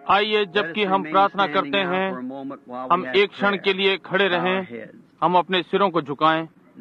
आइए जबकि हम प्रार्थना करते हैं, हम एक क्षण के लिए खड़े रहें, हम अपने सिरों को झुकाएं।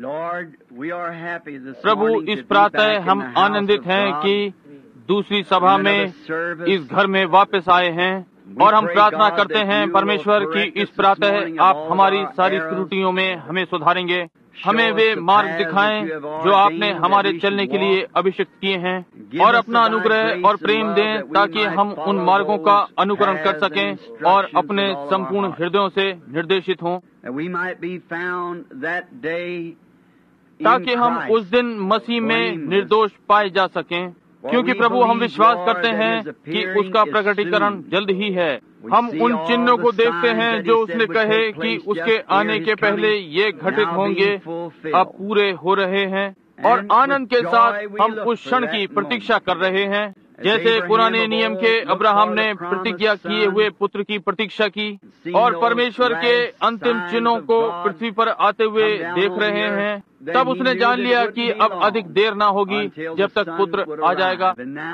प्रभु, इस प्रातः हम आनंदित हैं कि दूसरी सभा में इस घर में वापस आए हैं, और हम प्रार्थना करते हैं परमेश्वर कि इस प्रातः आप हमारी सारी त्रुटियों में हमें सुधारेंगे, हमें वे मार्ग दिखाएं जो आपने हमारे चलने के लिए अभिषिक्त किए हैं, और अपना अनुग्रह और प्रेम दें ताकि हम उन मार्गों का अनुकरण कर सकें और अपने संपूर्ण हृदयों से निर्देशित हों, ताकि हम उस दिन मसीह में निर्दोष पाए जा सकें। क्योंकि प्रभु, हम विश्वास करते हैं कि उसका प्रकटीकरण जल्द ही है। हम उन चिन्हों को देखते हैं जो उसने कहे कि उसके आने के पहले ये घटित होंगे, अब पूरे हो रहे हैं, और आनंद के साथ हम उस क्षण की प्रतीक्षा कर रहे हैं, जैसे पुराने नियम के अब्राहम ने प्रतिज्ञा किए हुए पुत्र की प्रतीक्षा की, और परमेश्वर के अंतिम चिन्हों को पृथ्वी पर आते हुए देख रहे हैं। तब उसने जान लिया कि अब अधिक देर ना होगी जब तक पुत्र आ जाएगा,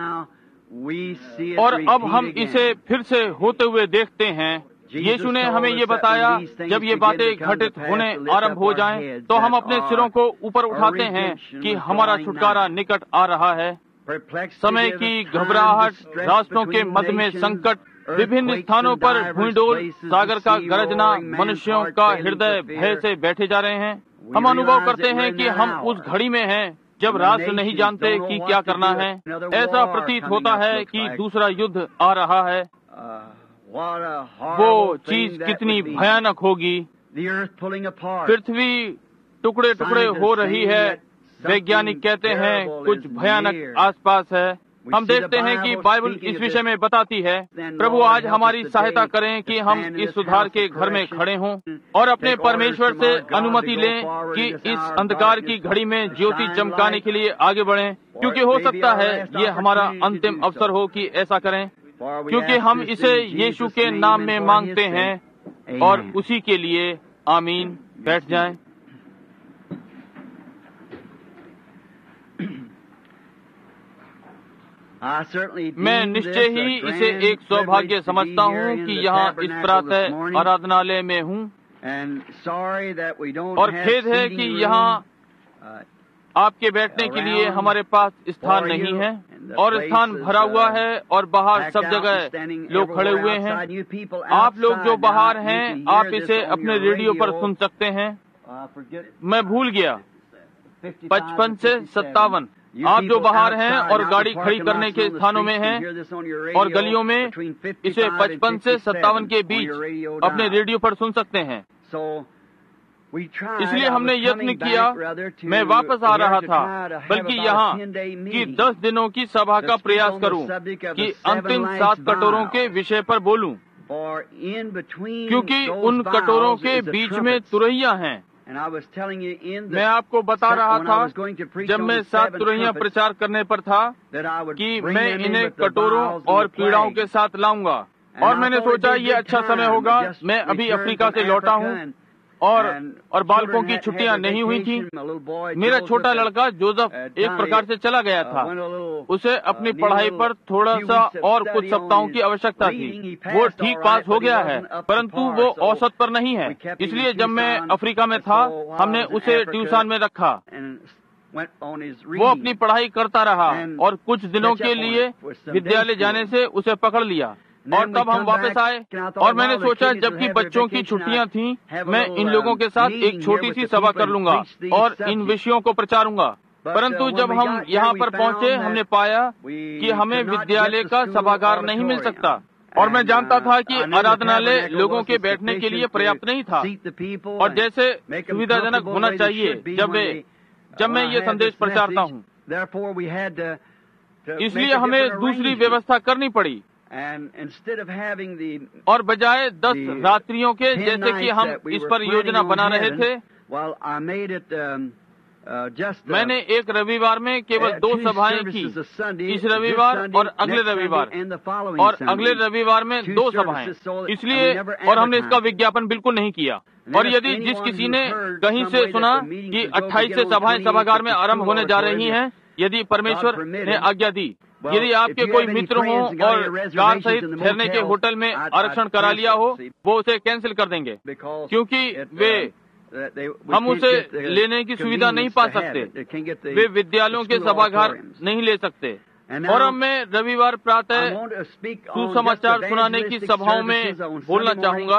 और अब हम इसे फिर से होते हुए देखते हैं। यीशु ने हमें ये बताया, जब ये बातें घटित होने आरंभ हो जाएं, तो हम अपने सिरों को ऊपर उठाते हैं कि हमारा छुटकारा निकट आ रहा है। समय की घबराहट, रास्तों के मध्य में संकट, विभिन्न स्थानों पर भूमिडोल, सागर का गरजना, मनुष्यों का हृदय भय से बैठे जा रहे हैं। हम अनुभव करते हैं कि हम उस घड़ी में हैं जब राष्ट्र नहीं जानते कि क्या करना है। ऐसा प्रतीत होता है कि दूसरा युद्ध आ रहा है। वो चीज कितनी भयानक होगी। पृथ्वी टुकड़े टुकड़े हो रही है। वैज्ञानिक कहते हैं कुछ भयानक आसपास है। हम देखते हैं कि बाइबल इस विषय में बताती है। प्रभु आज हमारी सहायता करें कि हम इस सुधार के घर में खड़े हों और अपने परमेश्वर से अनुमति लें कि इस अंधकार की घड़ी में ज्योति चमकाने के लिए आगे बढ़ें, क्योंकि हो सकता है ये हमारा अंतिम अवसर हो कि ऐसा करें, क्योंकि हम इसे यीशु के नाम में मांगते हैं और उसी के लिए आमीन। बैठ जाएं। मैं निश्चय ही इसे एक सौभाग्य समझता हूँ कि यहाँ इस प्रातः आराधनालय में हूँ, और खेद है कि यहाँ आपके बैठने के लिए हमारे पास स्थान नहीं है, और स्थान भरा हुआ है और बाहर सब जगह लोग खड़े हुए हैं। आप लोग जो बाहर हैं, आप इसे अपने रेडियो पर सुन सकते हैं। मैं भूल गया, 55 से 57। आप जो बाहर हैं और गाड़ी खड़ी करने के स्थानों में हैं और गलियों में, इसे 55 से 57 के बीच अपने रेडियो पर सुन सकते हैं। इसलिए हमने यत्न किया, मैं वापस आ रहा था, बल्कि यहाँ कि 10 दिनों की सभा का प्रयास करूं कि अंतिम 7 कटोरों के विषय पर बोलूं, क्योंकि उन कटोरों के बीच में तुरहियां हैं। मैं आपको बता रहा था जब मैं 7 तुरहियां प्रचार करने पर था कि मैं इन्हें कटोरों और पीड़ाओं के साथ लाऊंगा, और मैंने सोचा ये अच्छा समय होगा। मैं अभी अफ्रीका से लौटा हूँ और बालकों की छुट्टियां नहीं हुई थी। मेरा छोटा लड़का जोसेफ एक प्रकार से चला गया था। उसे अपनी पढ़ाई पर थोड़ा सा और कुछ सप्ताहों की आवश्यकता थी। वो ठीक पास हो गया है, परंतु वो औसत पर नहीं है। इसलिए जब मैं अफ्रीका में था, हमने उसे ट्यूशन में रखा। वो अपनी पढ़ाई करता रहा और कुछ दिनों के लिए विद्यालय जाने से उसे पकड़ लिया, और तब हम वापस आए, और मैंने सोचा जबकि बच्चों की छुट्टियां थीं, मैं इन लोगों के साथ एक छोटी सी सभा कर लूंगा और इन विषयों को प्रचारूंगा। परंतु जब हम यहाँ पर पहुँचे, हमने पाया कि हमें विद्यालय का सभागार नहीं मिल सकता, और मैं जानता था कि आराधनालय लोगों के बैठने के लिए पर्याप्त नहीं था, और जैसे सुविधाजनक होना चाहिए जब मैं ये संदेश प्रचारता हूँ। इसलिए हमें दूसरी व्यवस्था करनी पड़ी, और बजाय 10 रात्रियों के, जैसे कि हम इस पर योजना बना रहे थे, मैंने एक रविवार में केवल 2 सभाएं की, इस रविवार और अगले रविवार, और अगले रविवार में 2 सभाएं। इसलिए और हमने इसका विज्ञापन बिल्कुल नहीं किया। और यदि जिस किसी ने कहीं से सुना कि 28 से सभाएं सभागार में आरंभ होने जा रही हैं, यदि परमेश्वर ने आज्ञा दी, यदि आपके कोई मित्र हों और कार सहित ठहरने के होटल में आरक्षण करा लिया हो, वो उसे कैंसिल कर देंगे, क्योंकि हम उसे लेने की सुविधा नहीं पा सकते। वे विद्यालयों के सभागार नहीं ले सकते। और अब मैं रविवार प्रातः सुसमाचार सुनाने की सभाओं में बोलना चाहूँगा,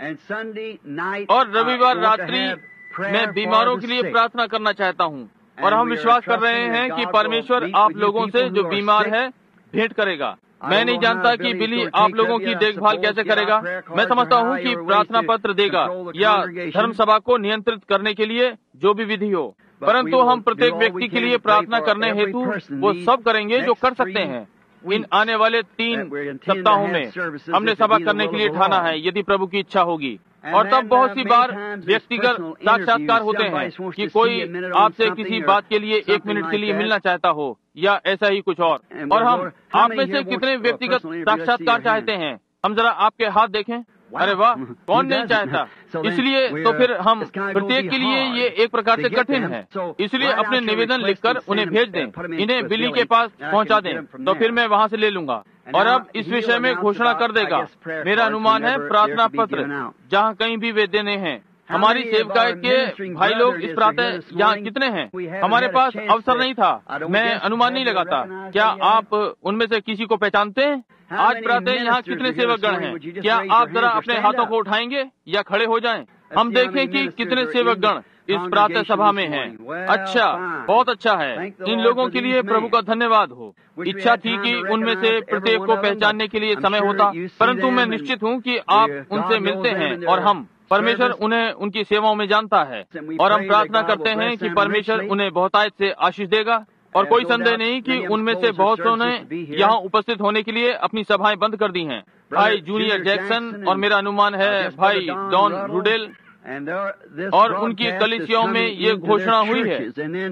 और रविवार रात्रि मैं बीमारों के लिए प्रार्थना करना चाहता हूँ। और हम विश्वास कर रहे हैं कि परमेश्वर आप लोगों से जो बीमार है भेंट करेगा। मैं नहीं जानता कि बिली आप लोगों की देखभाल कैसे करेगा। मैं समझता हूँ कि प्रार्थना पत्र देगा या धर्म सभा को नियंत्रित करने के लिए जो भी विधि हो, परंतु हम प्रत्येक व्यक्ति के लिए प्रार्थना करने हेतु वो सब करेंगे जो कर सकते हैं। इन आने वाले 3 सप्ताहों में हमने सभा करने के लिए ठाना है, यदि प्रभु की इच्छा होगी। और तब बहुत सी बार व्यक्तिगत साक्षात्कार होते हैं कि कोई आपसे किसी बात के लिए 1 मिनट के लिए मिलना चाहता हो या ऐसा ही कुछ और हम आप में से कितने व्यक्तिगत साक्षात्कार चाहते हैं? हम जरा आपके हाथ देखें। अरे वाह, कौन नहीं चाहता? इसलिए तो फिर हम प्रत्येक के लिए ये एक प्रकार से कठिन है। इसलिए अपने निवेदन लिखकर उन्हें भेज दें, इन्हें बिली के पास पहुंचा दें, तो फिर मैं वहां से ले लूंगा। और अब इस विषय में घोषणा कर देगा। मेरा अनुमान है प्रार्थना पत्र जहाँ कहीं भी वे देने हैं। हमारी सेवकाई के भाई लोग इस प्रातः यहाँ कितने हैं? हमारे पास अवसर नहीं था, मैं अनुमान नहीं लगाता। क्या आप उनमें से किसी को पहचानते हैं? आज प्रातः यहाँ कितने सेवकगण हैं? क्या आप जरा अपने हाथों को उठाएंगे या खड़े हो जाएं? हम देखें कि कितने सेवकगण इस प्रातः सभा में हैं। अच्छा, बहुत अच्छा है। इन लोगों के लिए प्रभु का धन्यवाद हो। इच्छा थी कि उनमें से प्रत्येक को पहचानने के लिए समय होता, परंतु मैं निश्चित हूँ कि आप उनसे मिलते हैं और हम परमेश्वर उन्हें उनकी सेवाओं में जानता है। और हम प्रार्थना करते हैं कि परमेश्वर उन्हें बहुतायत से आशीष देगा। और कोई संदेह नहीं कि उनमें से बहुत सौ ने यहाँ उपस्थित होने के लिए अपनी सभाएं बंद कर दी हैं। भाई जूनियर जैक्सन और मेरा अनुमान है भाई डॉन रूडेल और उनकी कलीसियाओं में ये घोषणा हुई है।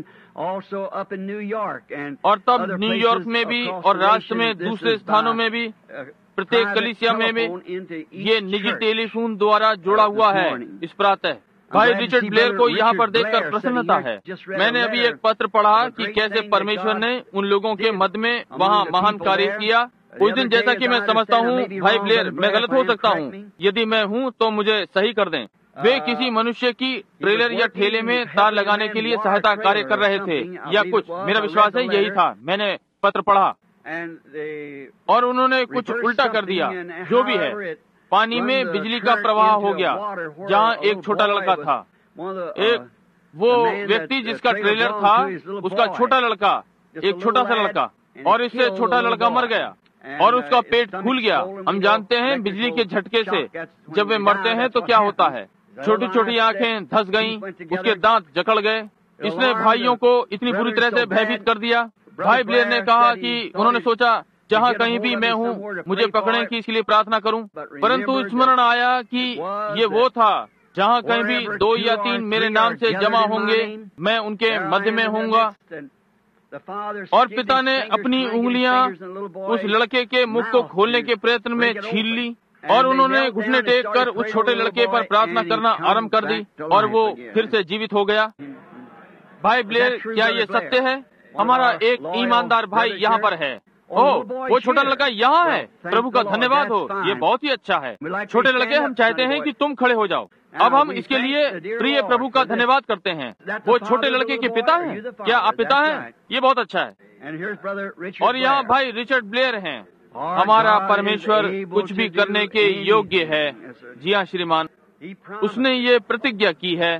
और तब न्यूयॉर्क में भी और राष्ट्र में दूसरे स्थानों में भी प्रत्येक कलीसिया में भी ये निजी टेलीफोन द्वारा जुड़ा हुआ है। इस प्रातः भाई रिचर्ड ब्लेयर को यहाँ पर देखकर प्रसन्नता है। मैंने अभी एक पत्र पढ़ा कि कैसे परमेश्वर ने उन लोगों के मध्य में वहाँ महान कार्य किया। उस दिन जैसा कि मैं समझता हूँ, भाई ब्लेयर, मैं गलत हो सकता हूँ, यदि मैं हूँ तो मुझे सही कर दें। वे किसी मनुष्य की ट्रेलर या ठेले में तार लगाने के लिए सहायता कार्य कर रहे थे या कुछ, मेरा विश्वास है यही था। मैंने पत्र पढ़ा और उन्होंने कुछ उल्टा कर दिया। जो भी है, पानी में बिजली का प्रवाह हो गया जहाँ एक छोटा लड़का था। एक वो व्यक्ति जिसका ट्रेलर था, उसका छोटा लड़का, एक छोटा सा लड़का, और इससे छोटा लड़का मर गया और उसका पेट फूल गया। हम जानते हैं बिजली के झटके से जब वे मरते हैं तो क्या होता है। छोटी छोटी आंखें धंस गईं, उसके दांत जकड़ गए। इसने भाइयों को इतनी बुरी तरह से भयभीत कर दिया। भाई ब्लेयर ने कहा कि उन्होंने सोचा जहाँ कहीं भी मैं हूँ मुझे पकड़ें कि इसके लिए प्रार्थना करूँ। परंतु स्मरण आया कि ये वो था जहाँ कहीं भी 2 या 3 मेरे नाम से जमा होंगे, मैं उनके मध्य में होऊंगा। और पिता ने अपनी उंगलियां उस लड़के के मुख को खोलने के प्रयत्न में छीन ली और उन्होंने घुटने टेक कर उस छोटे लड़के पर प्रार्थना करना आरंभ कर दी और वो फिर से जीवित हो गया। भाई ब्लेयर, क्या ये सत्य है? हमारा एक ईमानदार भाई यहाँ पर है। ओह, वो छोटा लड़का यहाँ है। प्रभु का धन्यवाद हो, ये बहुत ही अच्छा है। छोटे लड़के, हम चाहते हैं कि तुम खड़े हो जाओ। अब हम इसके लिए प्रिय प्रभु का धन्यवाद करते हैं। वो छोटे लड़के के पिता हैं। क्या आप पिता हैं? ये बहुत अच्छा है। और यहाँ भाई रिचर्ड ब्लेयर हैं। हमारा परमेश्वर कुछ भी करने के योग्य है। जी हाँ श्रीमान, उसने ये प्रतिज्ञा की है।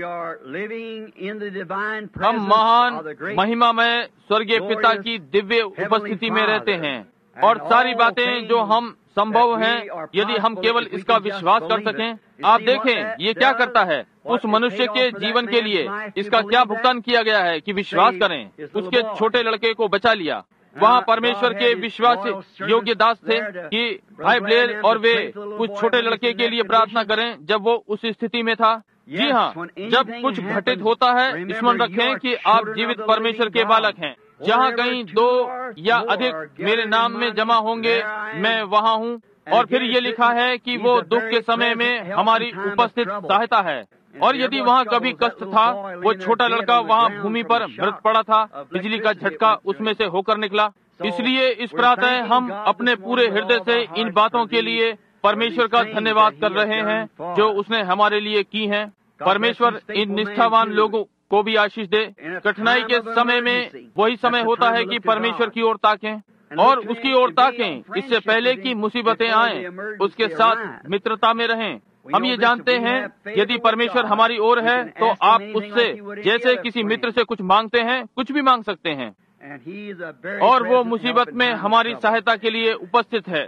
हम महान महिमामय स्वर्गीय पिता की दिव्य उपस्थिति में रहते हैं और सारी बातें जो हम संभव हैं, यदि हम केवल इसका विश्वास कर सकें। आप देखें ये क्या करता है उस मनुष्य के जीवन के लिए। इसका क्या भुगतान किया गया है कि विश्वास करें। उसके छोटे लड़के को बचा लिया। वहाँ परमेश्वर के विश्वास योग्य दास थे कि भाई ब्लेयर और वे कुछ छोटे लड़के के लिए प्रार्थना करें जब वो उस स्थिति में था। जी हाँ, जब कुछ घटित होता है स्मरण रखें कि आप जीवित परमेश्वर के बालक हैं। जहाँ कहीं 2 या अधिक मेरे नाम में जमा होंगे, मैं वहाँ हूँ। और फिर ये लिखा है कि वो दुख के समय में हमारी उपस्थित सहायता है। और यदि वहाँ कभी कष्ट था, वो छोटा लड़का वहाँ भूमि पर मृत पड़ा था। बिजली का झटका उसमें से होकर निकला। इसलिए इस प्रातः हम अपने पूरे हृदय से इन बातों के लिए परमेश्वर का धन्यवाद कर रहे हैं जो उसने हमारे लिए की हैं। परमेश्वर इन निष्ठावान लोगों को भी आशीष दे। कठिनाई के समय में वही समय होता है कि परमेश्वर की ओर ताकें और उसकी ओर ताकें। इससे पहले कि मुसीबतें आएं, उसके साथ मित्रता में रहें। हम ये जानते हैं यदि परमेश्वर हमारी ओर है तो आप उससे जैसे किसी मित्र से कुछ मांगते हैं, कुछ भी मांग सकते हैं, और वो मुसीबत में हमारी सहायता के लिए उपस्थित है।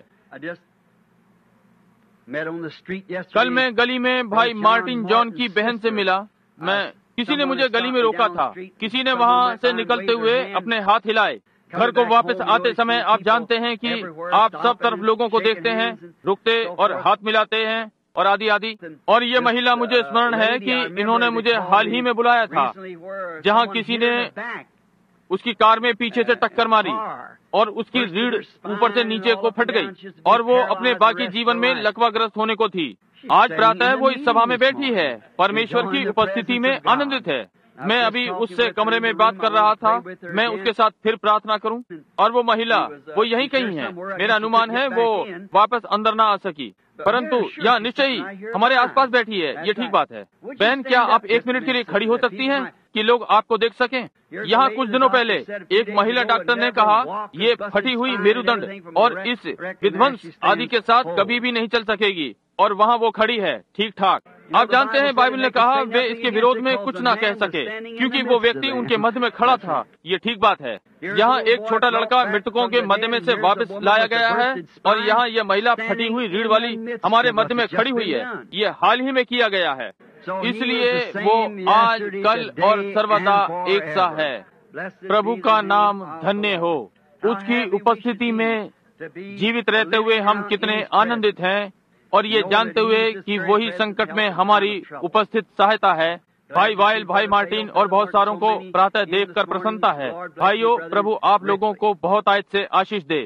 कल मैं गली में भाई मार्टिन जॉन की बहन से मिला। किसी ने मुझे गली में रोका था। किसी ने वहाँ से निकलते हुए अपने हाथ हिलाए। घर को वापस आते समय आप जानते हैं कि आप सब तरफ लोगों को देखते हैं, रुकते और हाथ मिलाते हैं और आदि आदि। और ये महिला, मुझे स्मरण है कि इन्होंने मुझे हाल ही में बुलाया था जहाँ किसी ने उसकी कार में पीछे से टक्कर मारी और उसकी रीढ़ ऊपर से नीचे को फट गई और वो अपने बाकी जीवन में लकवाग्रस्त होने को थी। आज प्रातः वो इस सभा में बैठी है, परमेश्वर की उपस्थिति में आनंदित है। मैं अभी उससे कमरे में बात कर रहा था। मैं उसके साथ फिर प्रार्थना करूं, और वो महिला वो यहीं कहीं है। मेरा अनुमान है वो वापस अंदर ना आ सकी, परंतु यह निश्चय ही हमारे आसपास बैठी है। ये ठीक बात है। बहन, क्या आप 1 मिनट के लिए खड़ी हो सकती हैं कि लोग आपको देख सकें? यहाँ कुछ दिनों पहले एक महिला डॉक्टर ने कहा ये फटी हुई मेरुदंड और इस विध्वंस आदि के साथ कभी भी नहीं चल सकेगी, और वहाँ वो खड़ी है ठीक ठाक। आप जानते हैं बाइबल ने कहा वे इसके विरोध में कुछ ना कह सके क्योंकि वो व्यक्ति उनके मध्य में खड़ा था। ये ठीक बात है। यहाँ एक छोटा लड़का मृतकों के मध्य में से वापस लाया गया है, और यहाँ यह महिला फटी हुई रीढ़ वाली हमारे मध्य में खड़ी हुई है। ये हाल ही में किया गया है। इसलिए वो आज, कल और सर्वदा एक सा है। प्रभु का नाम धन्य हो। उसकी उपस्थिति में जीवित रहते हुए हम कितने आनंदित हैं, और ये जानते हुए कि वही संकट में हमारी उपस्थित सहायता है। भाई वाइल, भाई मार्टिन और बहुत सारों को प्रातः देखकर प्रसन्नता है। भाइयों, प्रभु आप लोगों को बहुत आयत से आशीष दे।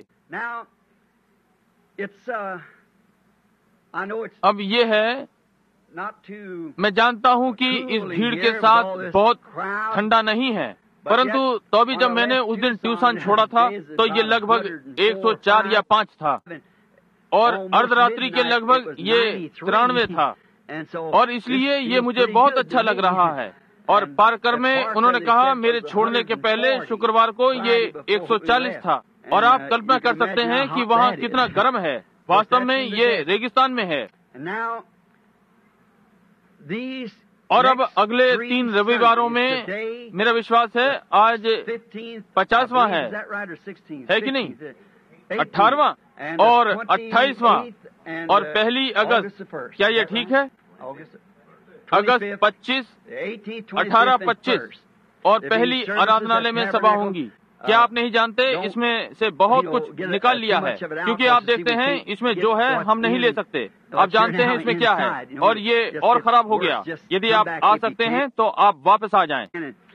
अब ये है, मैं जानता हूँ कि इस भीड़ के साथ बहुत ठंडा नहीं है, परंतु तो भी जब मैंने उस दिन ट्यूशन छोड़ा था तो ये लगभग 104 या 5 था, और अर्धरात्रि के लगभग ये 93 था, और इसलिए ये मुझे बहुत अच्छा लग रहा है। और पार्कर में उन्होंने कहा मेरे छोड़ने के पहले शुक्रवार को ये 140 था, और आप कल्पना कर सकते हैं कि वहाँ कितना गर्म है। वास्तव में ये रेगिस्तान में है। और अब अगले 3 रविवारों में मेरा विश्वास है आज 50वां है कि नहीं, 18वां और 28वां और 1 अगस्त। क्या ये ठीक है? अगस्त 25, 18, 25 और पहली आराधनालय में सभा होंगी। क्या आप नहीं जानते, इसमें से बहुत कुछ निकाल लिया है, क्योंकि आप देखते हैं इसमें जो है हम नहीं ले सकते। आप जानते हैं इसमें क्या है, और ये और खराब हो गया। यदि आप आ सकते हैं तो आप वापस आ जाएं।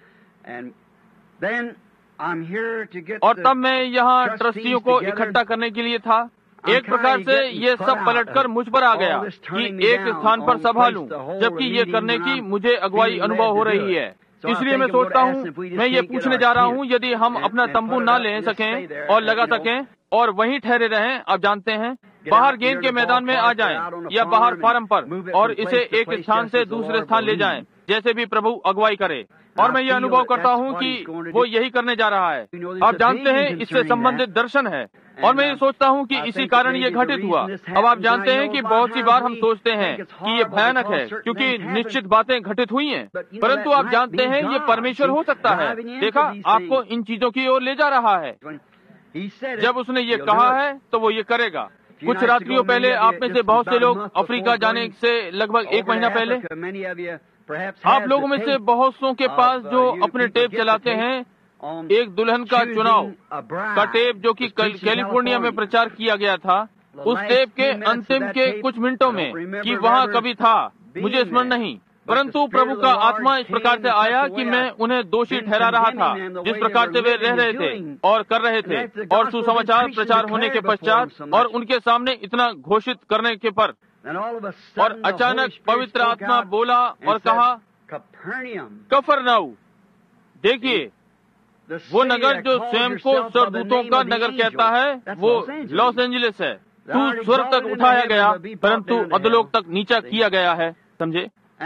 और तब मैं यहाँ ट्रस्टियों को इकट्ठा करने के लिए था। एक प्रकार से ये सब पलटकर मुझ पर आ गया कि एक स्थान पर सभा लूं, जबकि ये करने की मुझे अगुवाई अनुभव हो रही है। इसलिए मैं सोचता हूँ, मैं ये पूछने जा रहा हूँ, यदि हम अपना तंबू ना ले सकें और लगा सकें और वहीं ठहरे रहें, आप जानते हैं, बाहर गेंद के मैदान में आ जाएं या बाहर फार्म पर, और इसे एक स्थान से दूसरे स्थान ले जाएं, जैसे भी प्रभु अगुवाई करे। और मैं ये अनुभव करता हूँ कि वो यही करने जा रहा है। आप जानते हैं इससे संबंधित दर्शन है, और मैं ये सोचता हूँ कि इसी कारण ये घटित हुआ। अब आप जानते हैं कि बहुत सी बार हम सोचते हैं कि ये भयानक है क्योंकि निश्चित बातें घटित हुई हैं, परंतु आप जानते हैं ये परमेश्वर हो सकता है। देखा, आपको इन चीजों की ओर ले जा रहा है। जब उसने ये कहा है तो वो ये करेगा। कुछ रात्रियों पहले आप में से बहुत से लोग अफ्रीका जाने से लगभग 1 महीना पहले, आप लोगों में से बहुत सौ के पास जो अपने टेप चलाते हैं, एक दुल्हन का चुनाव का टेप जो कि कैलिफोर्निया में प्रचार किया गया था, उस टेप के अंतिम के कुछ मिनटों में कि वहाँ कभी था, मुझे स्मरण नहीं, परंतु प्रभु का आत्मा इस प्रकार से आया कि मैं उन्हें दोषी ठहरा रहा था जिस प्रकार से वे रह रहे थे और कर रहे थे, और सुसमाचार प्रचार होने के पश्चात और उनके सामने इतना घोषित करने के पर, और अचानक पवित्र आत्मा बोला और कहा, कफरनहू। देखिए, वो नगर जो स्वयं को स्वर्गदूतों का नगर कहता है वो लॉस एंजलिस है। तू स्वर्ग तक उठाया गया परंतु अधोलोक तक नीचा किया गया है, समझे।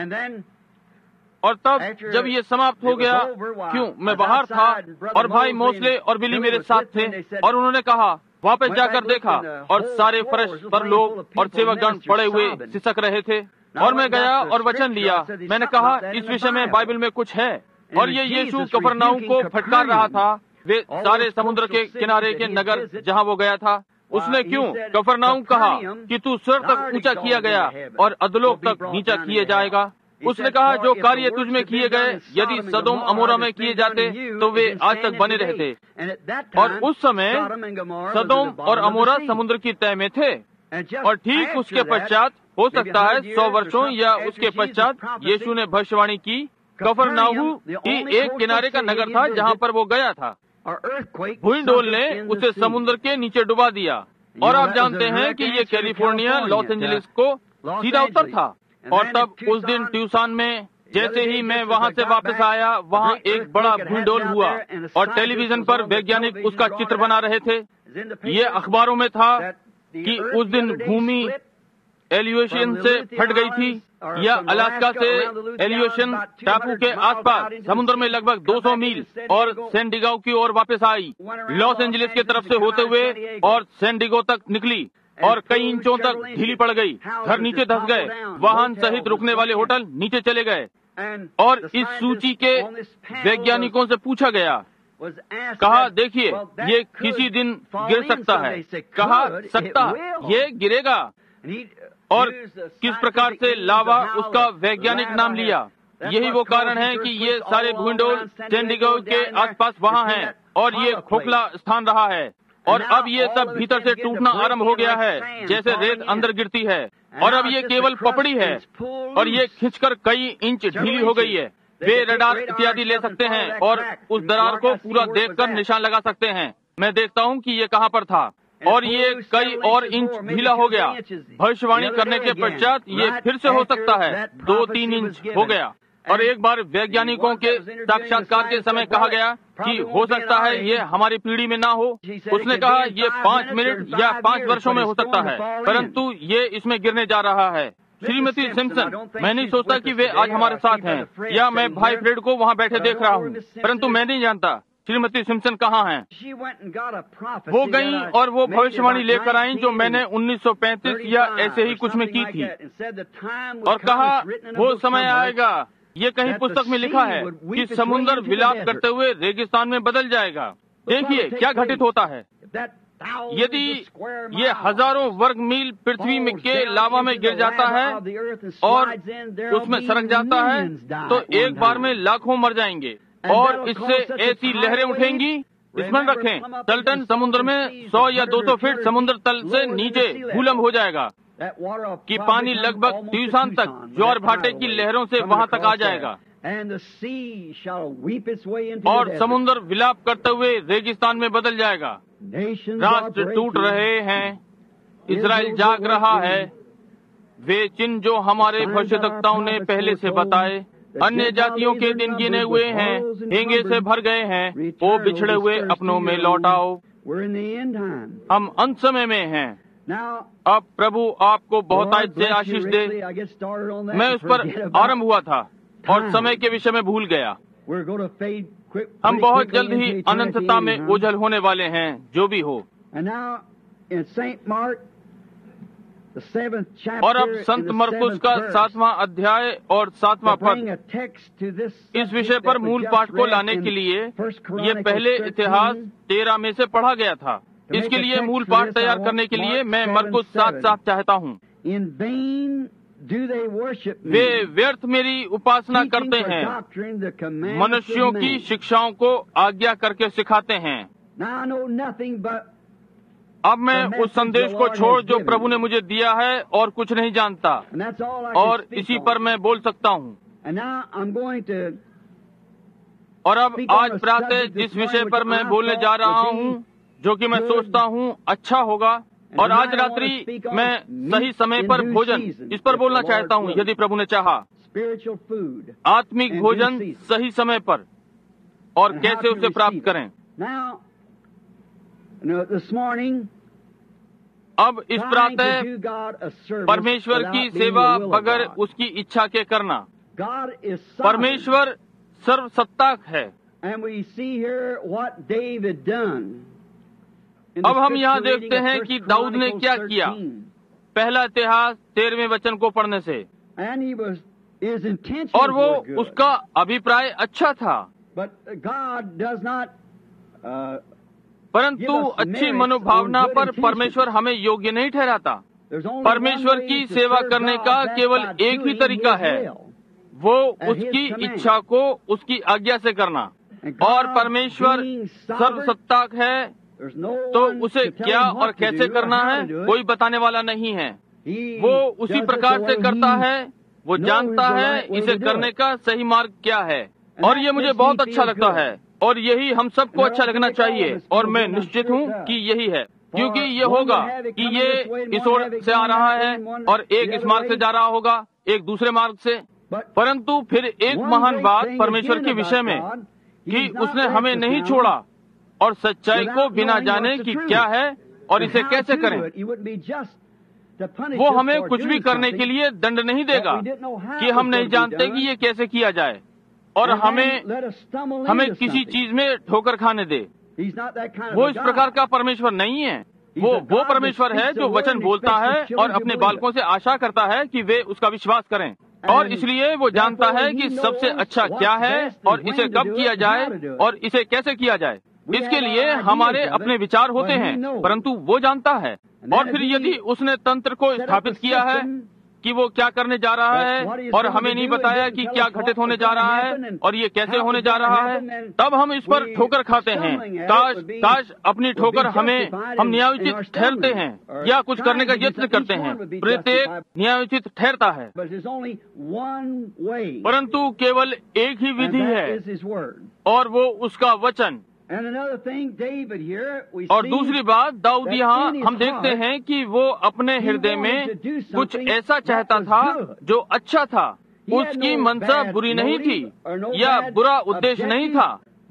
और तब जब ये समाप्त हो गया, क्यों मैं बाहर था और भाई मोसले और बिली मेरे साथ थे, और उन्होंने कहा वापस जाकर देखा और सारे फर्श पर लोग और सेवकगण पड़े हुए सिसक रहे थे। और मैं गया और वचन लिया। मैंने कहा इस विषय में बाइबल में कुछ है। और ये यीशु कफरनहूम को फटकार रहा था, वे सारे समुद्र के किनारे के नगर जहाँ वो गया था। उसने क्यों कफरनहूम कहा कि तू स्वर्ग तक ऊंचा किया गया और अधोलोक तक नीचा किए जाएगा। उसने कहा जो कार्य तुझ में किए गए यदि सदोम अमोरा में किए जाते तो वे आज तक बने रहते। और उस समय सदोम और अमोरा समुद्र की तह में थे। और ठीक उसके पश्चात हो सकता है 100 वर्षों या उसके पश्चात यीशु ने भविष्यवाणी की। कफरनहूम ही एक किनारे का नगर था जहाँ पर वो गया था। भूइंडोल ने उसे समुद्र के नीचे डुबा दिया। और आप जानते हैं कि ये कैलिफोर्निया लॉस एंजलिस को सीधा उत्तर था। और तब उस दिन ट्यूसान में जैसे ही मैं वहाँ से वापस आया, वहाँ एक बड़ा भूइंडोल हुआ और टेलीविजन पर वैज्ञानिक उसका चित्र बना रहे थे। ये अखबारों में था कि उस दिन भूमि एलियोशन से फट गई थी, या अलास्का से एलियोशन टापू के आसपास समुद्र में लगभग 200 मील और सैन डिगो की ओर वापस आई, लॉस एंजलिस की तरफ से होते हुए और सैन डिगो तक निकली और कई इंचों तक ढीली पड़ गई। घर नीचे धंस गए, वाहन सहित रुकने वाले होटल नीचे चले गए। और इस सूची के वैज्ञानिकों से पूछा गया, कहा देखिए ये किसी दिन गिर सकता है। कहा सकता ये गिरेगा। और किस प्रकार से लावा उसका वैज्ञानिक नाम लिया। यही वो कारण है कि ये सारे भूइंडोल सैन डिगो के आसपास वहाँ हैं और ये खोखला स्थान रहा है। और अब ये सब भीतर से टूटना आरंभ हो गया है, जैसे रेत अंदर गिरती है। और अब ये केवल पपड़ी है और ये खिंचकर कई इंच ढीली हो गई है। वे रडार इत्यादि ले सकते हैं और उस दरार को पूरा देखकर निशान लगा सकते हैं। मैं देखता हूँ कि ये कहाँ पर था। और ये कई और इंच ढीला हो गया। भविष्यवाणी करने के पश्चात ये फिर से हो सकता है 2-3 इंच हो गया। और एक बार वैज्ञानिकों के साक्षात्कार के समय कहा गया कि हो सकता है ये हमारी पीढ़ी में ना हो। उसने कहा ये 5 मिनट या 5 वर्षों में हो सकता है, परंतु ये इसमें गिरने जा रहा है। श्रीमती सिम्पसन, मैं नहीं सोचता कि वे आज हमारे साथ हैं, या मैं भाई फ्रेड को वहाँ बैठे देख रहा हूँ, परंतु मैं नहीं जानता श्रीमती सिम्पसन कहाँ हैं। वो गईं और वो भविष्यवाणी लेकर आईं जो मैंने 1935 या ऐसे ही कुछ में की थी। और कहा वो समय आएगा, ये कहीं पुस्तक में लिखा है कि समुद्र विलाप करते हुए रेगिस्तान में बदल जाएगा। देखिए क्या घटित होता है। यदि ये हजारों वर्ग मील पृथ्वी में के लावा में गिर जाता है और उसमें सरक जाता है तो एक बार में लाखों मर जाएंगे और इससे ऐसी लहरें उठेंगी। स्मरण रखें, तलटन समुद्र में 100 या 200 फीट समुद्र तल से नीचे भूलम्ब हो जाएगा कि पानी लगभग ट्यूसान तक ज्वार भाटे की लहरों से वहाँ तक आ जाएगा और समुद्र विलाप करते हुए रेगिस्तान में बदल जाएगा। राष्ट्र टूट रहे हैं, इजराइल जाग रहा है। वे चिन्ह जो हमारे भविष्यवक्ताओं ने पहले से बताए, अन्य जातियों के दिन गिने हुए हैं, हेंगे से भर गए हैं, वो बिछड़े हुए अपनों में लौट आओ। हम अंत समय में हैं। अब प्रभु आपको बहुतायत से आशीष दे। मैं उस पर आरंभ हुआ था और समय के विषय में भूल गया। हम बहुत जल्द ही अनंतता में ओझल होने वाले हैं, जो भी हो। और अब संत मरकुस का 7वां अध्याय और 7वां पद इस विषय पर मूल पाठ को लाने के लिए ये पहले इतिहास 13 में से पढ़ा गया था। इसके लिए मूल पाठ तैयार करने के लिए मैं मरकुस 7:7 चाहता हूँ। वे व्यर्थ मेरी उपासना करते हैं, मनुष्यों की शिक्षाओं को आज्ञा करके सिखाते हैं। अब मैं उस संदेश को छोड़ जो प्रभु ने मुझे दिया है और कुछ नहीं जानता, और इसी पर मैं बोल सकता हूँ। और अब आज प्रातः जिस विषय पर मैं बोलने जा रहा हूँ, जो कि मैं सोचता हूँ अच्छा होगा, और आज रात्रि मैं सही समय पर भोजन इस पर बोलना चाहता हूँ, यदि प्रभु ने चाहा। आत्मिक भोजन सही समय पर। और कैसे उसे प्राप्त करें। अब इस प्रातः परमेश्वर की सेवा बगैर उसकी इच्छा के करना। परमेश्वर सर्वसत्ताक है। अब हम यहाँ देखते हैं कि दाऊद ने क्या किया। पहला इतिहास 13वें वचन को पढ़ने से, और वो उसका अभिप्राय अच्छा था, परंतु अच्छी मनोभावना पर परमेश्वर हमें योग्य नहीं ठहराता। परमेश्वर की सेवा करने का केवल एक ही तरीका है, वो उसकी इच्छा को उसकी आज्ञा से करना। और परमेश्वर सर्वसत्ताक है, तो उसे क्या और कैसे करना है कोई बताने वाला नहीं है। वो उसी प्रकार से करता है, वो जानता है इसे करने का सही मार्ग क्या है। और ये मुझे बहुत अच्छा लगता है, और यही हम सबको अच्छा लगना चाहिए। और मैं निश्चित हूँ कि यही है, क्योंकि ये होगा कि ये इस ओर से आ रहा है और एक इस मार्ग से जा रहा होगा, एक दूसरे मार्ग से। परंतु फिर एक महान बात परमेश्वर के विषय में कि उसने हमें नहीं छोड़ा और सच्चाई को बिना जाने कि क्या है और इसे कैसे करें। वो हमें कुछ भी करने के लिए दंड नहीं देगा कि हम नहीं जानते कि ये कैसे किया जाए, और हमें किसी चीज में ठोकर खाने दे। वो इस प्रकार का परमेश्वर नहीं है। वो परमेश्वर है जो वचन बोलता है और अपने बालकों से आशा करता है कि वे उसका विश्वास करें। और इसलिए वो जानता है कि सबसे अच्छा क्या है और इसे कब किया जाए और इसे कैसे किया जाए। इसके लिए हमारे अपने विचार होते हैं, परंतु वो जानता है। और फिर यदि उसने तंत्र को स्थापित किया है कि वो क्या करने जा रहा है और हमें नहीं बताया कि क्या घटित होने जा रहा है और ये कैसे होने जा रहा है, तब हम इस पर ठोकर खाते हैं। काश अपनी ठोकर हम न्यायोचित ठहरते हैं या कुछ करने का यत्न करते हैं। प्रत्येक न्यायोचित ठहरता है, परंतु केवल एक ही विधि है, और वो उसका वचन। और दूसरी बात, दाऊद यहाँ हम देखते हैं कि वो अपने हृदय में कुछ ऐसा चाहता था जो अच्छा था। उसकी मनसा बुरी नहीं थी या बुरा उद्देश्य नहीं था,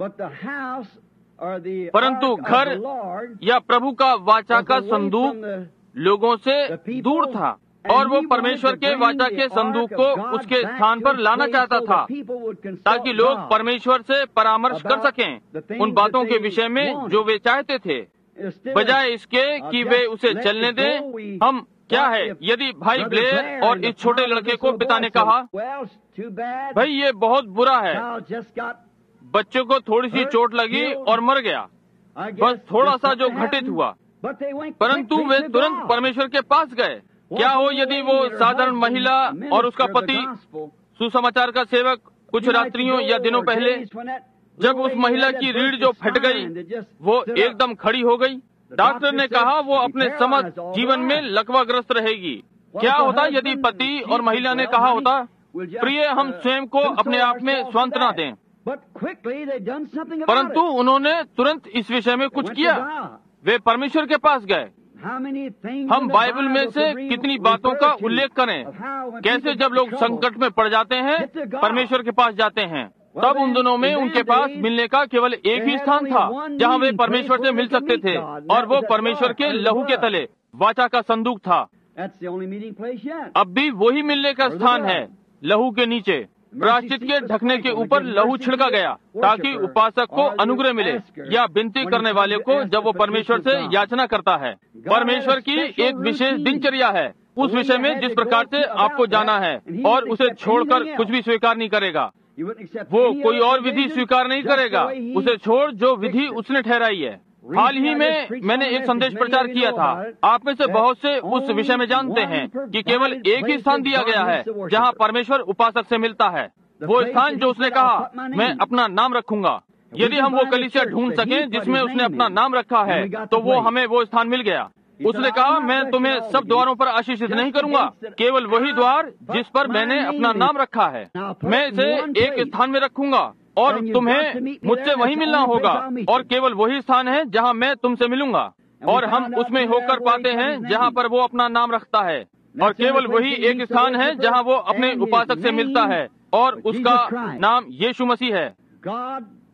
परंतु घर या प्रभु का वाचा का संदूक लोगों से दूर था, और वो परमेश्वर के वाचा के संदूक को उसके स्थान पर लाना चाहता था, ताकि लोग परमेश्वर से परामर्श कर सकें उन बातों के विषय में जो वे चाहते थे, बजाय इसके कि वे उसे चलने दें। हम क्या है, यदि भाई ब्लेयर और इस छोटे लड़के को पिता ने कहा, भाई ये बहुत बुरा है, बच्चे को थोड़ी सी चोट लगी और मर गया, बस थोड़ा सा जो घटित हुआ, परंतु वे तुरंत परमेश्वर के पास गए। क्या हो यदि वो साधारण महिला और उसका पति सुसमाचार का सेवक कुछ रात्रियों या दिनों पहले, जब उस महिला की रीढ़ जो फट गई वो एकदम खड़ी हो गई, डॉक्टर ने कहा वो अपने समस्त जीवन में लकवाग्रस्त रहेगी। क्या होता यदि पति और महिला ने कहा होता, प्रिय हम स्वयं को अपने आप में सांत्वना दें, परंतु उन्होंने तुरंत इस विषय में कुछ किया। वे परमेश्वर के पास गए। हम बाइबल में से कितनी बातों का उल्लेख करें, कैसे जब लोग संकट में पड़ जाते हैं परमेश्वर के पास जाते हैं। तब उन दिनों में उनके पास मिलने का केवल एक ही स्थान था जहां वे परमेश्वर से मिल सकते थे, और वो परमेश्वर के लहू के तले वाचा का संदूक था। अब भी वही मिलने का स्थान है, लहू के नीचे। प्रायश्चित के ढकने के ऊपर लहू छिड़का गया ताकि उपासक को अनुग्रह मिले, या विनती करने वाले को जब वो परमेश्वर से याचना करता है। परमेश्वर की एक विशेष दिनचर्या है उस विषय में जिस प्रकार से आपको जाना है, और उसे छोड़कर कुछ भी स्वीकार नहीं करेगा। वो कोई और विधि स्वीकार नहीं करेगा उसे छोड़ जो विधि उसने ठहराई है। हाल ही में मैंने एक संदेश प्रचार किया था। आप में से बहुत से उस विषय में जानते हैं कि केवल एक ही स्थान दिया गया है जहां परमेश्वर उपासक से मिलता है। वो स्थान जो उसने कहा, मैं अपना नाम रखूंगा। यदि हम वो कलीसिया ढूंढ सकें जिसमें उसने अपना नाम रखा है, तो वो हमें वो स्थान मिल गया। उसने कहा, मैं तुम्हें सब द्वारों पर आशीषित नहीं करूंगा, केवल वही द्वार जिस पर मैंने अपना नाम रखा है, मैं इसे एक स्थान में रखूंगा, और तुम्हें मुझसे वहीं मिलना होगा, और केवल वही स्थान है जहां मैं तुमसे मिलूंगा। और हम उसमें होकर पाते हैं जहां पर वो अपना नाम रखता है, और केवल वही एक स्थान है जहां वो अपने उपासक से मिलता है, और उसका नाम यीशु मसीह है।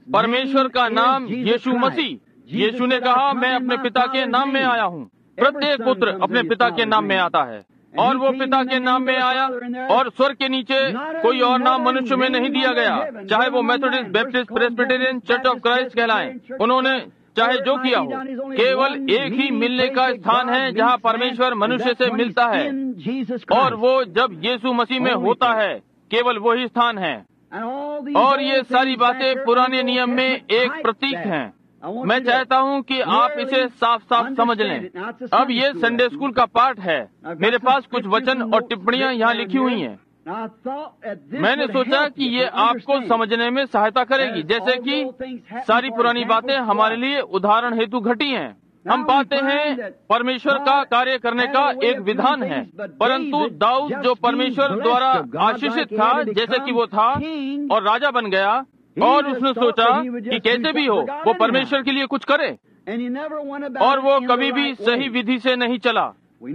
परमेश्वर का नाम यीशु मसीह। यीशु ने कहा, मैं अपने पिता के नाम में आया हूँ। प्रत्येक पुत्र अपने पिता के नाम में आता है, और वो पिता के नाम में आया, और स्वर्ग के नीचे कोई और नाम मनुष्य में नहीं दिया गया, चाहे वो Methodist, Baptist, Presbyterian, church of Christ कहलाएं। उन्होंने चाहे जो किया हो, केवल एक ही मिलने का स्थान है जहाँ परमेश्वर मनुष्य से मिलता है, और वो जब यीशु मसीह में होता है, केवल वही स्थान है। और ये सारी बातें पुराने नियम में एक प्रतीक हैं। मैं चाहता हूँ कि आप इसे साफ साफ समझ लें। अब ये संडे स्कूल का पाठ है। मेरे पास कुछ वचन और टिप्पणियाँ यहाँ लिखी हुई हैं। मैंने सोचा कि ये आपको समझने में सहायता करेगी, जैसे कि सारी पुरानी बातें हमारे लिए उदाहरण हेतु घटी हैं। हम पाते हैं परमेश्वर का कार्य करने का एक विधान है, परंतु दाऊद जो परमेश्वर द्वारा आशीषित था, जैसे कि वो था और राजा बन गया, और उसने सोचा कि कैसे भी हो वो परमेश्वर के लिए कुछ करे, और वो कभी भी सही विधि से नहीं चला।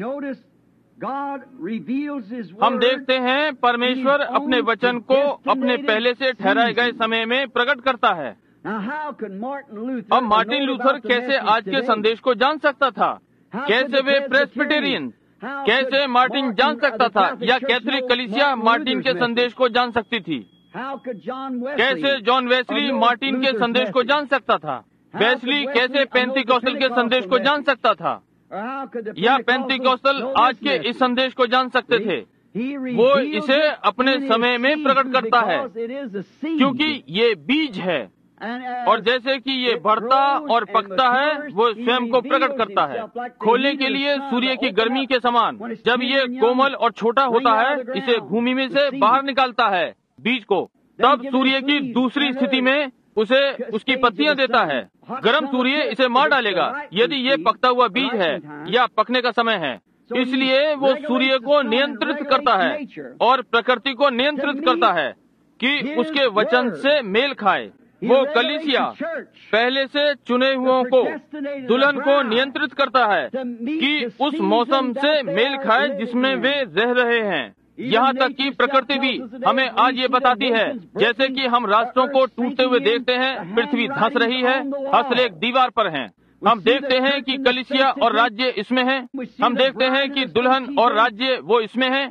हम देखते हैं परमेश्वर अपने वचन को अपने पहले से ठहराए गए समय में प्रकट करता है। अब मार्टिन लूथर कैसे आज के संदेश को जान सकता था? कैसे वे प्रेस्बिटेरियन, कैसे मार्टिन जान सकता था, या कैथोलिक कलीसिया मार्टिन के संदेश को जान सकती थी? कैसे जॉन वेस्ली मार्टिन के संदेश को जान सकता था? वेस्ली कैसे पेंतिकोस्टल के संदेश को जान सकता था? या पेंतिकोस्टल आज के इस संदेश को जान सकते थे? वो इसे अपने समय में प्रकट करता है, क्योंकि ये बीज है, और जैसे कि ये बढ़ता और पकता है, वो स्वयं को प्रकट करता है, खोलने के लिए सूर्य की गर्मी के समान। जब ये कोमल और छोटा होता है, इसे भूमि में से बाहर निकालता है बीज को, तब सूर्य की दूसरी स्थिति में उसे उसकी पत्तियां देता है। गर्म सूर्य इसे मार डालेगा यदि ये पकता हुआ बीज है या पकने का समय है। इसलिए वो सूर्य को नियंत्रित करता है और प्रकृति को नियंत्रित करता है कि उसके वचन से मेल खाए। वो कलीसिया पहले से चुने हुओं को, दुल्हन को नियंत्रित करता है कि उस मौसम से मेल खाए जिसमें वे रह रहे हैं। यहाँ तक कि प्रकृति भी हमें आज ये बताती है, जैसे कि हम रास्तों को टूटते हुए देखते हैं, पृथ्वी धंस रही है, हसल एक दीवार पर हैं। हम देखते हैं कि कलीसिया और राज्य इसमें है, हम देखते हैं कि दुल्हन और राज्य वो इसमें है,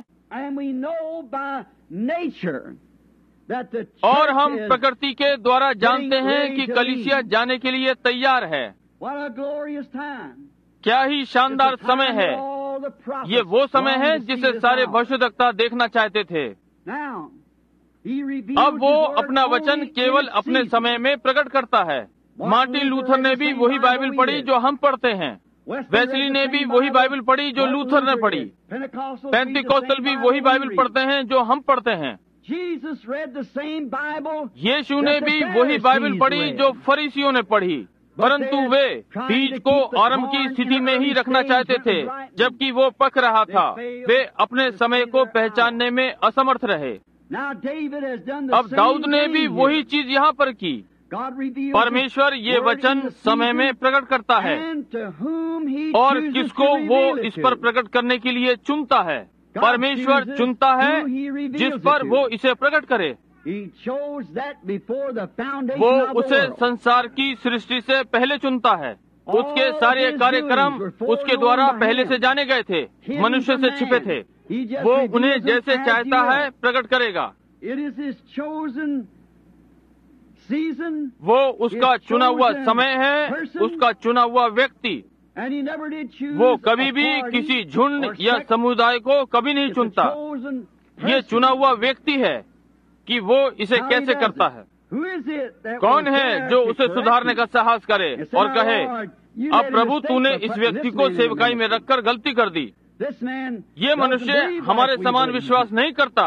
और हम प्रकृति के द्वारा जानते हैं कि कलीसिया जाने के लिए तैयार है। क्या ही शानदार समय है! ये वो समय है जिसे सारे भविष्यद्वक्ता देखना चाहते थे। अब वो अपना वचन केवल अपने समय में प्रकट करता है। मार्टिन लूथर ने भी वही बाइबल पढ़ी जो हम पढ़ते हैं। वेस्ली ने भी वही बाइबल पढ़ी जो लूथर ने पढ़ी। पेंतिकोस्टल भी वही बाइबल पढ़ते हैं जो हम पढ़ते हैं। यीशु ने भी वही बाइबल पढ़ी जो फरीसियों ने पढ़ी, परंतु वे बीज को आरंभ की स्थिति में ही रखना चाहते थे, जबकि वो पक रहा था। वे अपने समय को पहचानने में असमर्थ रहे। अब दाऊद ने भी वही चीज यहाँ पर की। परमेश्वर ये वचन समय में प्रकट करता है, और किसको वो इस पर प्रकट करने के लिए चुनता है। परमेश्वर चुनता है जिस पर वो इसे प्रकट करे। वो उसे संसार की सृष्टि से पहले चुनता है। उसके सारे कार्यक्रम उसके द्वारा पहले से जाने गए थे, मनुष्य से छिपे थे। वो उन्हें जैसे चाहता है प्रकट करेगा। वो उसका चुना हुआ समय है, उसका चुना हुआ व्यक्ति। वो कभी भी किसी झुंड या समुदाय को कभी नहीं चुनता। ये चुना हुआ व्यक्ति है कि वो इसे कैसे करता है। कौन है जो उसे सुधारने का साहस करे और कहे, अब प्रभु तूने इस व्यक्ति को सेवकाई में रखकर गलती कर दी। ये मनुष्य हमारे समान विश्वास नहीं करता।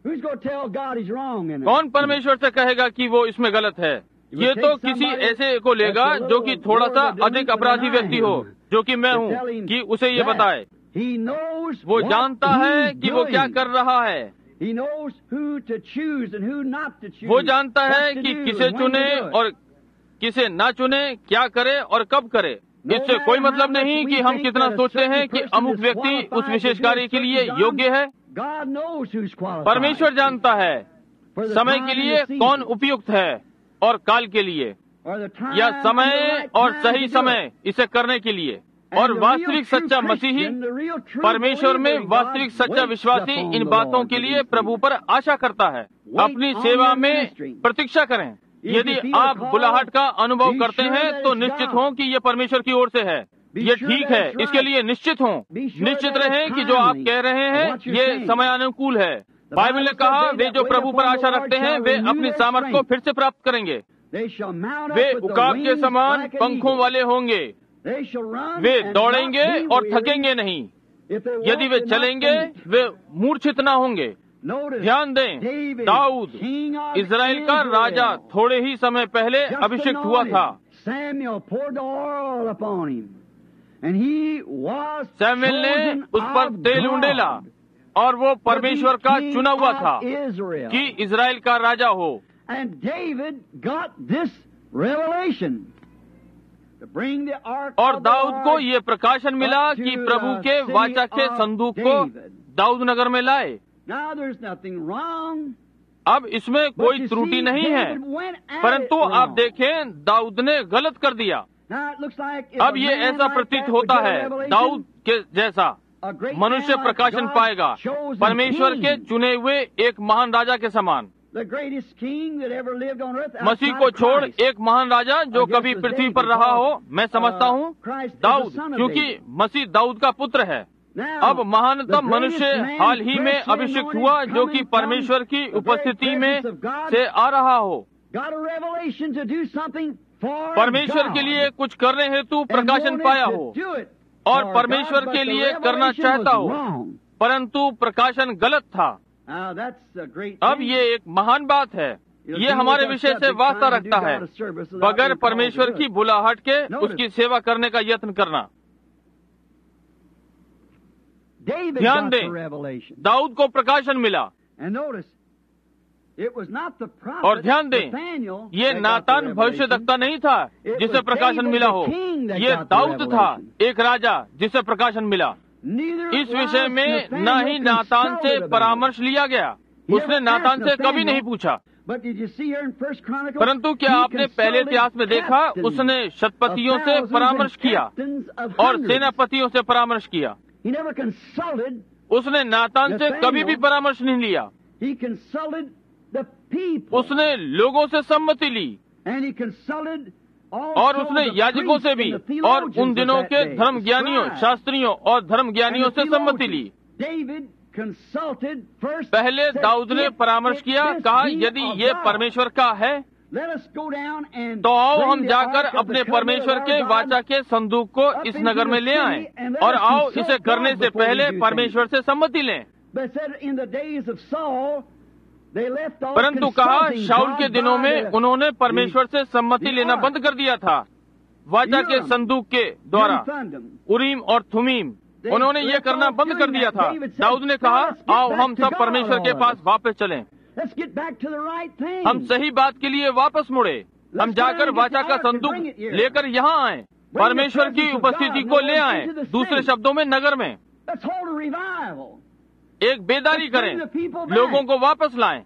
कौन परमेश्वर से कहेगा कि वो इसमें गलत है? ये तो किसी ऐसे को लेगा जो कि थोड़ा सा अधिक अपराधी व्यक्ति हो, जो कि मैं हूँ, कि उसे ये बताए। वो जानता है कि वो क्या कर रहा है। वो जानता है कि किसे चुने और किसे ना चुने, क्या करे और कब करे। इससे कोई मतलब नहीं कि हम कितना सोचते हैं कि अमुक व्यक्ति उस विशेष कार्य के लिए योग्य है। परमेश्वर जानता है समय के लिए कौन उपयुक्त है और काल के लिए, या समय और सही समय इसे करने के लिए। और वास्तविक सच्चा मसीही, परमेश्वर में वास्तविक सच्चा विश्वासी इन बातों के लिए प्रभु पर आशा करता है। अपनी सेवा में प्रतीक्षा करें। यदि आप बुलाहट का अनुभव करते हैं तो निश्चित हों कि ये परमेश्वर की ओर से है, ये ठीक है, इसके लिए निश्चित हों। निश्चित रहें कि जो आप कह रहे हैं ये समयानुकूल है। बाइबल ने कहा, वे जो प्रभु पर आशा रखते हैं वे अपनी सामर्थ को फिर से प्राप्त करेंगे। वे उकाब के समान पंखों वाले होंगे। वे दौड़ेंगे और थकेंगे नहीं। यदि वे चलेंगे वे मूर्छित न होंगे। ध्यान दें, दाऊद इज़राइल का राजा थोड़े ही समय पहले अभिषिक्त हुआ था। सैमुएल ने उस पर तेल उंडेला और वो परमेश्वर का चुना हुआ था कि इज़राइल का राजा हो। और दाऊद को ये प्रकाशन मिला कि प्रभु के वाचा के संदूक को दाऊद नगर में लाए। अब इसमें कोई त्रुटि नहीं है, परंतु आप देखें दाऊद ने गलत कर दिया। अब ये ऐसा प्रतीत होता है दाऊद के जैसा मनुष्य प्रकाशन पाएगा परमेश्वर के चुने हुए एक महान राजा के समान। मसीह को छोड़ एक महान राजा जो कभी पृथ्वी पर रहा हो, मैं समझता हूँ दाऊद, क्योंकि मसीह दाऊद का पुत्र है। अब महानतम मनुष्य हाल ही में अभिषिक्त हुआ जो कि परमेश्वर की उपस्थिति में से आ रहा हो, परमेश्वर के लिए कुछ करने हेतु प्रकाशन पाया हो और परमेश्वर के लिए करना चाहता हो, परंतु प्रकाशन गलत था। अब ये एक महान बात है। ये हमारे विषय से वास्ता रखता है, बगैर परमेश्वर की बुलाहट के उसकी सेवा करने का यत्न करना। ध्यान दें, दाऊद को प्रकाशन मिला। और ध्यान दें, ये नातान भविष्यद्वक्ता नहीं था जिसे प्रकाशन मिला हो, ये दाऊद था एक राजा जिसे प्रकाशन मिला। इस विषय में न ही नातान से परामर्श लिया गया, उसने नातान से कभी नहीं पूछा। परंतु क्या आपने पहले इतिहास में देखा, उसने शतपतियों से परामर्श किया और सेनापतियों से परामर्श किया। उसने नातान से कभी भी परामर्श नहीं लिया। उसने लोगों से सम्मति ली और उसने याजकों से भी और उन दिनों के धर्म ज्ञानियों, शास्त्रियों और धर्म ज्ञानियों से सम्मति ली। पहले दाऊद ने परामर्श किया, कहा यदि ये परमेश्वर का है तो आओ हम जाकर अपने परमेश्वर के वाचा के संदूक को इस नगर में ले आएं और आओ इसे करने से पहले परमेश्वर से सम्मति लें। परंतु कहा शाऊल के दिनों में उन्होंने परमेश्वर से सम्मति लेना बंद कर दिया था। वाचा के संदूक के द्वारा उरीम और थुमीम उन्होंने ये करना बंद कर दिया था। दाऊद ने कहा आओ हम सब परमेश्वर के पास वापस चलें, हम सही बात के लिए वापस मुड़े, हम जाकर वाचा का संदूक लेकर यहाँ आए, परमेश्वर की उपस्थिति को ले आए, दूसरे शब्दों में नगर में एक बेदारी करें, लोगों को वापस लाएं।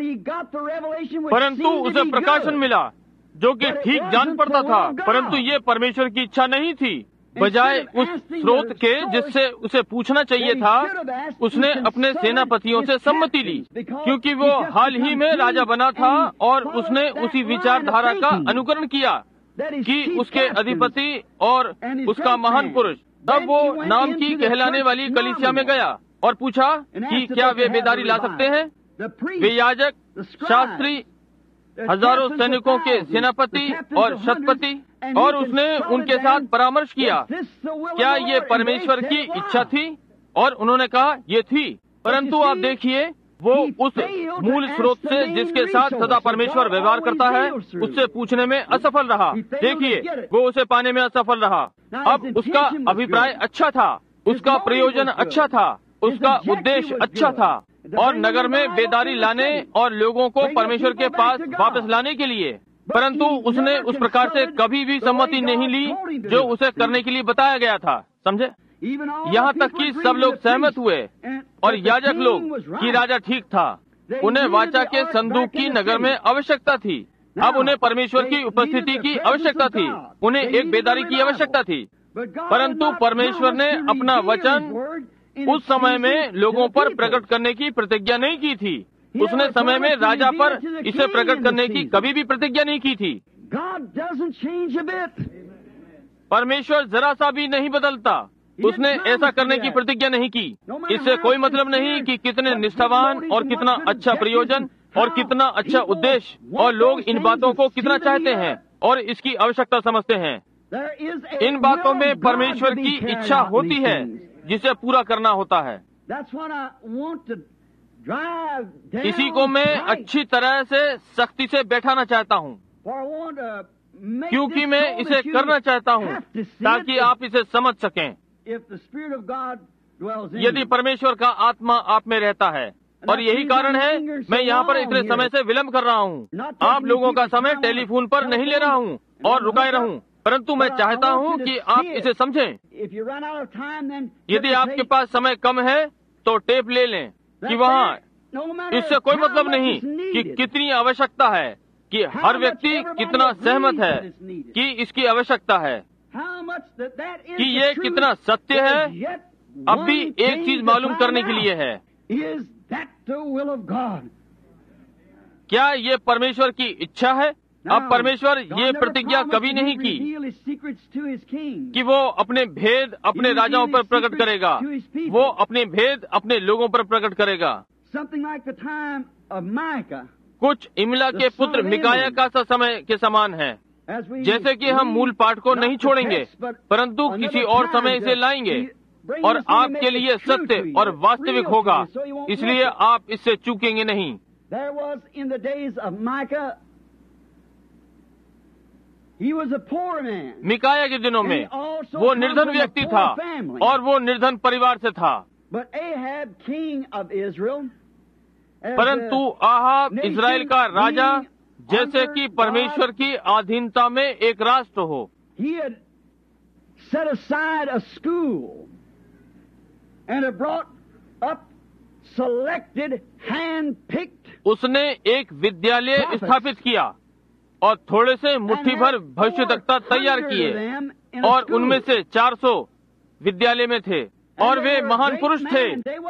परंतु उसे प्रकाशन मिला जो कि ठीक जान पड़ता था, परंतु ये परमेश्वर की इच्छा नहीं थी। बजाय उस स्रोत के जिससे उसे पूछना चाहिए था, उसने अपने सेनापतियों से सम्मति ली, क्योंकि वो हाल ही में राजा बना था और उसने उसी विचारधारा का अनुकरण किया कि उसके अधिपति और उसका महान पुरुष। तब वो नाम की कहलाने वाली कलीसिया में गया और पूछा कि क्या वे बेदारी ला सकते हैं। वे याजक, शास्त्री, हजारों सैनिकों के सेनापति और शतपति, और उसने उनके साथ परामर्श किया क्या ये परमेश्वर की इच्छा थी, और उन्होंने कहा ये थी। परंतु आप देखिए वो उस मूल स्रोत से जिसके साथ सदा परमेश्वर व्यवहार करता है उससे पूछने में असफल रहा। देखिए वो उसे पाने में असफल रहा। अब उसका अभिप्राय अच्छा था, उसका प्रयोजन अच्छा था, उसका उद्देश्य अच्छा था, और नगर में बेदारी लाने और लोगों को परमेश्वर के पास वापस लाने के लिए। परंतु उसने उस प्रकार से कभी भी सम्मति नहीं ली जो उसे करने के लिए बताया गया था। समझे? यहाँ तक कि सब लोग सहमत हुए और याजक लोग कि राजा ठीक था, उन्हें वाचा के संदूक की नगर में आवश्यकता थी। अब उन्हें परमेश्वर की उपस्थिति की आवश्यकता थी, उन्हें एक बेदारी की आवश्यकता थी, परंतु परमेश्वर ने अपना वचन उस समय में लोगों पर प्रकट करने की प्रतिज्ञा नहीं की थी। उसने समय में राजा पर इसे प्रकट करने की कभी भी प्रतिज्ञा नहीं की थी। परमेश्वर जरा सा भी नहीं बदलता। उसने ऐसा करने की प्रतिज्ञा नहीं की। इससे कोई मतलब नहीं कि कितने निष्ठावान और कितना अच्छा प्रयोजन और कितना अच्छा उद्देश्य और लोग इन बातों को कितना चाहते हैं और इसकी आवश्यकता समझते हैं। इन बातों में परमेश्वर की इच्छा होती है जिसे पूरा करना होता है। इसी को मैं अच्छी तरह से सख्ती से बैठाना चाहता हूँ, क्योंकि मैं इसे करना चाहता हूँ ताकि आप इसे समझ सकें। यदि परमेश्वर का आत्मा आप में रहता है, और यही कारण है मैं यहाँ पर इतने समय से विलंब कर रहा हूँ। आप लोगों का समय टेलीफोन पर नहीं ले रहा हूँ और रुकाए रहूं, परंतु मैं चाहता हूँ कि आप इसे समझें। यदि आपके पास समय कम है तो टेप ले लें कि वहाँ, इससे कोई मतलब नहीं कि कितनी आवश्यकता है, कि हर व्यक्ति कितना सहमत है कि इसकी आवश्यकता है, कि ये कितना सत्य है। अब भी एक चीज मालूम करने के लिए है, क्या ये परमेश्वर की इच्छा है? अब परमेश्वर ये प्रतिज्ञा कभी नहीं की कि वो अपने भेद अपने राजाओं पर प्रकट करेगा, वो अपने भेद अपने लोगों पर प्रकट करेगा। कुछ इमला के पुत्र मिकाया का सा समय के समान है। जैसे कि हम मूल पाठ को नहीं छोड़ेंगे, परंतु किसी और समय इसे लाएंगे और आपके लिए सत्य और वास्तविक होगा, इसलिए आप इससे चूकेंगे नहीं। मिकाया के दिनों में वो निर्धन व्यक्ति था और वो निर्धन परिवार से था, परंतु आहाब इज़राइल का राजा जैसे कि परमेश्वर की अधीनता में एक राष्ट्र हो। उसने एक विद्यालय स्थापित किया और थोड़े से मुट्ठी भर भविष्यद्वक्ता तैयार किए, और उनमें से 400 विद्यालय में थे, और वे महान पुरुष थे।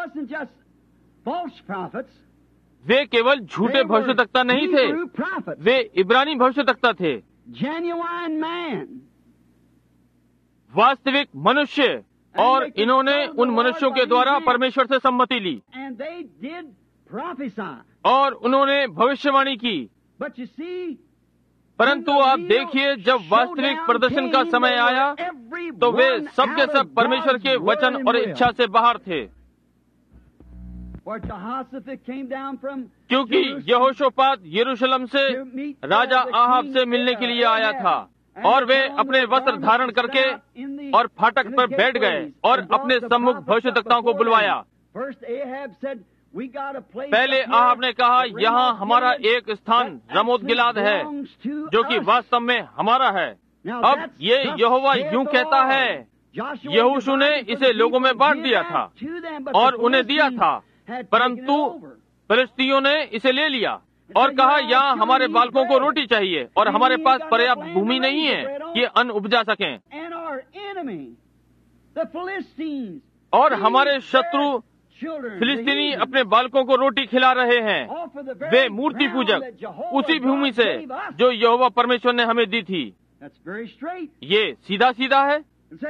वे केवल झूठे भविष्यद्वक्ता नहीं थे, वे इब्रानी भविष्यद्वक्ता थे, वास्तविक मनुष्य। और इन्होंने उन मनुष्यों के द्वारा परमेश्वर से सम्मति ली और उन्होंने भविष्यवाणी की। परंतु आप देखिए, जब वास्तविक प्रदर्शन का समय आया तो वे सब के सब परमेश्वर के वचन और इच्छा से बाहर थे, क्योंकि यहोशापात यरूशलेम से राजा आहाब से मिलने के लिए आया था, और वे अपने वस्त्र धारण करके और फाटक पर बैठ गए और अपने सम्मुख भविष्यद्वक्ताओं को बुलवाया। पहले आहाब ने कहा, यहाँ हमारा एक स्थान रमोत गिलाद है जो कि वास्तव में हमारा है। अब ये यहोवा यूं कहता है, यहोशू ने इसे लोगों में बांट दिया था और उन्हें दिया था, परंतु फिलिस्तीयों ने इसे ले लिया और कहा, यहाँ हमारे बालकों को रोटी चाहिए और हमारे पास पर्याप्त भूमि नहीं है कि अन्न उपजा सकें, और हमारे शत्रु फिलिस्तीनी अपने बालकों को रोटी खिला रहे हैं, वे मूर्ति पूजक, उसी भूमि से जो यहोवा परमेश्वर ने हमें दी थी। ये सीधा सीधा है।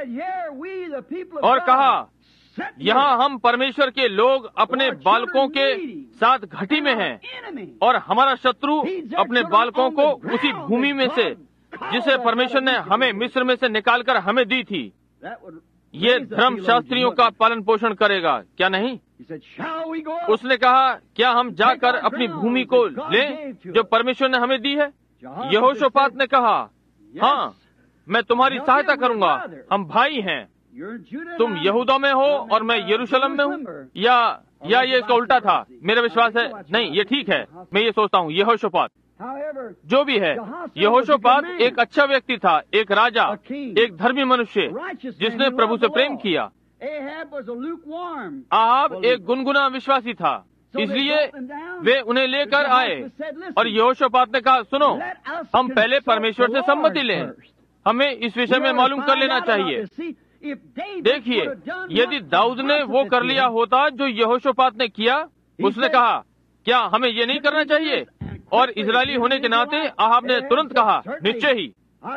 और कहा, यहाँ हम परमेश्वर के लोग अपने बालकों के साथ घटी में हैं, और हमारा शत्रु अपने बालकों को उसी भूमि में से जिसे परमेश्वर ने हमें मिस्र में से निकालकर हमें दी थी, ये धर्म शास्त्रियों का पालन पोषण करेगा, क्या नहीं? उसने कहा, क्या हम जाकर अपनी भूमि को लें जो परमेश्वर ने हमें दी है? यहोशापात ने कहा, हाँ, मैं तुम्हारी सहायता करूंगा, हम भाई हैं। तुम यहूदा में हो और मैं यरूशलेम में हूँ, या ये इसका उल्टा था? मेरा विश्वास है नहीं, ये ठीक है। मैं ये सोचता हूँ यहोशापात जो भी है, यहोशापात एक अच्छा व्यक्ति था, एक राजा, एक धर्मी मनुष्य जिसने प्रभु से प्रेम किया। आहाब एक गुनगुना विश्वासी था, इसलिए वे उन्हें लेकर आए और यहोशापात ने कहा, सुनो, हम पहले परमेश्वर से सम्मति लें, हमें इस विषय में मालूम कर लेना चाहिए। देखिए, यदि दाऊद ने वो कर लिया होता जो यहोशापात ने किया, उसने कहा, क्या हमें ये नहीं करना चाहिए? और इजरायली होने के नाते अहाब ने तुरंत कहा, निश्चय ही,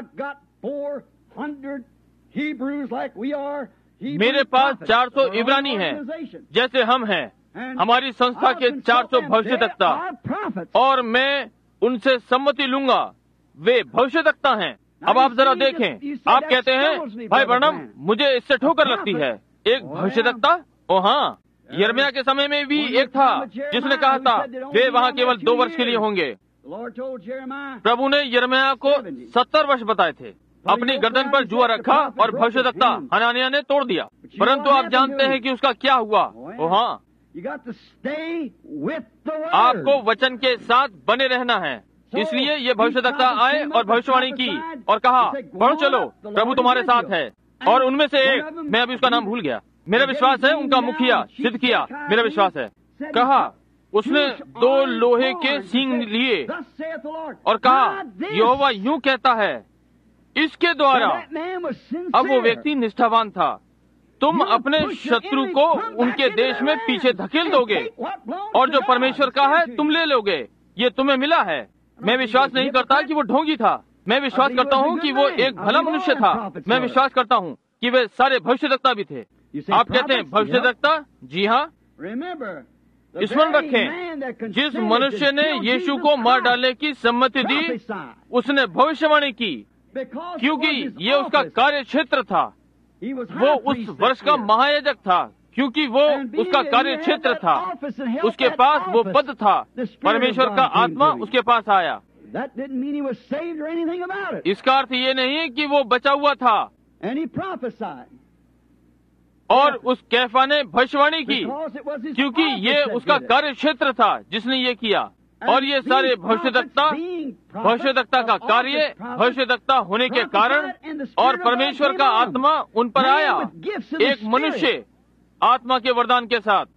मेरे पास 400 इब्रानी हैं, जैसे हम हैं, हमारी संस्था के 400 भविष्यद्वक्ता, और मैं उनसे सम्मति लूंगा, वे भविष्यद्वक्ता हैं। अब आप जरा देखें, आप कहते हैं, भाई ब्रनम, मुझे इससे ठोकर लगती है, एक भविष्यद्वक्ता? ओ हाँ, यिर्मयाह के समय में भी एक था जिसने कहा था वे वहाँ केवल 2 वर्ष के लिए होंगे। प्रभु ने यिर्मयाह को 70 वर्ष बताए थे। अपनी गर्दन पर जुआ रखा और भविष्यद्वक्ता हनानिया ने तोड़ दिया। परंतु आप जानते हैं कि उसका क्या हुआ? ओ हाँ, आपको वचन के साथ बने रहना है। इसलिए ये भविष्यद्वक्ता आए और भविष्यवाणी की और कहा, बढ़ो चलो, प्रभु तुम्हारे साथ है। और उनमें से एक, मैं अभी उसका नाम भूल गया, मेरा विश्वास है उनका मुखिया सिद्ध किया, मेरा विश्वास है, कहा, उसने 2 लोहे के सींग लिए और कहा, यहोवा यूं कहता है, इसके द्वारा। अब वो व्यक्ति निष्ठावान था। तुम अपने शत्रु को उनके देश में पीछे धकेल दोगे और जो परमेश्वर का है तुम ले लोगे। ये तुम्हें मिला है। मैं विश्वास नहीं करता कि वो ढोंगी था। मैं विश्वास करता हूँ कि वो एक भला मनुष्य था। मैं विश्वास करता हूँ कि वे सारे भविष्यद्वक्ता भी थे। आप कहते हैं भविष्यद्वक्ता? जी हाँ। स्मरण रखें, जिस मनुष्य ने यीशु को मार डालने की सम्मति दी, उसने भविष्यवाणी की, क्योंकि ये उसका कार्य क्षेत्र था। वो उस वर्ष का महायाजक था, क्योंकि वो उसका कार्य क्षेत्र था। उसके पास वो पद था। परमेश्वर का आत्मा उसके पास आया। इसका अर्थ ये नहीं कि वो बचा हुआ था। और उस कैफा ने भविष्यवाणी की, क्योंकि ये उसका कार्य क्षेत्र था जिसने ये किया। और ये सारे भविष्यद्वक्ता का कार्य, भविष्यद्वक्ता होने के कारण, और परमेश्वर का आत्मा उन पर आया, एक मनुष्य आत्मा के वरदान के साथ।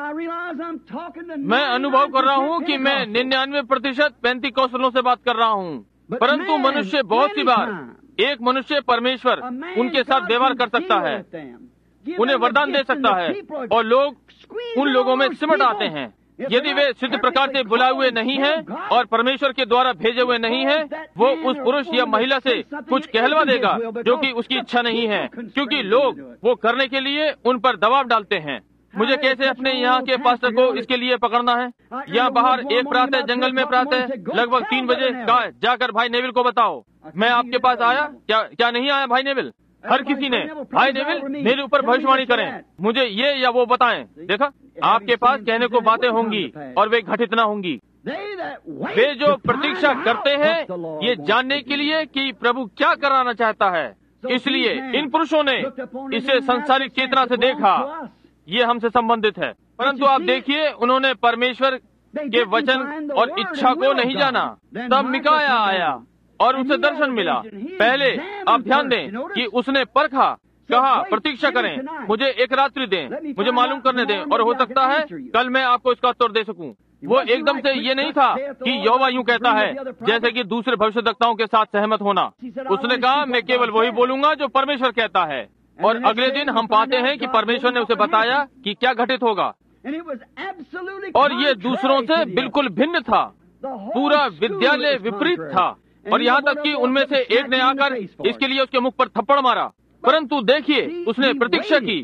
मैं अनुभव कर रहा हूँ कि मैं 99% पेंतीकोस्तलों से बात कर रहा हूँ। परंतु मनुष्य बहुत सी बार, एक मनुष्य परमेश्वर उनके साथ व्यवहार कर सकता है, उन्हें वरदान दे सकता है, और लोग उन लोगों में सिमट आते हैं। यदि वे सिद्ध प्रकार से बुलाए हुए नहीं हैं और परमेश्वर के द्वारा भेजे हुए नहीं हैं, वो उस पुरुष या महिला से कुछ कहलवा देगा जो कि उसकी इच्छा नहीं है, क्योंकि लोग वो करने के लिए उन पर दबाव डालते हैं। मुझे कैसे अपने यहाँ के पास्टर को इसके लिए पकड़ना है? यहाँ बाहर एक प्रातः जंगल में प्रातः लगभग 3 बजे कहा, जाकर भाई नेविल को बताओ। मैं आपके पास आया, क्या नहीं आया भाई नेविल? हर किसी ने, भाई नेविल मेरे ऊपर भविष्यवाणी करें, मुझे ये या वो बताएं। देखा, आपके पास कहने को बातें होंगी और वे घटित न होंगी। वे जो प्रतीक्षा करते हैं ये जानने के लिए कि प्रभु क्या कराना चाहता है, इसलिए इन पुरुषों ने इसे संसारिक चेतना से देखा, ये हमसे संबंधित है। परंतु आप देखिए, उन्होंने परमेश्वर के वचन और इच्छा को नहीं जाना। तब मिकाया आया और उसे दर्शन मिला। पहले आप ध्यान दें कि उसने परखा, कहा प्रतीक्षा करें, मुझे एक रात्रि दें, मुझे मालूम करने दें, और हो सकता है कल मैं आपको इसका उत्तर दे सकूं। वो एकदम से ये नहीं था कि यहोवा यूं कहता है, जैसे कि दूसरे भविष्यद्वक्ताओं के साथ सहमत होना। उसने कहा, मैं केवल वही बोलूंगा जो परमेश्वर कहता है। और अगले दिन हम पाते हैं कि परमेश्वर ने उसे बताया कि क्या घटित होगा, और ये दूसरों से बिल्कुल भिन्न था। पूरा विद्यालय विपरीत था, और यहाँ तक कि उनमें से एक ने आकर इसके लिए उसके मुख पर थप्पड़ मारा। परंतु देखिए, उसने प्रतीक्षा की।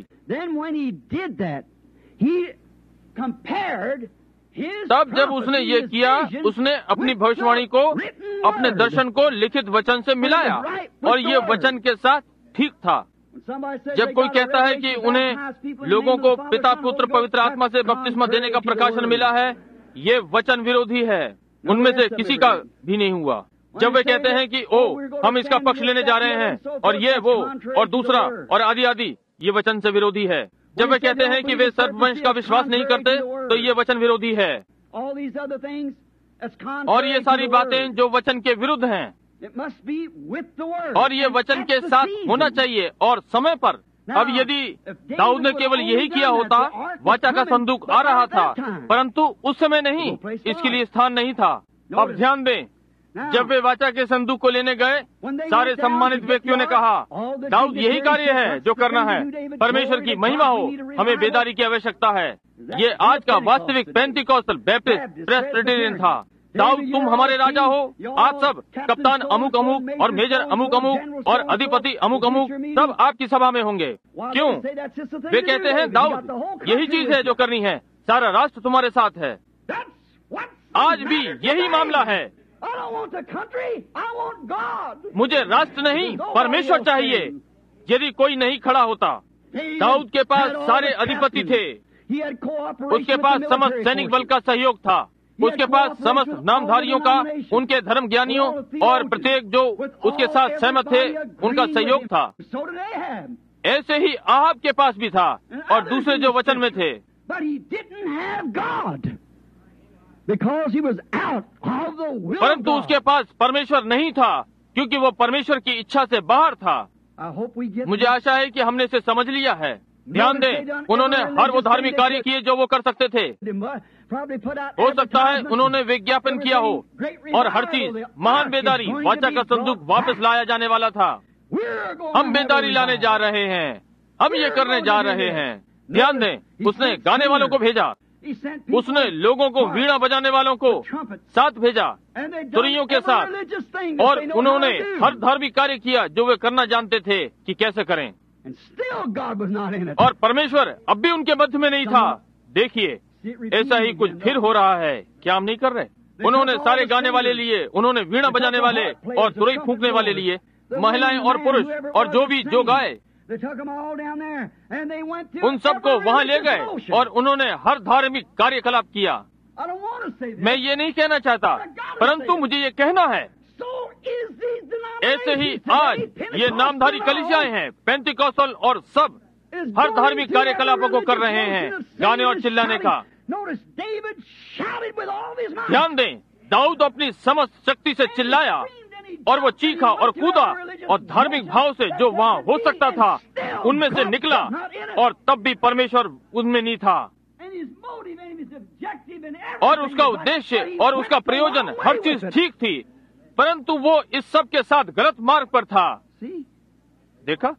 तब जब उसने ये किया, उसने अपनी भविष्यवाणी को, अपने दर्शन को लिखित वचन से मिलाया, और ये वचन के साथ ठीक था। जब कोई कहता है कि उन्हें लोगों को पिता पुत्र पवित्र आत्मा से बपतिस्मा देने का प्रकाशन मिला है, ये वचन विरोधी है। उनमें से किसी का भी नहीं हुआ। जब वे कहते हैं कि ओ हम इसका पक्ष लेने जा रहे हैं, और ये वो और दूसरा और आदि आदि, ये वचन से विरोधी है। जब वे कहते हैं कि वे सर्पवंश का विश्वास नहीं करते, तो ये वचन विरोधी है। और ये सारी बातें जो वचन के विरुद्ध हैं, और ये वचन के साथ होना चाहिए और समय पर। अब यदि दाऊद ने केवल यही किया होता, वाचा का संदूक आ रहा था, परंतु उस समय नहीं, इसके लिए स्थान नहीं था। अब ध्यान दें, जब वे वाचा के संदूक को लेने गए, सारे सम्मानित व्यक्तियों ने कहा, दाऊद यही कार्य है जो करना है, परमेश्वर की महिमा हो, हमें बेदारी की आवश्यकता है। ये आज का वास्तविक पेंटिकॉस्टल बैप्टिस्ट प्रेस्बिटेरियन था। दाऊद, तुम हमारे राजा हो, आप सब कप्तान अमुक अमुक और मेजर अमुक अमुक और अधिपति अमुक अमुक सब आपकी सभा में होंगे। क्यों? वे कहते हैं, दाऊद यही चीज है जो करनी है, सारा राष्ट्र तुम्हारे साथ है। आज भी यही मामला है। मुझे राष्ट्र नहीं, परमेश्वर चाहिए। यदि कोई नहीं खड़ा होता, दाऊद के पास सारे अधिपति थे, उसके पास समस्त सैनिक बल का सहयोग था, उसके पास समस्त नामधारियों का, उनके धर्म ज्ञानियों और प्रत्येक जो उसके साथ सहमत थे, उनका सहयोग था। ऐसे ही आहाब के पास भी था और दूसरे जो वचन में थे। परंतु उसके पास परमेश्वर नहीं था, क्योंकि वो परमेश्वर की इच्छा से बाहर था। मुझे आशा है कि हमने इसे समझ लिया है। ध्यान दें, उन्होंने हर वो धार्मिक कार्य किए जो वो कर सकते थे। हो सकता है उन्होंने विज्ञापन किया हो और हर चीज, महान बेदारी, वाचा का संदूक वापस लाया जाने वाला था। हम बेदारी लाने जा रहे हैं, हम ये करने जा रहे हैं। ध्यान दें, उसने गाने वालों को भेजा, उसने लोगों को वीणा बजाने वालों को साथ भेजा, तुरियों के साथ, और उन्होंने हर धार्मिक कार्य किया जो वे करना जानते थे कि कैसे करें, और परमेश्वर अब भी उनके मध्य में नहीं था। देखिए, ऐसा ही कुछ फिर हो रहा है। क्या हम नहीं कर रहे? उन्होंने सारे गाने वाले लिए, उन्होंने वीणा बजाने वाले और तुरई फूंकने वाले लिए, महिलाएं और पुरुष और जो भी जो गाए, उन सबको वहाँ ले गए और उन्होंने हर धार्मिक कार्यकलाप किया। मैं ये नहीं कहना चाहता, परंतु मुझे ये कहना है, ऐसे ही आज ये नामधारी कलीसियाएं हैं, पेंटिकॉस्टल और सब हर धार्मिक कार्यकलापों को कर रहे हैं, गाने और चिल्लाने का। ध्यान दें, दाऊद अपनी समस्त शक्ति से चिल्लाया और वो चीखा और कूदा और धार्मिक भाव से जो वहाँ हो सकता था उनमें से निकला, और तब भी परमेश्वर उनमें नहीं था, और उसका उद्देश्य और उसका प्रयोजन हर चीज ठीक थी, परंतु वो इस सब के साथ गलत मार्ग पर था। देखा,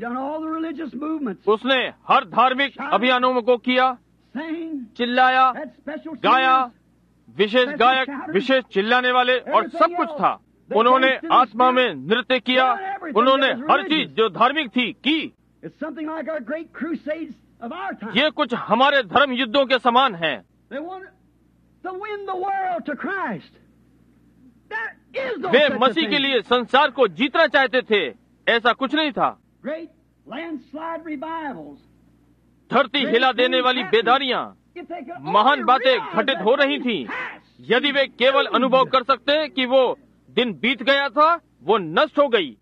उसने हर धार्मिक अभियानों को किया, चिल्लाया, गाया, विशेष गायक, विशेष चिल्लाने वाले और सब कुछ था। उन्होंने आत्मा में नृत्य किया, उन्होंने हर चीज जो धार्मिक थी की। ये कुछ हमारे धर्म युद्धों के समान है। वे मसीह के लिए संसार को जीतना चाहते थे, ऐसा कुछ नहीं था। धरती हिला देने वाली बेदारियां, महान बातें घटित हो रही थीं। यदि वे केवल अनुभव कर सकते कि वो दिन बीत गया था, वो नष्ट हो गई,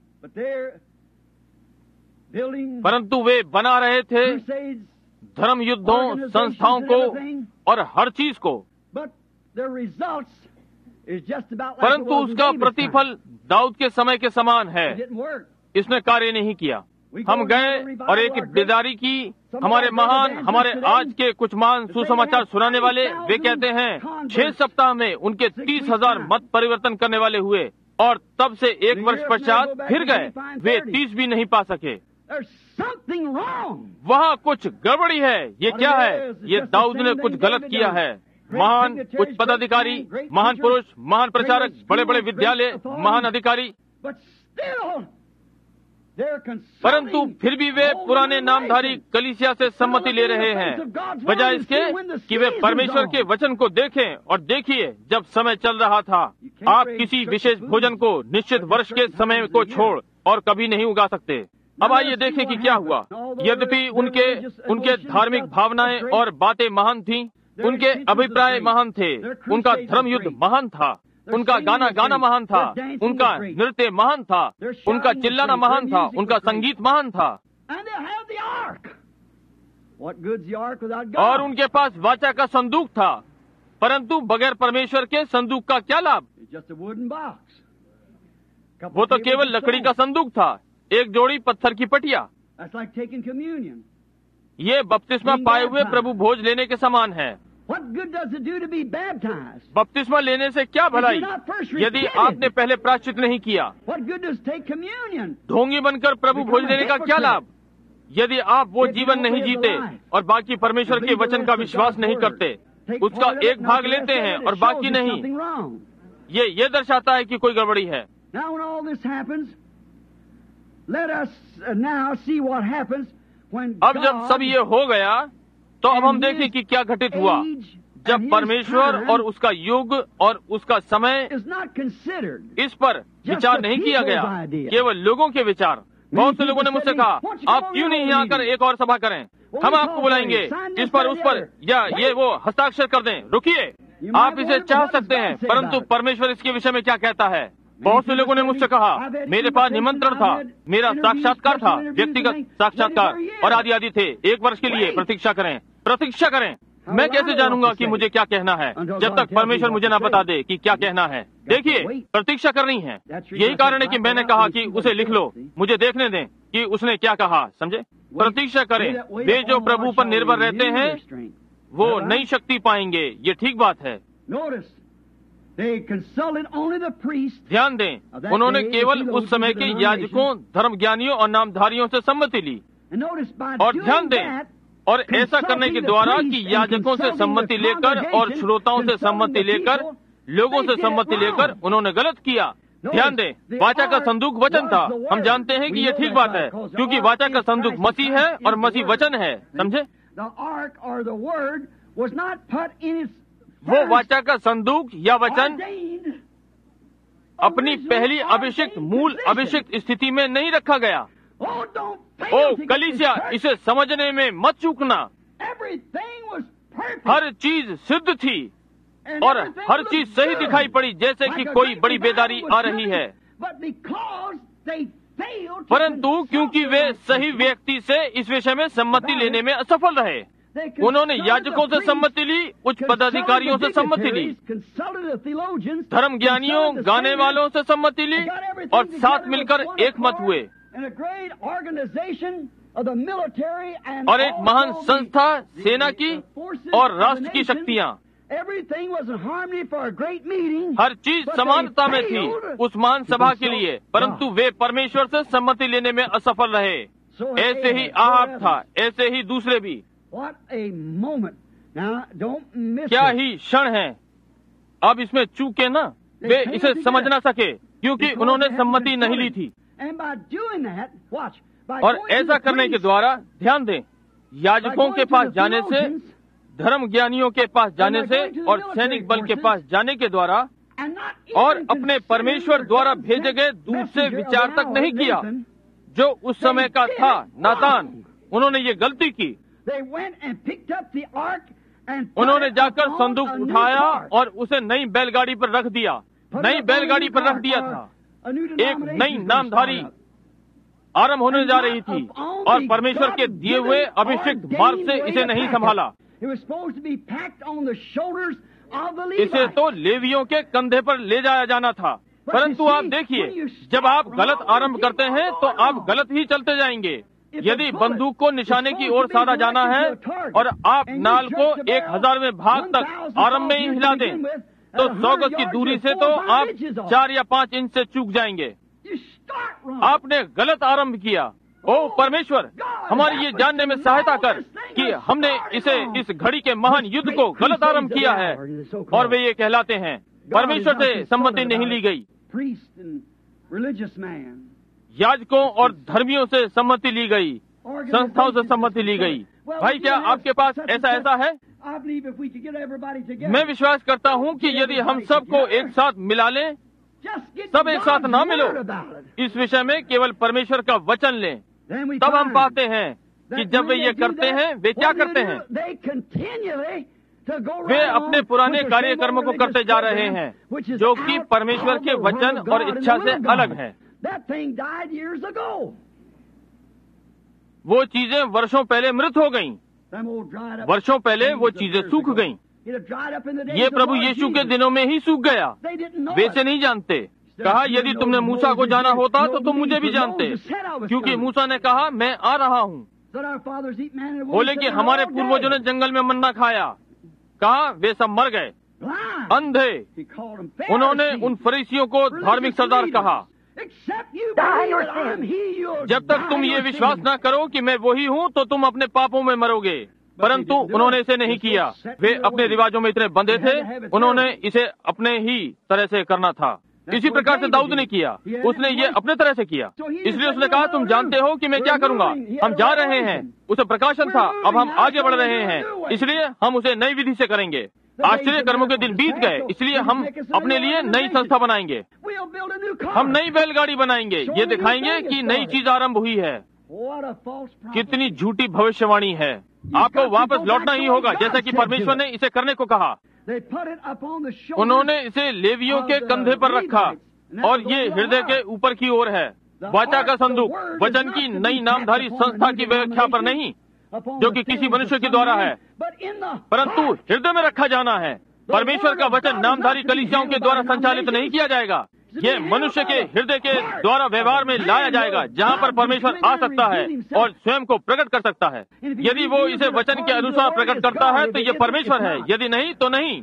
परंतु वे बना रहे थे धर्म युद्धों, संस्थाओं को और हर चीज को। परंतु उसका प्रतिफल दाऊद के समय के समान है। इसने कार्य नहीं किया। हम गए और एक बेदारी की। हमारे आज के कुछ महान सुसमाचार सुनाने वाले, वे कहते हैं 6 सप्ताह में उनके 30,000 मत परिवर्तन करने वाले हुए, और तब से 1 वर्ष पश्चात फिर गए, वे 30 भी नहीं पा सके। वहाँ कुछ गड़बड़ी है। ये क्या है? ये दाऊद ने कुछ गलत किया है। महान उच्च पदाधिकारी, महान पुरुष, महान प्रचारक, बड़े बड़े विद्यालय, महान अधिकारी, परंतु फिर भी वे पुराने नामधारी कलीसिया से सम्मति ले रहे हैं, बजाय इसके कि वे परमेश्वर के वचन को देखें। और देखिए, जब समय चल रहा था, आप किसी विशेष भोजन को निश्चित वर्ष के समय को छोड़ और कभी नहीं उगा सकते। अब आइए देखें कि क्या हुआ। यद्यपि उनके धार्मिक भावनाएं और बातें महान थीं, उनके अभिप्राय महान थे, उनका धर्म युद्ध महान था, उनका गाना महान था, उनका नृत्य महान था, उनका चिल्लाना महान था, उनका संगीत महान था, और उनके पास वाचा का संदूक था। परंतु बगैर परमेश्वर के संदूक का क्या लाभ? वो तो केवल लकड़ी का संदूक था, एक जोड़ी पत्थर की पटिया। That's like taking communion. ये बपतिस्मा पाए हुए प्रभु भोज लेने के समान है। What good does it do to be baptized? बपतिस्मा लेने से क्या भलाई यदि आपने पहले प्रायश्चित नहीं किया। What good does take communion? ढोंगी बनकर प्रभु भोज लेने का क्या लाभ यदि आप वो जीवन नहीं जीते और बाकी परमेश्वर के वचन का विश्वास नहीं करते, उसका एक भाग लेते हैं और बाकी नहीं। ये दर्शाता है कि कोई गड़बड़ी है। Now when all this happens, let us now see what happens when अब जब सब ये हो गया तो अब हम देखें कि क्या घटित हुआ जब परमेश्वर और उसका युग और उसका समय इस पर विचार नहीं किया गया, केवल लोगों के विचार। बहुत से लोगों ने मुझसे कहा, आप क्यों नहीं यहाँ आकर एक और सभा करें, हम आपको बुलाएंगे, इस पर उस पर या ये वो हस्ताक्षर कर दें। रुकिए, आप इसे चाह सकते हैं परंतु परमेश्वर इसके विषय में क्या कहता है। बहुत से लोगों ने मुझसे कहा, मेरे पास निमंत्रण था, मेरा साक्षात्कार था, व्यक्तिगत साक्षात्कार और आदि आदि थे, 1 वर्ष के लिए प्रतीक्षा करें। मैं कैसे जानूंगा कि मुझे क्या कहना है जब तक परमेश्वर मुझे ना बता दे कि क्या कहना है। देखिए, प्रतीक्षा करनी है। यही कारण है कि मैंने कहा कि उसे लिख लो, मुझे देखने दें कि उसने क्या कहा। समझे? प्रतीक्षा करें। वे जो प्रभु पर निर्भर रहते हैं वो नई शक्ति पाएंगे। ये ठीक बात है। ध्यान दें, उन्होंने केवल उस समय के याजकों, धर्म ज्ञानियों और नामधारियों से सम्मति ली। और ध्यान दें, और ऐसा करने के द्वारा कि याजकों से सम्मति लेकर और श्रोताओं से सम्मति लेकर, लोगों से सम्मति लेकर उन्होंने गलत किया। ध्यान दें, वाचा का संदूक वचन था। हम जानते हैं कि ये ठीक बात है क्योंकि वाचा का संदूक मसीह है और मसीह वचन है। समझे? वो वाचा का संदूक या वचन अपनी पहली अभिषिक्त, मूल अभिषिक्त स्थिति में नहीं रखा गया। ओ कलीसिया, इसे समझने में मत चूकना। हर चीज सिद्ध थी और हर चीज सही दिखाई पड़ी, जैसे कि कोई बड़ी बेदारी आ रही है। परंतु क्योंकि वे सही व्यक्ति से इस विषय में सम्मति लेने में असफल रहे, उन्होंने याजकों से सम्मति ली, उच्च पदाधिकारियों से सम्मति ली, धर्म ज्ञानियों, गाने वालों से सम्मति ली और साथ मिलकर एक मत हुए और एक महान संस्था, सेना की और राष्ट्र की शक्तियां, हर चीज समानता में थी उस महान सभा के लिए, परंतु वे परमेश्वर से सम्मति लेने में असफल रहे। ऐसे ही आहाब था, ऐसे ही दूसरे भी। क्या ही क्षण है। अब इसमें चूके ना, वे इसे समझ ना सके क्योंकि उन्होंने सम्मति नहीं ली थी। और ऐसा करने के द्वारा, ध्यान दें, याजकों के पास जाने से, धर्म ज्ञानियों के पास जाने से और सैनिक बल के पास जाने के द्वारा और अपने परमेश्वर द्वारा भेजे गए दूत से विचार तक नहीं किया जो उस समय का था, नातान। उन्होंने ये गलती की। उन्होंने जाकर संदूक उठाया और उसे नई बैलगाड़ी पर रख दिया। नई बैलगाड़ी पर रख दिया था। एक नई नामधारी आरंभ होने जा रही थी और परमेश्वर के दिए हुए अभिषेक मार्ग से इसे नहीं संभाला। इसे तो लेवियों के कंधे पर ले जाया जाना था। परंतु आप देखिए, जब आप गलत आरंभ करते हैं तो आप गलत ही चलते जाएंगे। यदि बंदूक को निशाने की ओर साधा जाना है और आप नाल को 1000वें भाग तक आरंभ में ही हिला दें तो 100 गज की दूरी से तो आप 4 या 5 इंच से चूक जाएंगे। आपने गलत आरंभ किया। ओ परमेश्वर, हमारी ये जानने में सहायता कर कि हमने इस घड़ी के महान युद्ध को गलत आरंभ किया है। और वे ये कहलाते हैं, परमेश्वर से सम्मति नहीं ली गई, याजकों और धर्मियों से सम्मति ली गई, संस्थाओं से सम्मति ली गई। भाई, क्या आपके पास ऐसा है? मैं विश्वास करता हूँ कि यदि हम सबको एक साथ मिला लें, सब एक साथ ना मिलो इस विषय में, केवल परमेश्वर का वचन लें, तब हम पाते हैं कि जब वे ये करते हैं, वे क्या करते हैं? वे अपने पुराने कार्यक्रमों को करते जा रहे हैं जो कि परमेश्वर के वचन और इच्छा से अलग है। वो चीजें वर्षों पहले मृत हो गईं। वर्षों पहले वो चीजें सूख गईं। ये प्रभु यीशु के दिनों में ही सूख गया। वे इसे नहीं जानते। कहा, यदि तुमने मूसा को जाना होता तो तुम मुझे भी जानते, क्योंकि मूसा ने कहा मैं आ रहा हूँ। बोले कि हमारे पूर्वजों ने जंगल में मन्ना खाया। कहा वे सब मर गए, अंधे। उन्होंने उन फरीसियों को धार्मिक सरदार कहा। जब तक तुम ये विश्वास न करो कि मैं वही हूँ तो तुम अपने पापों में मरोगे। परंतु उन्होंने इसे नहीं किया। वे अपने रिवाजों में इतने बंधे थे, उन्होंने इसे अपने ही तरह से करना था। इसी प्रकार से दाऊद ने किया, उसने ये अपने तरह से किया। इसलिए उसने कहा, तुम जानते हो कि मैं क्या करूंगा। हम जा रहे हैं, उसे प्रकाशन था, अब हम आगे बढ़ रहे हैं, इसलिए हम उसे नई विधि से करेंगे। आश्चर्य कर्मों के दिन बीत गए, इसलिए हम अपने लिए नई संस्था बनाएंगे। हम नई बैलगाड़ी बनाएंगे, ये दिखाएंगे कि नई चीज आरंभ हुई है। कितनी झूठी भविष्यवाणी है। आपको वापस लौटना ही होगा, जैसा कि परमेश्वर ने इसे करने को कहा। उन्होंने इसे लेवियों के कंधे पर रखा और ये हृदय के ऊपर की ओर है। वाचा का संदूक वचन की नई नामधारी संस्था की व्याख्या पर नहीं, जो कि किसी मनुष्य के द्वारा है, परंतु हृदय में रखा जाना है। परमेश्वर का वचन नामधारी कलीसियाओं के द्वारा संचालित नहीं किया जाएगा। ये मनुष्य के हृदय के द्वारा व्यवहार में लाया जाएगा, जहाँ पर परमेश्वर आ सकता है और स्वयं को प्रकट कर सकता है। यदि वो इसे वचन के अनुसार प्रकट करता है तो ये परमेश्वर है, यदि नहीं तो नहीं।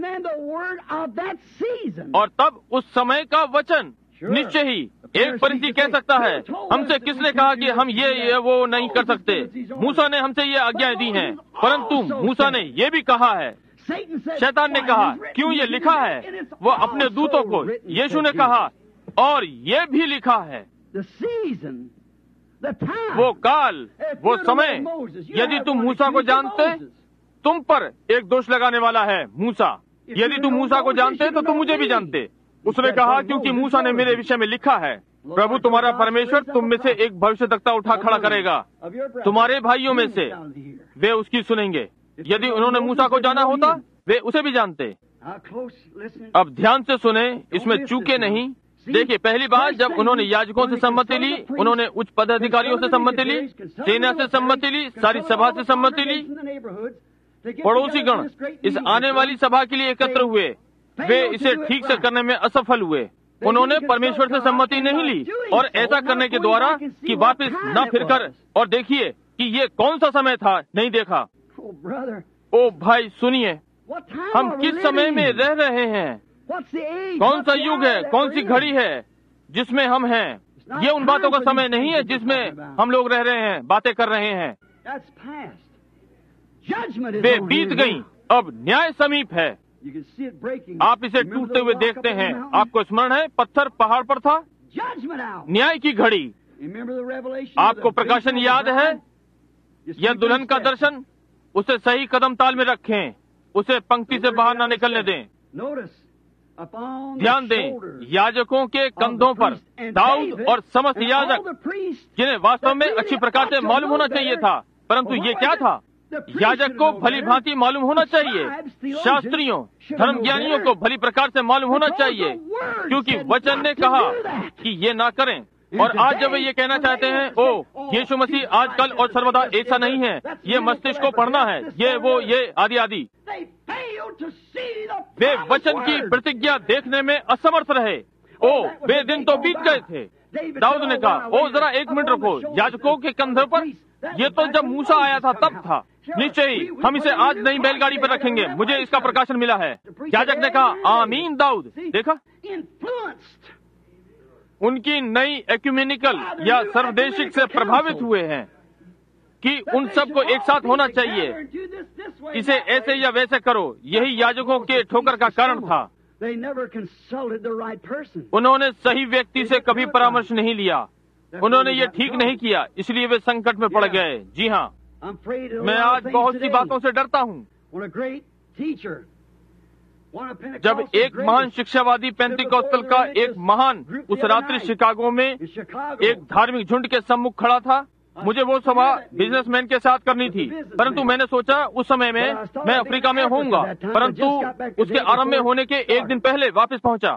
और तब उस समय का वचन निश्चय ही एक फरीसी कह सकता है, हमसे किसने कहा कि हम ये वो नहीं कर सकते। मूसा ने हमसे ये आज्ञाएं दी हैं, परंतु मूसा ने ये भी कहा है, शैतान ने कहा, क्यों ये लिखा है। वो अपने दूतों को यीशु ने कहा, और ये भी लिखा है। वो काल, वो समय, यदि तुम मूसा को जानते, तुम पर एक दोष लगाने वाला है मूसा। यदि तुम मूसा को जानते तो तुम मुझे भी जानते। उसने कहा, क्योंकि मूसा ने मेरे विषय में लिखा है, प्रभु तुम्हारा परमेश्वर तुम में से एक भविष्यद्वक्ता उठा खड़ा करेगा, तुम्हारे भाइयों में से, वे उसकी सुनेंगे। यदि उन्होंने मूसा को जाना होता वे उसे भी जानते। अब ध्यान से सुने, इसमें चूके नहीं। देखिए, पहली बार जब उन्होंने याजकों से सम्मति ली, उन्होंने उच्च पदाधिकारियों से सम्मति ली, सेना से सम्मति ली, सारी सभा से सम्मति ली। पड़ोसी गण इस आने वाली सभा के लिए एकत्र हुए, वे इसे ठीक से करने में असफल हुए। उन्होंने परमेश्वर से सम्मति नहीं ली, और ऐसा करने के द्वारा कि वापस न फिरकर और देखिए कि ये कौन सा समय था, नहीं देखा। ओ भाई सुनिए, हम किस समय में रह रहे हैं, कौन सा युग है, कौन सी घड़ी है जिसमें हम हैं। ये उन बातों का समय नहीं है जिसमें हम लोग रह रहे हैं, बातें कर रहे हैं। वे बीत गई, अब न्याय समीप है। आप इसे टूटते हुए देखते हैं। आपको स्मरण है, पत्थर पहाड़ पर था, न्याय की घड़ी। आपको प्रकाशन याद है, यह दुल्हन का दर्शन। उसे सही कदम ताल में रखें, उसे पंक्ति से बाहर न निकलने दें। ध्यान दें, याजकों के कंधों पर दाऊद और समस्त याजक, जिन्हें वास्तव में अच्छी प्रकार से मालूम होना चाहिए था, परंतु ये क्या था। याजक को भली भांति मालूम होना चाहिए, शास्त्रियों धर्म ज्ञानियों को भली प्रकार से मालूम होना चाहिए, क्योंकि वचन ने कहा कि ये ना करें। और आज जब वे ये कहना चाहते हैं, ओ यीशु मसीह आजकल और सर्वदा एक सा नहीं है, ये मस्तिष्क को पढ़ना है, ये वो ये आदि आदि, वे वचन की प्रतिज्ञा देखने में असमर्थ रहे। ओ वे दिन तो बीत गए थे। दाऊद ने कहा, ओ जरा एक मिनट रुको, याजकों के कंधे पर, ये तो जब मूसा आया था तब था। निश्चय ही हम इसे आज नई बैलगाड़ी पर रखेंगे, मुझे इसका प्रकाशन मिला है। याजक ने कहा, आमीन। दाऊद देखा, उनकी नई एक्यूमेनिकल या सर्वदेशिक से प्रभावित हुए हैं कि उन सब को एक साथ होना चाहिए, इसे ऐसे या वैसे करो। यही याजकों के ठोकर का कारण था। उन्होंने सही व्यक्ति से कभी परामर्श नहीं लिया, उन्होंने ये ठीक नहीं किया, इसलिए वे संकट में पड़ गए। जी हाँ, मैं आज बहुत सी बातों से डरता हूँ। जब एक महान शिक्षावादी पेंतिकोस्टल का एक महान उस रात्रि शिकागो में एक धार्मिक झुंड के सम्मुख खड़ा था। मुझे वो सभा बिजनेसमैन के साथ करनी थी, परंतु मैंने सोचा उस समय में मैं अफ्रीका में होऊंगा, परंतु उसके आरंभ में होने के एक दिन पहले वापस पहुंचा।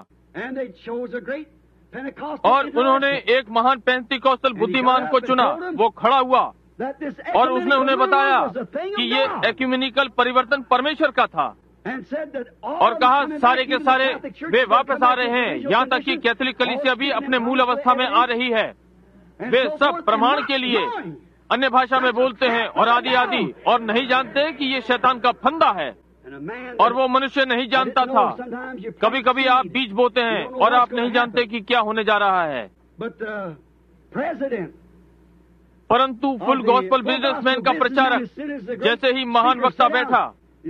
और उन्होंने एक महान पेंतिकोस्टल बुद्धिमान को चुना। वो खड़ा हुआ और उसने उन्हें बताया कि ये एक्यूमेनिकल परिवर्तन परमेश्वर का था। और कहा सारे के सारे वे वापस आ रहे हैं, यहाँ तक कि कैथोलिक कलीसिया भी अपने मूल अवस्था में आ रही है। वे सब प्रमाण के लिए अन्य भाषा में बोलते हैं और आदि आदि, और नहीं जानते कि ये शैतान का फंदा है। और वो मनुष्य नहीं जानता था। कभी कभी आप बीज बोते हैं और आप नहीं जानते कि क्या होने जा रहा है। परंतु फुल गॉस्पेल बिजनेसमैन का प्रचारक जैसे ही महान वक्ता बैठा,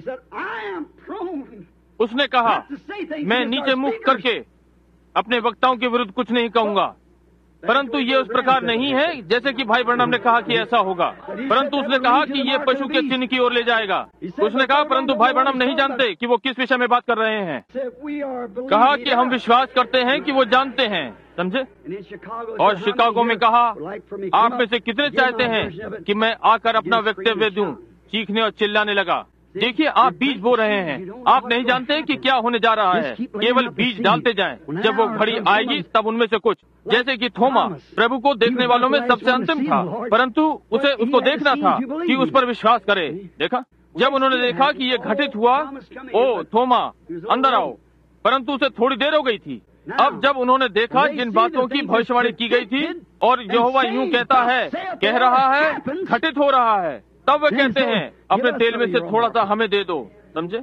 उसने कहा, मैं नीचे मुख करके अपने वक्ताओं के विरुद्ध कुछ नहीं कहूंगा, परंतु ये उस प्रकार नहीं है जैसे कि भाई ब्रैनम ने कहा कि ऐसा होगा। परंतु उसने कहा कि ये पशु के चिन्ह की ओर ले जाएगा। उसने कहा, परंतु भाई ब्रैनम नहीं जानते कि वो किस विषय में बात कर रहे हैं। कहा कि हम विश्वास करते हैं कि वो जानते हैं, समझे। और शिकागो में कहा, आप में से कितने चाहते हैं कि मैं आकर अपना वक्तव्य दूं। चीखने और चिल्लाने लगा। देखिए, आप बीज बो रहे हैं, आप नहीं जानते कि क्या होने जा रहा है। केवल बीज डालते जाएं। जब वो घड़ी आएगी तब उनमें से कुछ, जैसे कि थोमा प्रभु को देखने वालों में सबसे अंतिम था, परंतु उसे उसको देखना था कि उस पर विश्वास करे। देखा, जब उन्होंने देखा कि ये घटित हुआ, ओ थोमा अंदर आओ, परंतु उसे थोड़ी देर हो गई थी। अब जब उन्होंने देखा जिन बातों की भविष्यवाणी की गई थी, और यहोवा यूं कहता है, कह रहा है, घटित हो रहा है, तब वे कहते हैं, अपने तेल में से थोड़ा सा हमें दे दो, समझे।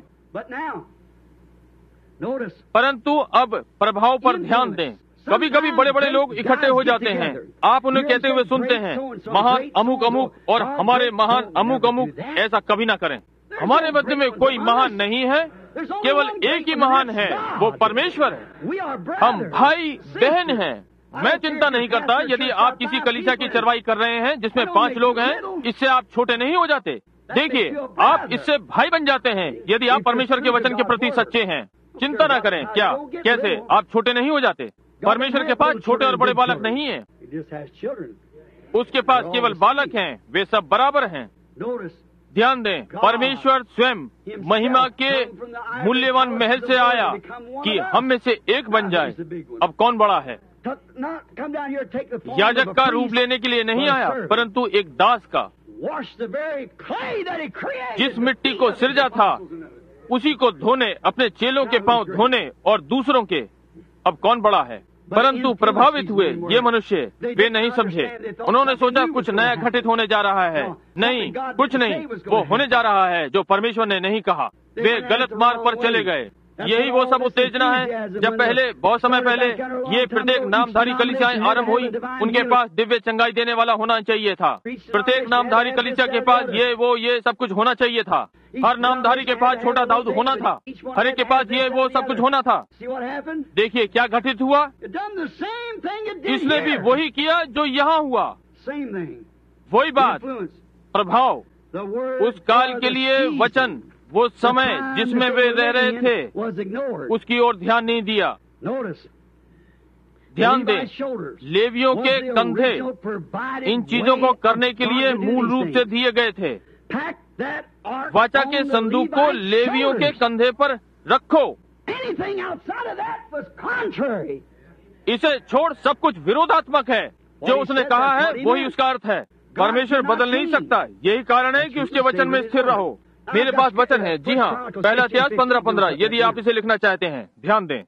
परंतु अब प्रभाव पर ध्यान दें। कभी कभी बड़े बड़े लोग इकट्ठे हो जाते हैं, आप उन्हें कहते हुए सुनते हैं, महान अमुक अमुक और हमारे महान अमुक अमुक। ऐसा कभी ना करें। हमारे मध्य में कोई महान नहीं है, केवल एक ही महान है, वो परमेश्वर है। हम भाई बहन हैं। मैं चिंता नहीं करता यदि आप किसी कलीसिया की चरवाई कर रहे हैं जिसमें 5 लोग हैं, इससे आप छोटे नहीं हो जाते। देखिए, आप इससे भाई बन जाते हैं यदि आप परमेश्वर के वचन के प्रति सच्चे हैं। चिंता ना करें। क्या, कैसे आप छोटे नहीं हो जाते। परमेश्वर के पास छोटे और बड़े बालक नहीं है, उसके पास केवल बालक हैं, वे सब बराबर हैं। ध्यान दें, परमेश्वर स्वयं महिमा के मूल्यवान महल से आया कि हम में से एक बन जाए। अब कौन बड़ा है। याजक का रूप लेने के लिए नहीं आया, परंतु एक दास का। जिस मिट्टी को सिरजा था उसी को धोने, अपने चेलों के पांव धोने और दूसरों के। अब कौन बड़ा है। परंतु प्रभावित हुए ये मनुष्य, वे नहीं समझे। उन्होंने सोचा कुछ नया घटित होने जा रहा है। नहीं, कुछ नहीं, वो होने जा रहा है जो परमेश्वर ने नहीं कहा। वे गलत मार्ग पर चले गए। यही वो सब उत्तेजना है जब पहले, बहुत समय पहले, ये प्रत्येक नामधारी कलीसियाएं आरंभ हुई। उनके पास दिव्य चंगाई देने वाला होना चाहिए था। प्रत्येक नामधारी कलीसिया के पास ये सब कुछ होना चाहिए था। हर नामधारी के पास छोटा दाऊद होना था। हर एक के पास ये वो सब कुछ होना था। देखिए क्या घटित हुआ। इसने भी वही किया जो यहाँ हुआ। वही बात, प्रभाव। उस काल के लिए वचन, वो समय जिसमें वे रह रहे थे, उसकी ओर ध्यान नहीं दिया। ध्यान दें, लेवियों के कंधे इन चीजों को करने के लिए मूल रूप से दिए गए थे। वाचा के संदूक को लेवियों के कंधे पर रखो। इसे छोड़ सब कुछ विरोधात्मक है। जो उसने कहा है वही उसका अर्थ है। परमेश्वर बदल नहीं सकता। यही कारण है कि उसके वचन में स्थिर रहो। मेरे पास वचन है, जी हाँ, पहला इतिहास 15:15, यदि आप इसे लिखना चाहते हैं। ध्यान दें।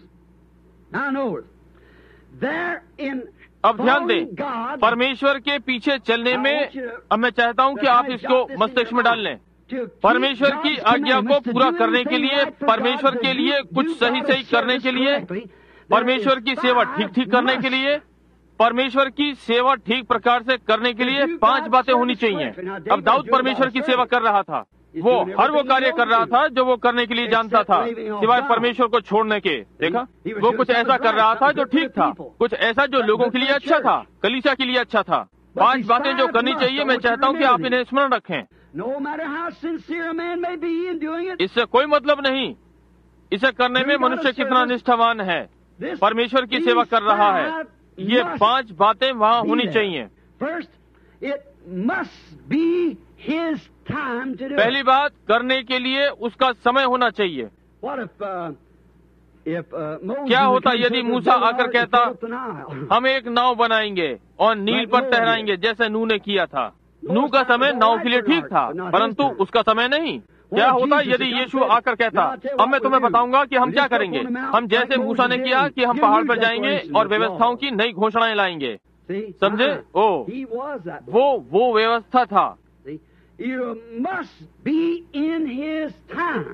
अब ध्यान दें, परमेश्वर के पीछे चलने में, अब मैं चाहता हूं कि आप इसको मस्तिष्क में डाल लें। परमेश्वर की आज्ञा को पूरा करने के लिए, परमेश्वर के लिए कुछ सही सही करने के लिए, परमेश्वर की सेवा ठीक ठीक करने के लिए, परमेश्वर की सेवा ठीक प्रकार से करने के लिए 5 बातें होनी चाहिए। अब दाऊद परमेश्वर की सेवा कर रहा था। वो हर वो कार्य कर रहा था जो वो करने के लिए जानता था, सिवाय परमेश्वर को छोड़ने के। देखा, वो कुछ ऐसा कर रहा था जो ठीक था, कुछ ऐसा जो लोगों के लिए अच्छा था, कलीसिया के लिए अच्छा था। 5 बातें जो करनी चाहिए, मैं चाहता हूँ कि आप इन्हें स्मरण रखें। इससे कोई मतलब नहीं इसे करने में मनुष्य कितना निष्ठावान है, परमेश्वर की सेवा कर रहा है। ये 5 बातें वहाँ होनी चाहिए। पहली बात, करने के लिए उसका समय होना चाहिए। क्या होता यदि मूसा आकर कहता, हम एक नाव बनाएंगे और नील पर तैराएंगे, जैसे नूह ने किया था। नूह का समय नाव के लिए ठीक था, परंतु उसका समय नहीं। क्या होता यदि यीशु आकर कहता, अब मैं तुम्हें बताऊंगा कि हम क्या करेंगे। हम जैसे मूसा ने किया कि हम पहाड़ पर जाएंगे और व्यवस्थाओं की नई घोषणाएं लाएंगे। समझे? वो व्यवस्था था। You must be in His time.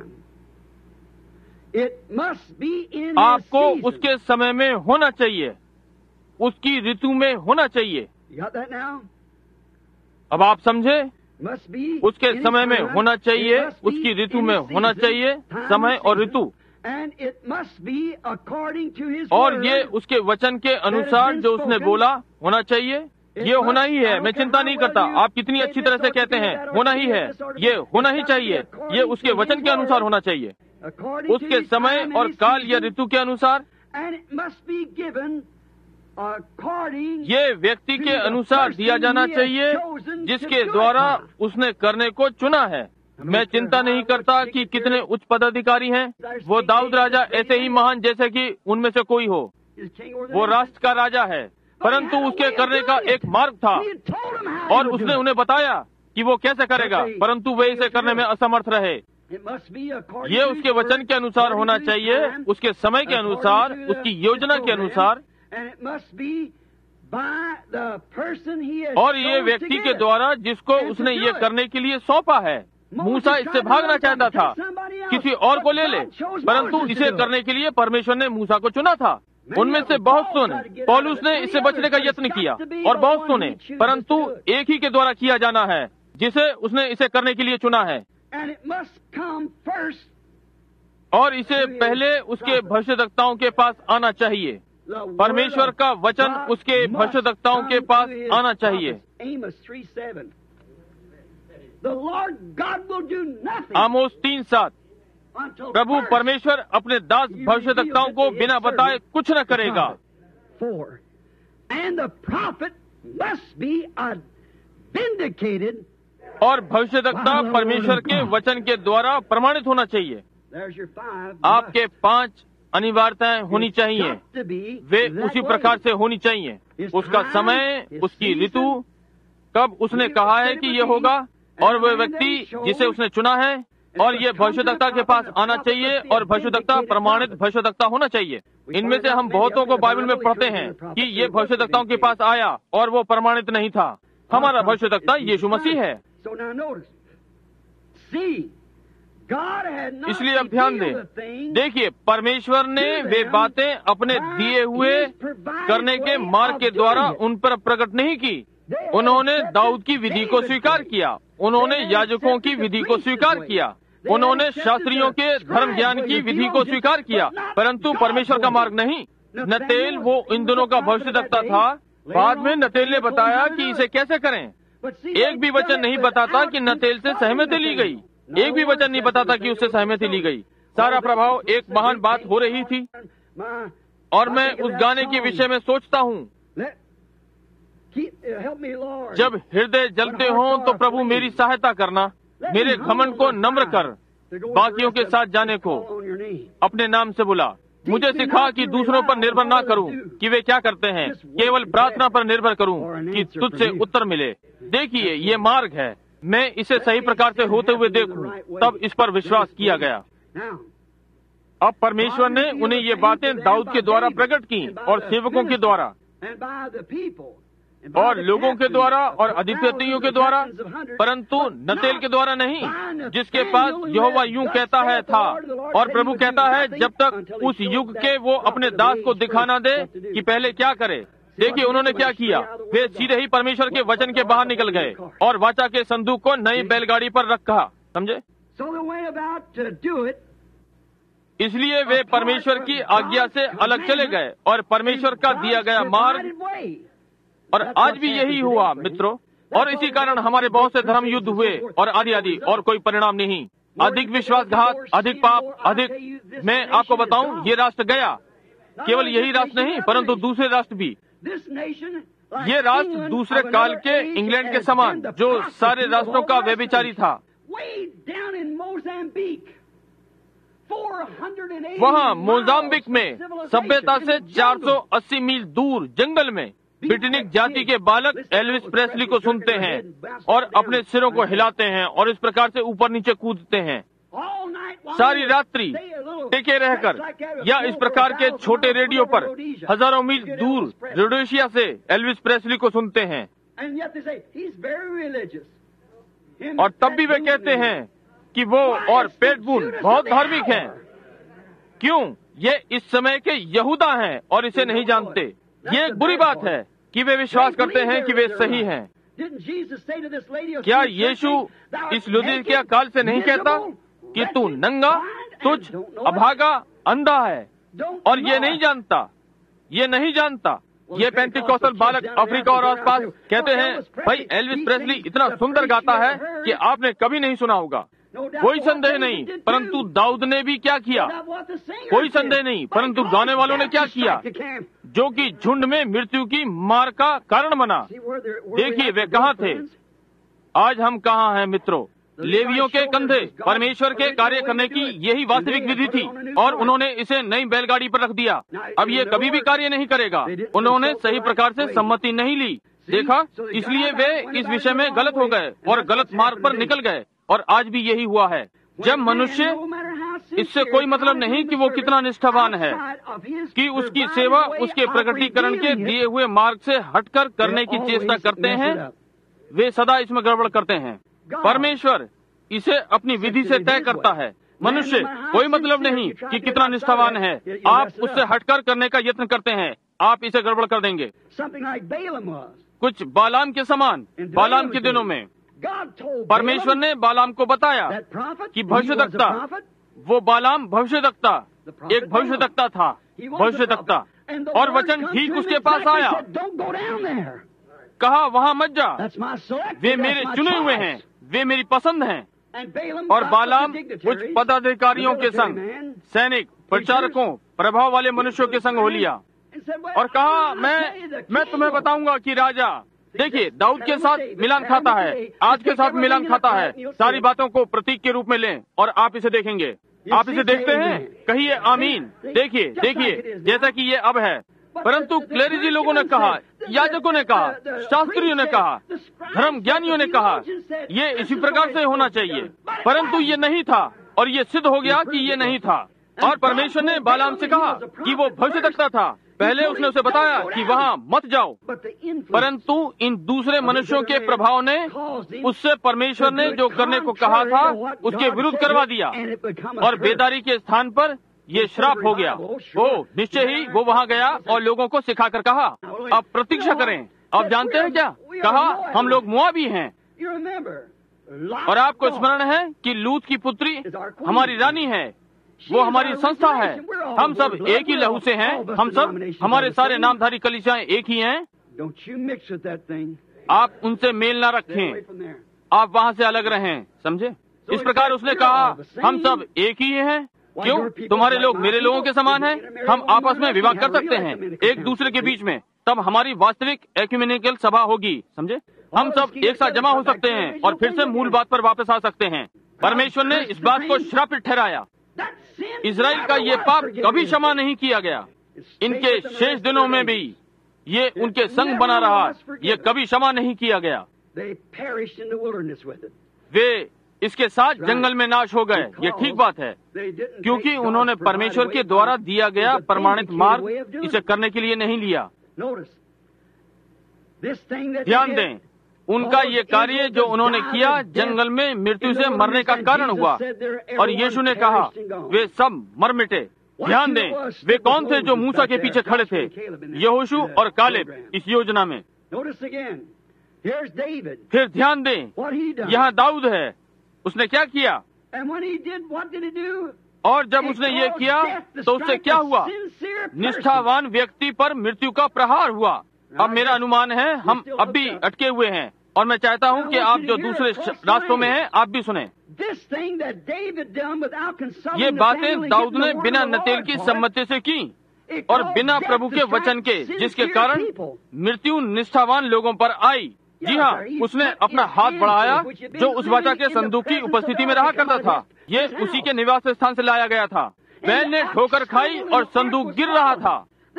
It must be in His आपको season. उसके समय में होना चाहिए, उसकी ऋतु में होना चाहिए। You got that now? अब आप समझे? Must be उसके in समय His में time. होना चाहिए, It must be उसकी ऋतु in में His होना season, चाहिए, time समय and और season. Ritu. And it must be according to His और word. ये उसके वचन के अनुसार जो उसने बोला होना चाहिए। ये होना ही है। मैं चिंता नहीं करता आप कितनी अच्छी तरह से कहते हैं, होना ही है, ये होना ही चाहिए। ये उसके वचन के अनुसार होना चाहिए, उसके समय और काल या ऋतु के अनुसार। ये व्यक्ति के अनुसार दिया जाना चाहिए जिसके द्वारा उसने करने को चुना है। मैं चिंता नहीं करता कि कितने उच्च पदाधिकारी हैं। वो दाऊद राजा ऐसे ही महान जैसे कि उनमें से कोई हो। वो राष्ट्र का राजा है, परंतु उसके करने का एक मार्ग था और उसने उन्हें बताया कि वो कैसे करेगा, परंतु वे इसे करने में असमर्थ रहे। ये उसके वचन के अनुसार होना चाहिए, उसके समय के अनुसार, उसकी योजना के अनुसार, और ये व्यक्ति के द्वारा जिसको उसने ये करने के लिए सौंपा है। मूसा इससे भागना चाहता था, किसी और को ले ले, परंतु इसे करने के लिए परमेश्वर ने मूसा को चुना था। उनमें से बहुत सुने, पौलुस ने इससे बचने का यत्न किया और बहुत सुने, परंतु एक ही के द्वारा किया जाना है जिसे उसने इसे करने के लिए चुना है। और इसे पहले उसके भविष्यद्वक्ताओं के पास आना चाहिए। परमेश्वर का वचन उसके भविष्यद्वक्ताओं के पास आना चाहिए। आमोस 3:7 प्रभु परमेश्वर अपने दास भविष्यद्वक्ताओं को बिना बताए कुछ न करेगा। और भविष्यद्वक्ता परमेश्वर के वचन के द्वारा प्रमाणित होना चाहिए। आपके 5 अनिवार्यताएं होनी चाहिए, वे उसी प्रकार से होनी चाहिए। उसका समय, उसकी ऋतु, कब उसने कहा है कि ये होगा, और वह व्यक्ति जिसे उसने चुना है, और ये भविष्यद्वक्ता के पास आना चाहिए, और भविष्यद्वक्ता प्रमाणित भविष्यद्वक्ता होना चाहिए। इनमें से हम बहुतों को बाइबल में पढ़ते हैं कि ये भविष्यद्वक्ताओं के पास आया और वो प्रमाणित नहीं था। हमारा भविष्यद्वक्ता यीशु मसीह है। इसलिए अब ध्यान दें, देखिए परमेश्वर ने वे बातें अपने दिए हुए करने के मार्ग के द्वारा उन पर प्रकट नहीं की। उन्होंने दाऊद की विधि को स्वीकार किया, उन्होंने याजकों की विधि को स्वीकार किया, उन्होंने शास्त्रियों के धर्म ज्ञान की विधि को स्वीकार किया, परंतु परमेश्वर का मार्ग नहीं। नतेल वो इन दोनों का भविष्यद्वक्ता था। बाद में नतेल ने बताया कि इसे कैसे करें। एक भी वचन नहीं बताता कि नतेल से सहमति ली गई, एक भी वचन नहीं बताता कि उससे सहमति ली गई। सारा प्रभाव एक महान बात हो रही थी, और मैं उस गाने के विषय में सोचता हूँ, जब हृदय जलते हों तो प्रभु मेरी सहायता करना, मेरे घमंड को नम्र कर, बाकियों के साथ जाने को अपने नाम से बुला। मुझे सिखा कि दूसरों पर निर्भर ना करूं कि वे क्या करते हैं, केवल प्रार्थना पर निर्भर करूं कि तुझसे उत्तर मिले। देखिए ये मार्ग है, मैं इसे सही प्रकार से होते हुए देखूं, तब इस पर विश्वास किया गया। अब परमेश्वर ने उन्हें ये बातें दाऊद के द्वारा प्रकट की, और सेवकों के द्वारा, और लोगों के द्वारा, और अधिपतियों के द्वारा, परंतु नतेल के द्वारा नहीं, जिसके पास यहोवा यूं कहता है था। और प्रभु कहता है जब तक उस युग के वो अपने दास को दिखाना दे कि पहले क्या करे। देखिए उन्होंने क्या किया, वे सीधे ही परमेश्वर के वचन के बाहर निकल गए और वाचा के संदूक को नई बैलगाड़ी पर रखा। समझे? इसलिए वे परमेश्वर की आज्ञा से अलग चले गए और परमेश्वर का दिया गया मार्ग, और आज भी यही हुआ मित्रों। और इसी कारण हमारे बहुत से धर्म युद्ध हुए और आदि आदि, और कोई परिणाम नहीं। अधिक विश्वासघात, अधिक पाप, अधिक। मैं आपको बताऊं, ये राष्ट्र गया, केवल यही राष्ट्र नहीं परंतु दूसरे राष्ट्र भी। ये राष्ट्र दूसरे काल के इंग्लैंड के समान, जो सारे राष्ट्रों का व्यभिचारी था। वहाँ मोजाम्बिक में सभ्यता से 480 मील दूर जंगल में ब्रिटनिक जाति के बालक एल्विस प्रेस्ली को सुनते हैं और अपने सिरों को हिलाते हैं और इस प्रकार से ऊपर नीचे कूदते हैं। सारी रात्रि टिके रहकर, या इस प्रकार के छोटे रेडियो पर हजारों मील दूर रोडेशिया से एल्विस प्रेस्ली को सुनते हैं, और तब भी वे कहते हैं कि वो और पेट बून बहुत धार्मिक हैं। क्यों? ये इस समय के यहूदा हैं और इसे नहीं जानते। ये एक बुरी बात है कि वे विश्वास करते हैं कि वे सही हैं। क्या यीशु इस लुदिकिया काल से नहीं कहता कि तू नंगा, तुच्छ, अभागा, अंधा है, और ये नहीं जानता, ये नहीं जानता। ये पेंटिकॉस्टल बालक अफ्रीका और आसपास कहते हैं, भाई एल्विस प्रेस्ली इतना सुंदर गाता है कि आपने कभी नहीं सुना होगा। कोई संदेह नहीं, परंतु दाऊद ने भी क्या किया? कोई संदेह नहीं, परंतु गाने वालों ने क्या किया, जो कि झुंड में मृत्यु की मार का कारण बना। देखिए वे कहाँ थे। आज हम कहाँ हैं मित्रों? लेवियों के कंधे परमेश्वर के कार्य करने की यही वास्तविक विधि थी, और उन्होंने इसे नई बैलगाड़ी पर रख दिया। अब ये कभी भी कार्य नहीं करेगा। उन्होंने सही प्रकार से सम्मति नहीं ली। देखा, इसलिए वे इस विषय में गलत हो गए और गलत मार्ग पर निकल गए, और आज भी यही हुआ है। जब मनुष्य, इससे कोई मतलब नहीं कि वो कितना निष्ठावान है, कि उसकी सेवा उसके प्रकटीकरण के दिए हुए मार्ग से हटकर करने की चेष्टा करते हैं, वे सदा इसमें गड़बड़ करते हैं। परमेश्वर इसे अपनी विधि से तय करता है। मनुष्य कोई मतलब नहीं कि कितना निष्ठावान है। आप उससे हटकर करने का यत्न करते हैं, आप इसे गड़बड़ कर देंगे। कुछ बालाम के समान। बालाम के दिनों में परमेश्वर ने बालाम को बताया कि भविष्यद्वक्ता, वो बालाम भविष्यद्वक्ता, एक भविष्यद्वक्ता था, भविष्यद्वक्ता, और वचन ठीक उसके पास आया। कहा वहाँ मत जा, वे मेरे चुने हुए हैं, वे मेरी पसंद हैं। और बालाम कुछ पदाधिकारियों के संग, सैनिक, प्रचारकों, प्रभाव वाले मनुष्यों के संग हो लिया, और कहा मैं तुम्हें बताऊंगा कि राजा, देखिए दाऊद के साथ मिलान खाता है, आज के साथ मिलान खाता है। सारी बातों को प्रतीक के रूप में लें और आप इसे देखेंगे। आप इसे देखते हैं, कहिए आमीन। देखिए जैसा कि ये अब है। परंतु क्लेरिजी लोगों ने कहा, याजकों ने कहा, शास्त्रियों ने कहा, धर्म ज्ञानियों ने कहा, ये इसी प्रकार से होना चाहिए। परंतु ये नहीं था, और ये सिद्ध हो गया कि ये नहीं था। और परमेश्वर ने बालाम से कहा कि वो भविष्यद्वक्ता था। पहले उसने उसे बताया कि वहाँ मत जाओ, परंतु इन दूसरे मनुष्यों के प्रभाव ने उससे परमेश्वर ने जो करने को कहा था उसके विरुद्ध करवा दिया, और बेदारी के स्थान पर ये श्राप हो गया। वो निश्चय ही वो वहाँ गया और लोगों को सिखाकर कहा, अब प्रतीक्षा करें। आप जानते हैं क्या कहा? हम लोग मुआबी हैं। और आपको स्मरण है कि लूत की पुत्री हमारी रानी है, वो हमारी संस्था है। हम सब एक ही लहू से हैं, हम सब, हमारे सारे नामधारी कलीसियाएं एक ही हैं। आप उनसे मेल ना रखें, आप वहाँ से अलग रहें, समझे? इस प्रकार उसने कहा, हम सब एक ही हैं। क्यों? तुम्हारे लोग मेरे लोगों के समान हैं। हम आपस में विवाह कर सकते हैं एक दूसरे के बीच में, तब हमारी वास्तविक एक्यूमेनिकल सभा होगी, समझे? हम सब एक साथ जमा हो सकते हैं और फिर से मूल बात पर वापस आ सकते हैं। परमेश्वर ने इस बात को श्रापित ठहराया। इजराइल का ये पाप कभी क्षमा नहीं किया गया। इनके शेष दिनों में भी ये उनके संग बना रहा, ये कभी क्षमा नहीं किया गया। वे इसके साथ जंगल में नाश हो गए। ये ठीक बात है, क्योंकि उन्होंने परमेश्वर के द्वारा दिया गया प्रमाणित मार्ग इसे करने के लिए नहीं लिया। ध्यान दें, उनका ये कार्य जो उन्होंने किया जंगल में मृत्यु से मरने का कारण हुआ, और यीशु ने कहा वे सब मर मिटे। ध्यान दें, वे कौन थे जो मूसा के पीछे खड़े थे? यहोशू और कालेब इस योजना में। फिर ध्यान दें, यहाँ दाऊद है, उसने क्या किया? और जब उसने ये किया तो उससे क्या हुआ? निष्ठावान व्यक्ति पर मृत्यु का प्रहार हुआ। अब मेरा अनुमान है हम अब भी अटके हुए हैं, और मैं चाहता हूँ कि आप जो दूसरे रास्तों में हैं आप भी सुने। ये बातें दाऊद ने बिना नतेल की सम्मति से की और बिना प्रभु के वचन के, जिसके कारण मृत्यु निष्ठावान लोगों पर आई। जी हाँ, उसने अपना हाथ बढ़ाया जो उस वाचा के संदूक की उपस्थिति में रहा करता था। ये उसी के निवास स्थान से लाया गया था। बैल ने ठोकर खाई और संदूक गिर रहा था।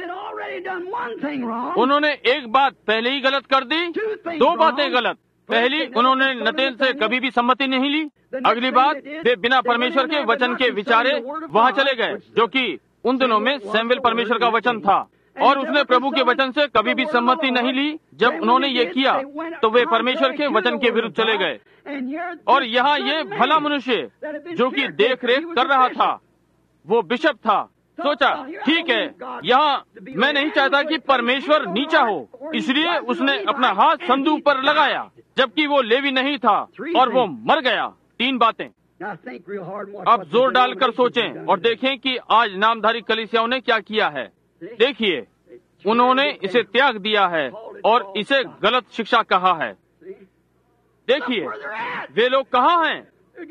उन्होंने एक बात पहले ही गलत कर दी, दो बातें गलत। पहली, उन्होंने नतेल से कभी भी सम्मति नहीं ली। अगली बात, वे बिना परमेश्वर के वचन के विचारे वहाँ चले गए, जो कि उन दिनों में सैमुएल परमेश्वर का वचन था, और उसने प्रभु के वचन से कभी भी सम्मति नहीं ली। जब उन्होंने ये किया तो वे परमेश्वर के वचन के विरुद्ध चले गए। और यहाँ ये भला मनुष्य जो कि देख रेख कर रहा था, वो बिशप था, सोचा ठीक है, यहाँ मैं नहीं चाहता कि परमेश्वर नीचा हो, इसलिए उसने अपना हाथ संदूक पर लगाया, जबकि वो लेवी नहीं था, और वो मर गया। 3 बातें। अब जोर डालकर सोचें और देखें कि आज नामधारी कलीसियाओं ने क्या किया है। देखिए, उन्होंने इसे त्याग दिया है और इसे गलत शिक्षा कहा है। देखिए, वे लोग कहाँ हैं?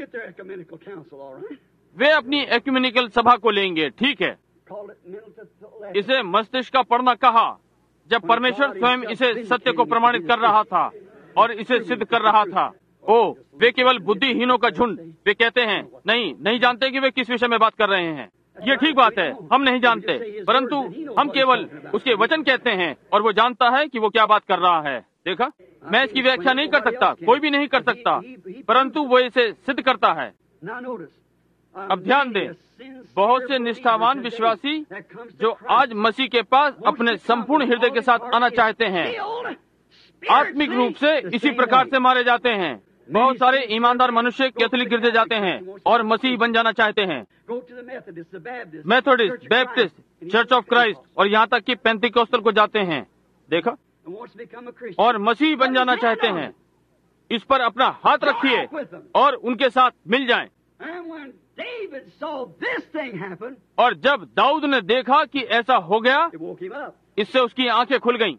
वे अपनी एक्यूमेनिकल सभा को लेंगे, ठीक है। इसे मस्तिष्क का पढ़ना कहा, जब परमेश्वर स्वयं इसे सत्य को प्रमाणित कर रहा था और इसे सिद्ध कर रहा था। ओ, वे केवल बुद्धिहीनों का झुंड। वे कहते हैं नहीं जानते कि वे किस विषय में बात कर रहे हैं। ये ठीक बात है, हम नहीं जानते, परंतु हम केवल उसके वचन कहते हैं और वो जानता है कि वो क्या बात कर रहा है। देखा, मैं इसकी व्याख्या नहीं कर सकता, कोई भी नहीं कर सकता, परंतु वो इसे सिद्ध करता है। अब ध्यान दें, बहुत से निष्ठावान विश्वासी जो आज मसीह के पास अपने संपूर्ण हृदय के साथ आना चाहते हैं, आत्मिक रूप से इसी प्रकार से मारे जाते हैं। बहुत सारे ईमानदार मनुष्य कैथोलिक गिरजे जाते हैं और मसीही बन जाना चाहते हैं, Methodist, Baptist, church of Christ और यहाँ तक कि पेंतिकोस्टल को जाते हैं। देखा, और मसीही बन जाना चाहते हैं। इस पर अपना हाथ रखिए और उनके साथ मिल जाएं। और जब दाऊद ने देखा कि ऐसा हो गया, इससे उसकी आंखें खुल गईं।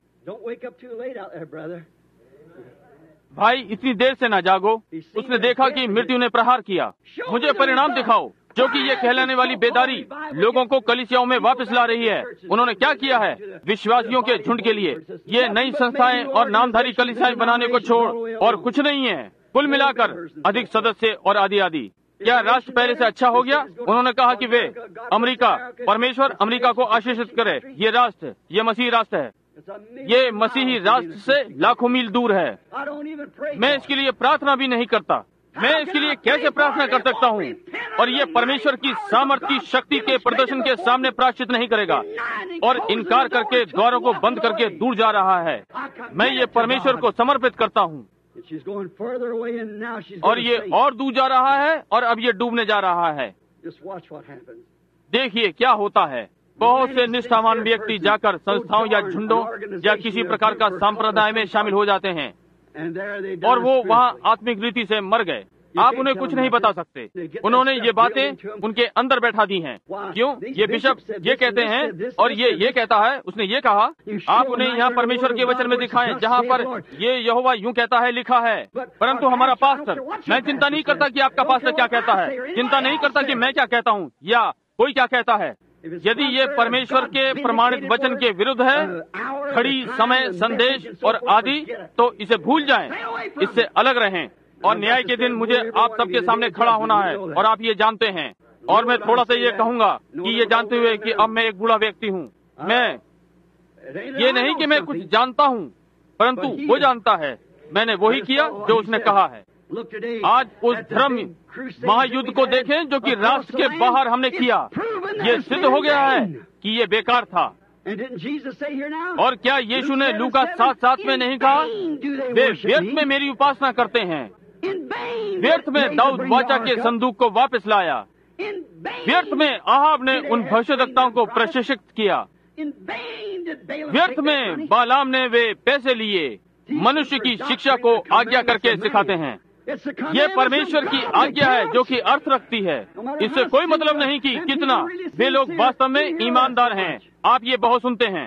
भाई, इतनी देर से ना जागो। उसने देखा कि मृत्यु ने प्रहार किया। मुझे परिणाम दिखाओ जो कि ये कहलाने वाली बेदारी लोगों को कलीसियाओं में वापस ला रही है। उन्होंने क्या किया है? विश्वासियों के झुंड के लिए ये नई संस्थाएं और नामधारी कलीसियाएं बनाने को छोड़ और कुछ नहीं है। कुल मिलाकर अधिक सदस्य और आदि आदि। क्या राष्ट्र पहले से अच्छा हो गया? उन्होंने कहा कि वे अमेरिका, परमेश्वर अमेरिका को आशीषित करे। ये राष्ट्र, ये मसीही राष्ट्र है। ये मसीही राष्ट्र से लाखों मील दूर है। मैं इसके लिए प्रार्थना भी नहीं करता। मैं इसके लिए कैसे प्रार्थना कर सकता हूँ? और ये परमेश्वर की सामर्थ्य की शक्ति के प्रदर्शन के सामने प्रायश्चित नहीं करेगा और इनकार करके द्वारों को बंद करके दूर जा रहा है। मैं ये परमेश्वर को समर्पित करता हूँ। और ये और दूर जा रहा है और अब ये डूबने जा रहा है। देखिए क्या होता है। बहुत से निष्ठावान व्यक्ति जाकर संस्थाओं या झुंडों या किसी प्रकार का संप्रदाय में शामिल हो जाते हैं और वो वहाँ आत्मिक रीति से मर गए। आप उन्हें कुछ नहीं बता सकते। उन्होंने ये बातें उनके अंदर बैठा दी हैं। क्यों? ये बिशप ये कहते हैं और ये कहता है, उसने ये कहा। आप उन्हें यहाँ परमेश्वर के वचन में दिखाएं जहाँ पर ये यहोवा यूं कहता है लिखा है। परंतु हमारा पास्टर, मैं चिंता नहीं करता कि आपका पास्टर क्या कहता है, चिंता नहीं करता कि मैं क्या कहता हूँ या कोई क्या कहता है। यदि ये परमेश्वर के प्रमाणित वचन के विरुद्ध है, घड़ी, समय, संदेश और आदि, तो इसे भूल जाएं, इससे अलग रहें। और न्याय के दिन मुझे आप सबके सामने खड़ा होना है और आप ये जानते हैं। और मैं थोड़ा सा ये कहूँगा कि ये जानते हुए कि अब मैं एक बूढ़ा व्यक्ति हूँ। मैं ये नहीं कि मैं कुछ जानता हूँ, परंतु वो जानता है। मैंने वही किया जो उसने कहा है। आज उस धर्म महायुद्ध को देखें जो कि राष्ट्र के बाहर हमने किया। ये सिद्ध हो गया है कि ये बेकार था। और क्या यीशु ने लूका 7:7 में नहीं कहा, वे व्यर्थ में मेरी उपासना करते हैं। व्यर्थ में दाऊद वाचा के संदूक को वापस लाया। व्यर्थ में आहाब ने उन भविष्यद्वक्ताओं को प्रशिक्षित किया। व्यर्थ में बालाम ने वे पैसे लिए। मनुष्य की शिक्षा को आज्ञा करके सिखाते हैं। ये परमेश्वर की आज्ञा है जो कि अर्थ रखती है। इससे कोई मतलब नहीं कि कितना वे लोग वास्तव में ईमानदार हैं। आप ये बहुत सुनते हैं,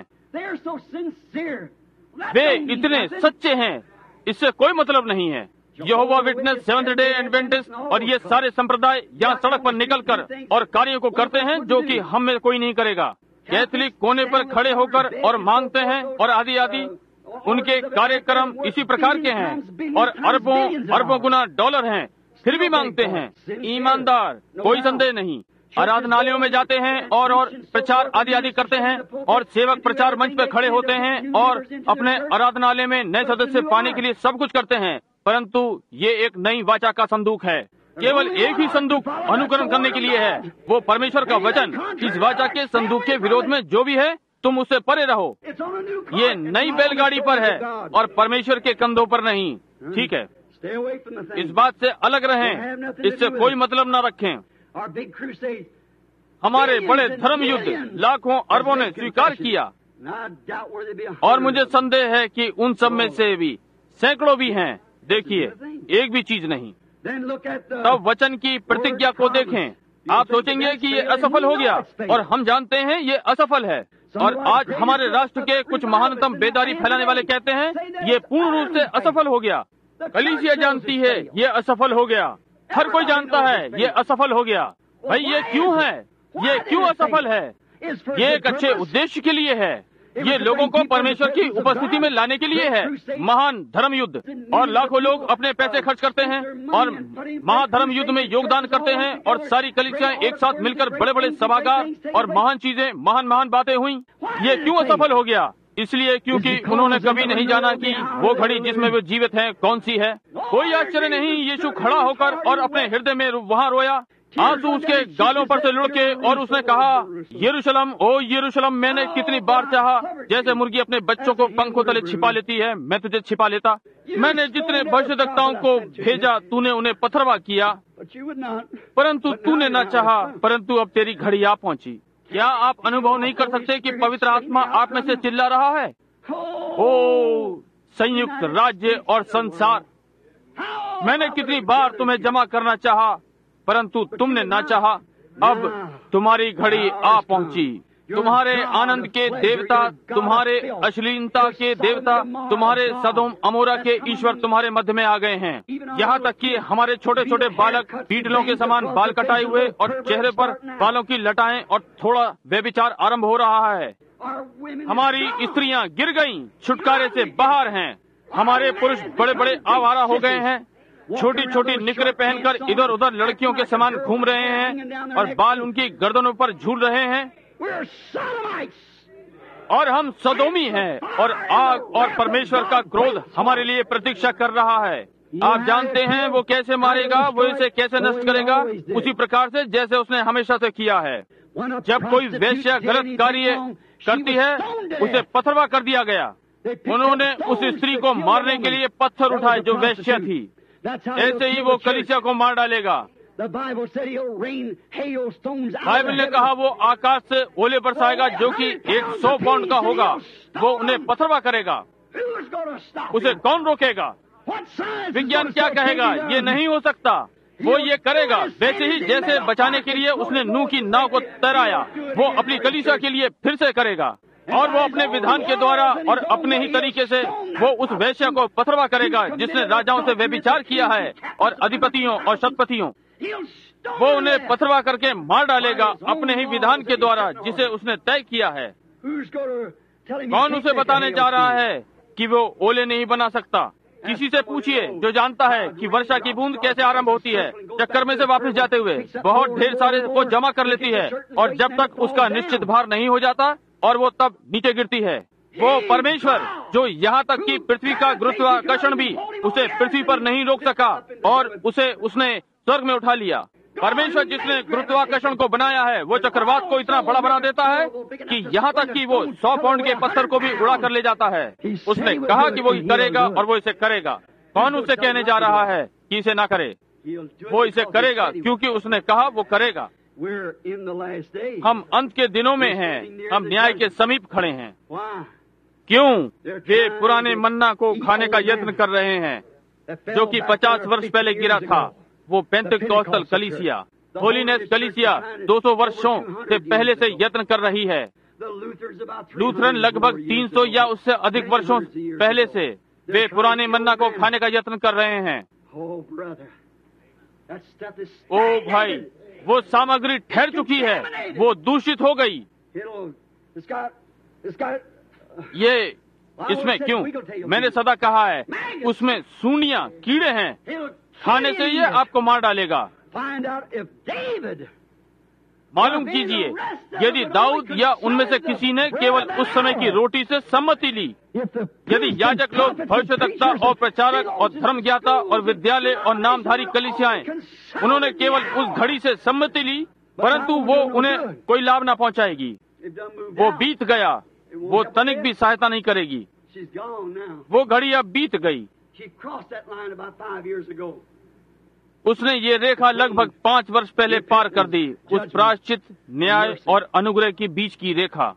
वे इतने सच्चे हैं, इससे कोई मतलब नहीं है। Jehovah witness, seventh day Adventist और ये सारे संप्रदाय यहाँ सड़क पर निकलकर और कार्यों को करते हैं जो कि हम में कोई नहीं करेगा। कैथोलिक कोने पर खड़े होकर और मांगते हैं और आदि आदि। उनके कार्यक्रम इसी प्रकार के हैं और अरबों गुना डॉलर हैं, फिर भी मांगते हैं। ईमानदार, कोई संदेह नहीं। आराधनालयों में जाते हैं और प्रचार आदि आदि करते हैं और सेवक प्रचार मंच पर खड़े होते हैं और अपने आराधनालय में नए सदस्य पाने के लिए सब कुछ करते हैं, परंतु ये एक नई वाचा का संदूक है। केवल एक ही संदूक अनुकरण करने के लिए है, वो परमेश्वर का वचन। इस वाचा के संदूक के विरोध में जो भी है तुम उससे परे रहो। ये नई बैलगाड़ी पर है और परमेश्वर के कंधों पर नहीं। ठीक है, इस बात से अलग रहें, इससे कोई मतलब न रखें। हमारे बड़े धर्म युद्ध लाखों अरबों ने स्वीकार किया और मुझे संदेह है कि उन सब में से भी सैकड़ों भी हैं। देखिए, एक भी चीज नहीं। तब वचन की प्रतिज्ञा को देखें। आप सोचेंगे कि ये असफल हो गया और हम जानते हैं ये असफल है। और आज हमारे राष्ट्र के कुछ महानतम बेदारी फैलाने वाले कहते हैं ये पूर्ण रूप से असफल हो गया। कलीसिया जानती है ये असफल हो गया। हर कोई जानता है ये असफल हो गया। भाई ये क्यों है? ये क्यों असफल है? ये एक अच्छे उद्देश्य के लिए है। ये लोगों को परमेश्वर की उपस्थिति में लाने के लिए है। महान धर्म युद्ध, और लाखों लोग अपने पैसे खर्च करते हैं और महाधर्म युद्ध में योगदान करते हैं और सारी कलीसियाएं एक साथ मिलकर बड़े बड़े सभागार और महान चीजें, महान बातें हुई। ये क्यों असफल हो गया? इसलिए क्योंकि उन्होंने कभी नहीं जाना कि वो घड़ी जिसमें वे जीवित हैं कौन सी है। कोई आश्चर्य नहीं, यीशु खड़ा होकर और अपने हृदय में वहाँ रोया। आंसू उसके गालों पर से लुढ़के और उसने कहा, यरूशलेम, ओ यरूशलेम, मैंने कितनी बार चाहा, जैसे मुर्गी अपने बच्चों को पंखों तले छिपा लेती है, मैं तुझे छिपा लेता। मैंने जितने भविष्यद्वक्ताओं को भेजा, तूने उन्हें पथरवा किया, परंतु तूने न चाहा। परंतु अब तेरी घड़ी आ पहुंची। क्या आप अनुभव नहीं कर सकते कि पवित्र आत्मा आप में से चिल्ला रहा है? ओ संयुक्त राज्य और संसार, मैंने कितनी बार तुम्हें जमा करना चाहा, परंतु तुमने ना चाहा। अब तुम्हारी घड़ी आ पहुंची। तुम्हारे आनंद के देवता, तुम्हारे अश्लीलता के देवता, तुम्हारे सदोम अमोरा के ईश्वर तुम्हारे मध्य में आ गए हैं। यहाँ तक कि हमारे छोटे छोटे बालक पीटलों के समान बाल कटाए हुए और चेहरे पर बालों की लटाएं और थोड़ा व्यभिचार आरंभ हो रहा है। हमारी स्त्रियां गिर गईं, छुटकारे से बाहर हैं। हमारे पुरुष बड़े बड़े आवारा हो गए हैं, छोटी छोटी निकरें पहनकर इधर उधर लड़कियों के समान घूम रहे हैं और बाल उनकी गर्दनों पर झूल रहे हैं। और हम सदोमी हैं और आग और परमेश्वर का क्रोध हमारे लिए प्रतीक्षा कर रहा है। आप जानते हैं वो कैसे मारेगा, वो इसे कैसे नष्ट करेगा, उसी प्रकार से जैसे उसने हमेशा से किया है। जब कोई वेश्या गलत कार्य करती है, उसे पथरवा कर दिया गया। उन्होंने उस स्त्री को मारने के लिए पत्थर उठाए जो वेश्या थी। ऐसे ही वो कलीसिया को मार डालेगा। बाइबल ने कहा वो आकाश से ओले बरसाएगा जो कि 100 पाउंड का होगा। वो उन्हें पथरवा करेगा। उसे कौन रोकेगा? विज्ञान क्या कहेगा? ये नहीं हो सकता। वो ये करेगा। वैसे ही जैसे बचाने के लिए उसने नूह की नाव को तैराया, वो अपनी कलीसिया के लिए फिर से करेगा। और वो अपने विधान के द्वारा और अपने ही तरीके से वो उस वेश्या को पथरवा करेगा जिसने राजाओं से व्यभिचार किया है और अधिपतियों और शतपतियों। वो उन्हें पथरवा करके मार डालेगा अपने ही विधान के द्वारा जिसे उसने तय किया है। कौन उसे बताने जा रहा है कि वो ओले नहीं बना सकता? किसी से पूछिए जो जानता है कि वर्षा की बूंद कैसे आरंभ होती है। चक्कर में से वापस जाते हुए बहुत ढेर सारे को जमा कर लेती है और जब तक उसका निश्चित भार नहीं हो जाता और वो तब नीचे गिरती है। वो परमेश्वर जो यहाँ तक कि पृथ्वी का गुरुत्वाकर्षण भी उसे पृथ्वी पर नहीं रोक सका और उसे उसने स्वर्ग में उठा लिया। परमेश्वर जिसने गुरुत्वाकर्षण को बनाया है, वो चक्रवात को इतना बड़ा बना देता है कि यहाँ तक कि वो 100 पाउंड के पत्थर को भी उड़ा कर ले जाता है। उसने कहा कि वो करेगा और वो इसे करेगा। कौन उसे कहने जा रहा है कि इसे ना करे? वो इसे करेगा क्योंकि उसने कहा वो करेगा। हम अंत के दिनों में हैं। हम न्याय के समीप खड़े हैं। क्यों? वे पुराने मन्ना को खाने का यत्न कर रहे हैं जो कि 50 वर्ष पहले गिरा था। वो पेंटेकोस्टल कलीसिया, होलीनेस कलीसिया 200 वर्षों से पहले से यत्न कर रही है। लूथरन लगभग 300 या उससे अधिक वर्षों पहले से वे पुराने मन्ना को खाने का यत्न कर रहे हैं। ओ भाई, वो सामग्री ठहर चुकी है, वो दूषित हो गई। ये इसमें क्यों? मैंने सदा कहा है उसमें सूनियां, कीड़े हैं। खाने से ये आपको मार डालेगा। मालूम कीजिए, यदि दाऊद या उनमें से किसी ने केवल उस समय की रोटी से सम्मति ली, यदि याजक लोग, भविष्यद्वक्ता और प्रचारक और धर्मज्ञाता और विद्यालय और नामधारी कलीसियाएं, उन्होंने केवल उस घड़ी से सम्मति ली, परंतु वो उन्हें कोई लाभ न पहुंचाएगी। वो बीत गया, वो तनिक भी सहायता नहीं करेगी। वो घड़ी अब बीत गई। उसने ये रेखा लगभग 5 वर्ष पहले पार कर दी, उस प्रायश्चित, न्याय और अनुग्रह के बीच की रेखा।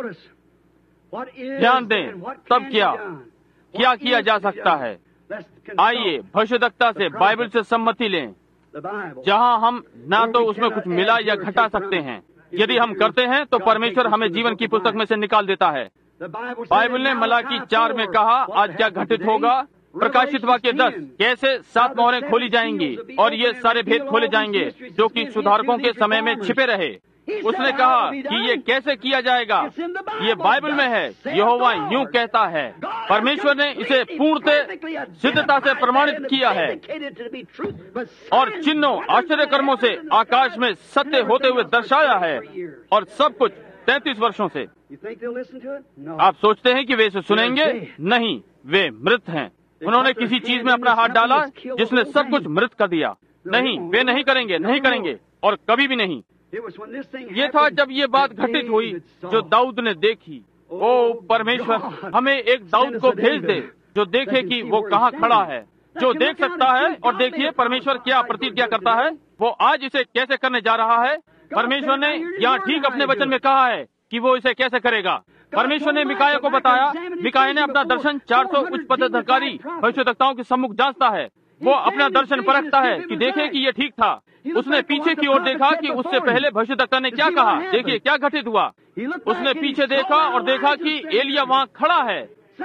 ध्यान दें, तब क्या किया जा सकता है। आइए भविष्यद्वक्ता से, बाइबल से सम्मति लें, जहां हम ना तो उसमें कुछ मिला या घटा सकते हैं। यदि हम करते हैं तो परमेश्वर हमें जीवन की पुस्तक में से निकाल देता है। बाइबल ने मलाकी 4 में कहा, आज क्या घटित होगा। प्रकाशित वाक्य 10, कैसे 7 मोहरें खोली जाएंगी और ये सारे भेद खोले जाएंगे जो कि सुधारकों के समय में छिपे रहे। उसने कहा कि ये कैसे किया जाएगा, ये बाइबल में है। यहोवा यूं कहता है। परमेश्वर ने इसे पूर्णतः सिद्धता से प्रमाणित किया है और चिन्हों, आश्चर्य कर्मों से आकाश में सत्य होते हुए दर्शाया है, और सब कुछ 33 वर्षों से। आप सोचते हैं कि वे इसे सुनेंगे? नहीं, वे मृत हैं। उन्होंने किसी चीज में अपना हाथ डाला जिसने सब कुछ मृत कर दिया। नहीं, वे नहीं करेंगे, नहीं करेंगे, और कभी भी नहीं। ये था जब ये बात घटित हुई जो दाऊद ने देखी। ओ परमेश्वर, हमें एक दाऊद को भेज दे जो देखे कि वो कहाँ खड़ा है, जो देख सकता है। और देखिए परमेश्वर क्या प्रतिज्ञा करता है, वो आज इसे कैसे करने जा रहा है। परमेश्वर ने यहाँ ठीक अपने वचन में कहा है कि वो इसे कैसे करेगा। परमेश्वर ने मिकाया को बताया। मिकाया ने अपना दर्शन 400 उच्च पदाधिकारी भविष्यद्वक्ताओं के सम्मुख जांचता है। वो अपना दर्शन परखता है कि देखे कि ये ठीक था। उसने पीछे की ओर देखा कि उससे पहले भविष्यद्वक्ता ने क्या कहा। देखिए क्या घटित हुआ। उसने पीछे देखा और देखा कि एलिया वहाँ खड़ा है।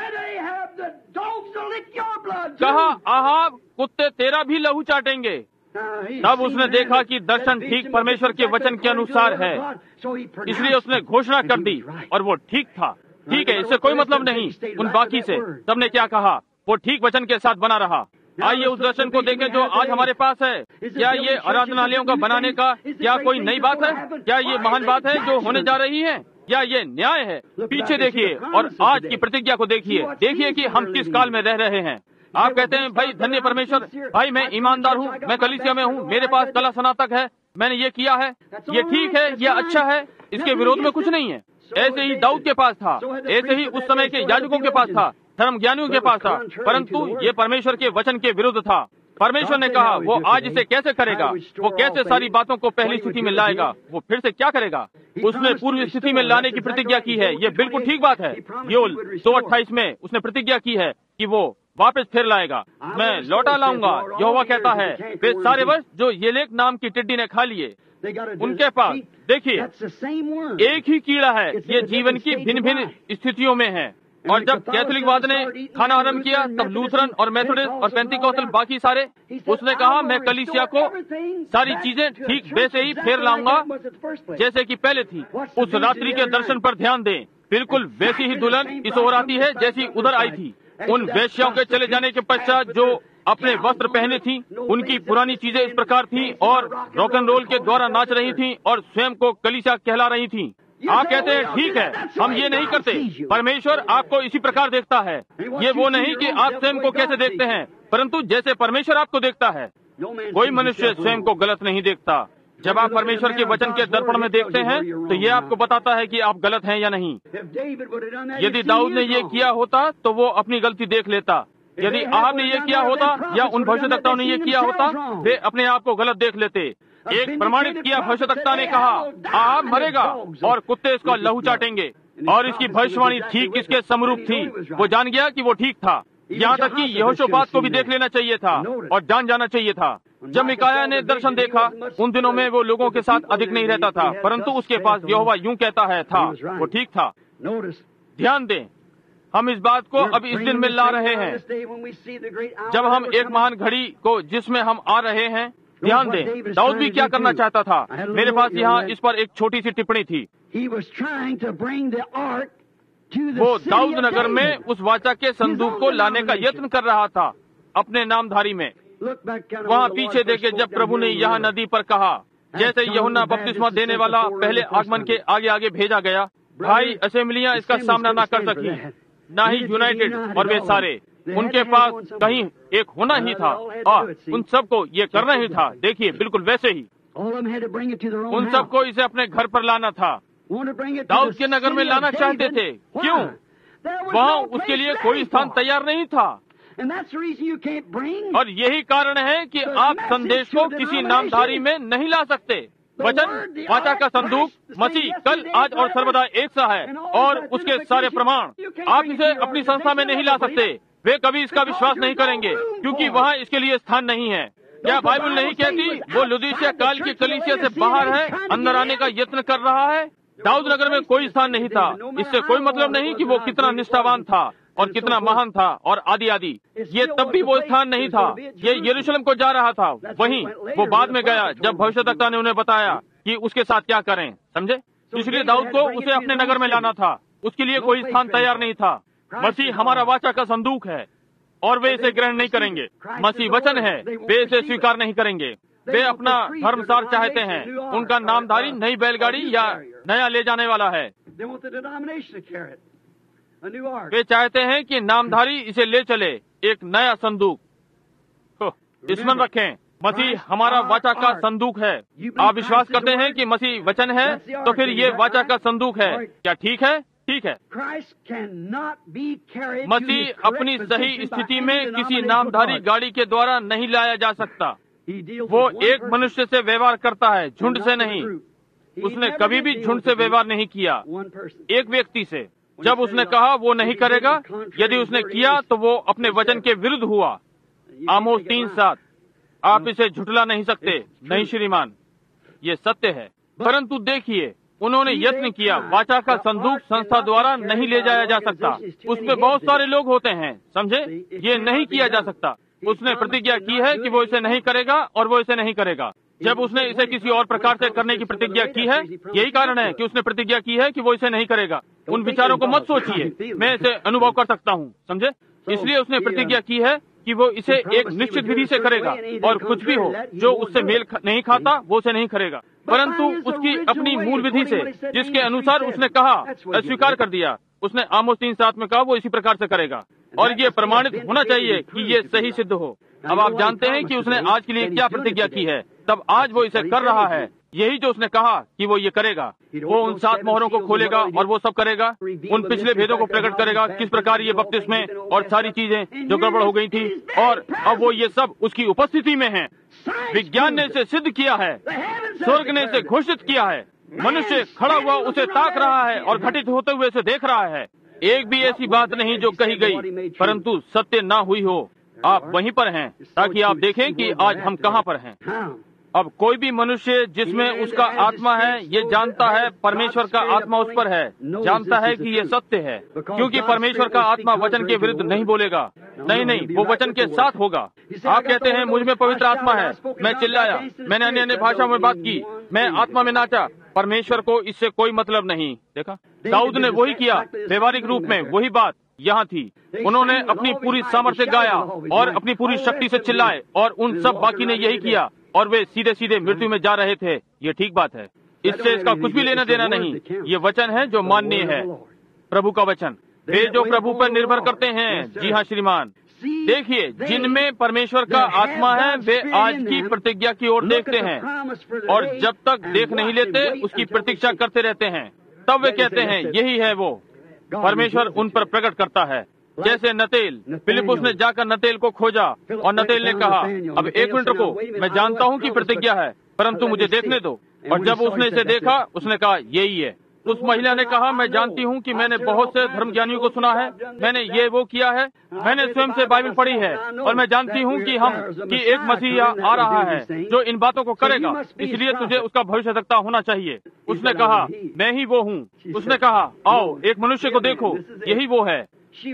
कहा, आहाब, कुत्ते तेरा भी लहू चाटेंगे। तब उसने देखा कि दर्शन ठीक परमेश्वर के वचन के अनुसार है, इसलिए उसने घोषणा कर दी और वो ठीक था। ठीक है, इससे कोई मतलब नहीं उन बाकी से। सबने क्या कहा, वो ठीक वचन के साथ बना रहा। आइए उस दर्शन को देखें जो आज हमारे पास है। क्या ये आराधनालयों का बनाने का क्या कोई नई बात है? क्या ये महान बात है जो होने जा रही है? या ये न्याय है? पीछे देखिए और आज की प्रतिज्ञा को देखिए। देखिए कि हम किस काल में रह रहे हैं। आप कहते हैं, भाई धन्य परमेश्वर, भाई मैं ईमानदार हूँ, मैं कलीसिया में हूँ, मेरे पास कला स्नातक है, मैंने ये किया है, ये ठीक है, ये अच्छा है, इसके विरोध में कुछ नहीं है। ऐसे ही दाऊद के पास था, ऐसे ही उस समय के याजकों के पास था, धर्म ज्ञानियों के पास था, परंतु ये परमेश्वर के वचन के विरुद्ध था। परमेश्वर ने कहा वो आज इसे कैसे करेगा, वो कैसे सारी बातों को पहली स्थिति में लाएगा, वो फिर से क्या करेगा। उसने पूर्व स्थिति में लाने की प्रतिज्ञा की है। ये बिल्कुल ठीक बात है। योल 2:28 में उसने प्रतिज्ञा की है कि वो वापस फिर लाएगा। मैं लौटा लाऊंगा, यहोवा कहता है। वे सारे वर्ष जो येलेक नाम की टिड्डी ने खा लिए, उनके पास देखिए एक ही कीड़ा है। ये जीवन की भिन्न भिन्न स्थितियों में है। और जब कैथोलिकवाद ने खाना आरम्भ किया, तब लूथरन और मेथोडिस्ट और पेंटिकॉस्टल बाकी सारे, उसने कहा मैं कलीसिया को सारी चीजें ठीक वैसे ही फेर लाऊंगा जैसे कि पहले थी। उस रात्रि के दर्शन पर ध्यान दें। बिल्कुल वैसी ही दुल्हन इस ओर आती है जैसी उधर आई थी। उन वेश्याओं के चले जाने के पश्चात जो अपने वस्त्र पहने थी, उनकी पुरानी चीजें इस प्रकार थी और रॉक एंड रोल के द्वारा नाच रही थी और स्वयं को कलीसिया कहला रही थी। आप कहते हैं ठीक है, हम ये नहीं करते। परमेश्वर आपको इसी प्रकार देखता है। ये वो नहीं कि आप स्वयं को कैसे देखते हैं, परंतु जैसे परमेश्वर आपको देखता है। कोई मनुष्य स्वयं को गलत नहीं देखता। जब आप परमेश्वर के वचन के दर्पण में देखते हैं तो ये आपको बताता है कि आप गलत हैं या नहीं। यदि दाऊद ने ये किया होता तो वो अपनी गलती देख लेता। यदि आहाब ने ये किया होता या उन भविष्यद्वक्ताओं ने ये किया होता, वे अपने आप को गलत देख लेते। एक प्रमाणित किया भविष्यद्वक्ता ने कहा आहाब मरेगा और कुत्ते इसका लहू चाटेंगे, और इसकी भविष्यवाणी ठीक इसके समरूप थी। वो जान गया कि वो ठीक था। यहाँ तक कि यहोशापात को भी देख लेना चाहिए था और जान जाना चाहिए था। जब मिकाया ने दर्शन देखा, उन दिनों में वो लोगों के साथ अधिक नहीं रहता था, परंतु उसके पास यहोवा यूं कहता है था, वो ठीक था। ध्यान दें, हम इस बात को अब इस दिन में ला रहे हैं जब हम एक महान घड़ी को जिसमें हम आ रहे हैं। ध्यान दें, दाऊद भी क्या करना चाहता था। मेरे पास यहाँ इस पर एक छोटी सी टिप्पणी थी। वो दाऊद नगर में उस वाचा के संदूक को लाने का यत्न कर रहा था अपने नामधारी में। वहाँ पीछे देखे जब प्रभु ने यहाँ नदी पर कहा, जैसे यूहन्ना बपतिस्मा देने वाला पहले आगमन के आगे आगे भेजा गया, भाई असेंबलियां इसका सामना ना कर सकी, ना ही यूनाइटेड और वे सारे, उनके पास कहीं एक होना ही था और उन सबको ये करना ही था। देखिए बिल्कुल वैसे ही उन सबको इसे अपने घर पर लाना था, दाऊद के नगर में लाना चाहते थे। क्यों? वहाँ उसके लिए कोई स्थान तैयार नहीं था। और यही कारण है कि आप संदेश को किसी नामधारी में नहीं ला सकते। वचन, वाचा का संदूक, मसीह कल आज और सर्वदा एक सा है और उसके सारे प्रमाण, आप इसे अपनी संस्था में नहीं ला सकते। वे कभी इसका विश्वास नहीं करेंगे क्योंकि वहाँ इसके लिए स्थान नहीं है। क्या बाइबल नहीं कहती वो लुदीसिया काल की कलीसिया से बाहर है, अंदर आने का यत्न कर रहा है? दाऊद नगर में कोई स्थान नहीं था। इससे कोई मतलब नहीं कि वो कितना निष्ठावान था और कितना महान था और आदि आदि। ये तब भी वो स्थान नहीं था। ये यरूशलेम को जा रहा था, वहीं वो बाद में गया जब भविष्यद्वक्ता ने उन्हें बताया कि उसके साथ क्या करें, समझे? इसलिए दाऊद को उसे अपने नगर में लाना था, उसके लिए कोई स्थान तैयार नहीं था। मसीह हमारा वाचा का संदूक है और वे इसे ग्रहण नहीं करेंगे। मसीह वचन है, वे इसे स्वीकार नहीं करेंगे। वे अपना धर्मसार चाहते हैं, उनका नामधारी नई बैलगाड़ी या नया ले जाने वाला है। वे चाहते हैं कि नामधारी इसे ले चले, एक नया संदूक। स्मरण रखें, मसीह हमारा वाचा का संदूक है। आप विश्वास करते हैं कि मसीह वचन है, तो फिर ये वाचा का संदूक है। क्या ठीक है? ठीक है। मसीह अपनी सही स्थिति में किसी नामधारी गाड़ी के द्वारा नहीं लाया जा सकता। वो एक मनुष्य से व्यवहार करता है, झुंड से नहीं। उसने कभी भी झुंड से व्यवहार नहीं किया, एक व्यक्ति से। जब उसने कहा वो नहीं करेगा, यदि उसने किया तो वो अपने वचन के विरुद्ध हुआ। आमोस 3:7। आप इसे झुठला नहीं सकते। नहीं श्रीमान, ये सत्य है। परंतु देखिए, उन्होंने यत्न किया। वाचा का संदूक संस्था द्वारा नहीं ले जाया जा सकता। उसमें बहुत सारे लोग होते हैं, समझे? ये नहीं किया जा सकता। उसने प्रतिज्ञा की है कि वो इसे नहीं करेगा और वो इसे नहीं करेगा। जब उसने इसे किसी और प्रकार से करने की प्रतिज्ञा की है, यही कारण है कि उसने प्रतिज्ञा की है कि वो इसे नहीं करेगा। उन विचारों को मत सोचिए, मैं इसे अनुभव कर सकता हूँ, समझे? इसलिए उसने प्रतिज्ञा की है कि वो इसे एक निश्चित विधि से करेगा और कुछ भी हो जो उससे मेल नहीं खाता वो उसे नहीं करेगा। परंतु उसकी अपनी मूल विधि से, जिसके अनुसार उसने कहा, अस्वीकार कर दिया। उसने आमोस 3:7 में कहा वो इसी प्रकार से करेगा और ये प्रमाणित होना चाहिए कि ये सही सिद्ध हो। अब आप जानते हैं कि उसने आज के लिए क्या प्रतिज्ञा की है, तब आज वो इसे कर रहा है। यही जो उसने कहा कि वो ये करेगा। वो उन 7 मोहरों को खोलेगा और वो सब करेगा, उन पिछले भेदों को प्रकट करेगा, किस प्रकार ये बपतिस्मे और सारी चीजें जो गड़बड़ हो गई थी, और अब वो ये सब उसकी उपस्थिति में है। विज्ञान ने इसे सिद्ध किया है, स्वर्ग ने इसे घोषित किया है। मनुष्य खड़ा हुआ उसे ताक रहा है और घटित होते हुए इसे देख रहा है। एक भी ऐसी बात नहीं जो कही गई परंतु सत्य ना हुई हो। आप वहीं पर हैं ताकि आप देखें कि आज हम कहाँ पर हैं। अब कोई भी मनुष्य जिसमें उसका आत्मा है, ये जानता है परमेश्वर का आत्मा उस पर है, जानता है कि ये सत्य है, क्योंकि परमेश्वर का आत्मा वचन के विरुद्ध नहीं बोलेगा। नहीं, वो वचन के साथ होगा। आप कहते हैं मुझ में पवित्र आत्मा है, मैं चिल्लाया, मैंने अन्य अन्य भाषा में बात की, मैं आत्मा में नाचा। परमेश्वर को इससे कोई मतलब नहीं। देखा, दाऊद ने वही किया, व्यवहारिक रूप में वही बात यहाँ थी। उन्होंने अपनी पूरी सामर्थ्य गाया और अपनी पूरी शक्ति से चिल्लाए, और उन सब बाकी ने यही किया और वे सीधे सीधे मृत्यु में जा रहे थे। ये ठीक बात है, इससे इसका कुछ भी लेना देना नहीं। ये वचन है जो माननीय है, प्रभु का वचन। वे जो प्रभु पर निर्भर करते हैं, जी हाँ श्रीमान। देखिए, जिनमें परमेश्वर का आत्मा है वे आज की प्रतिज्ञा की ओर देखते हैं, और जब तक देख नहीं लेते उसकी प्रतीक्षा करते रहते हैं। तब वे कहते हैं यही है वो, परमेश्वर उन पर प्रकट करता है। जैसे नतेल, फिलिपुस ने जाकर नतेल को खोजा और नतेल ने कहा, अब 1 मिनट रुको, मैं जानता हूँ कि प्रतिज्ञा है, परंतु मुझे देखने दो। और जब उसने इसे देखा, उसने कहा यही है। उस महिला ने कहा, मैं जानती हूँ कि मैंने बहुत से धर्मज्ञानियों को सुना है, मैंने ये वो किया है, मैंने स्वयं से बाइबल पढ़ी है, और मैं जानती हूँ कि एक मसीहा आ रहा है जो इन बातों को करेगा, इसलिए तुझे उसका भविष्यद्वक्ता होना चाहिए। उसने कहा, मैं ही वो हूँ। उसने कहा, आओ एक मनुष्य को देखो, यही वो है।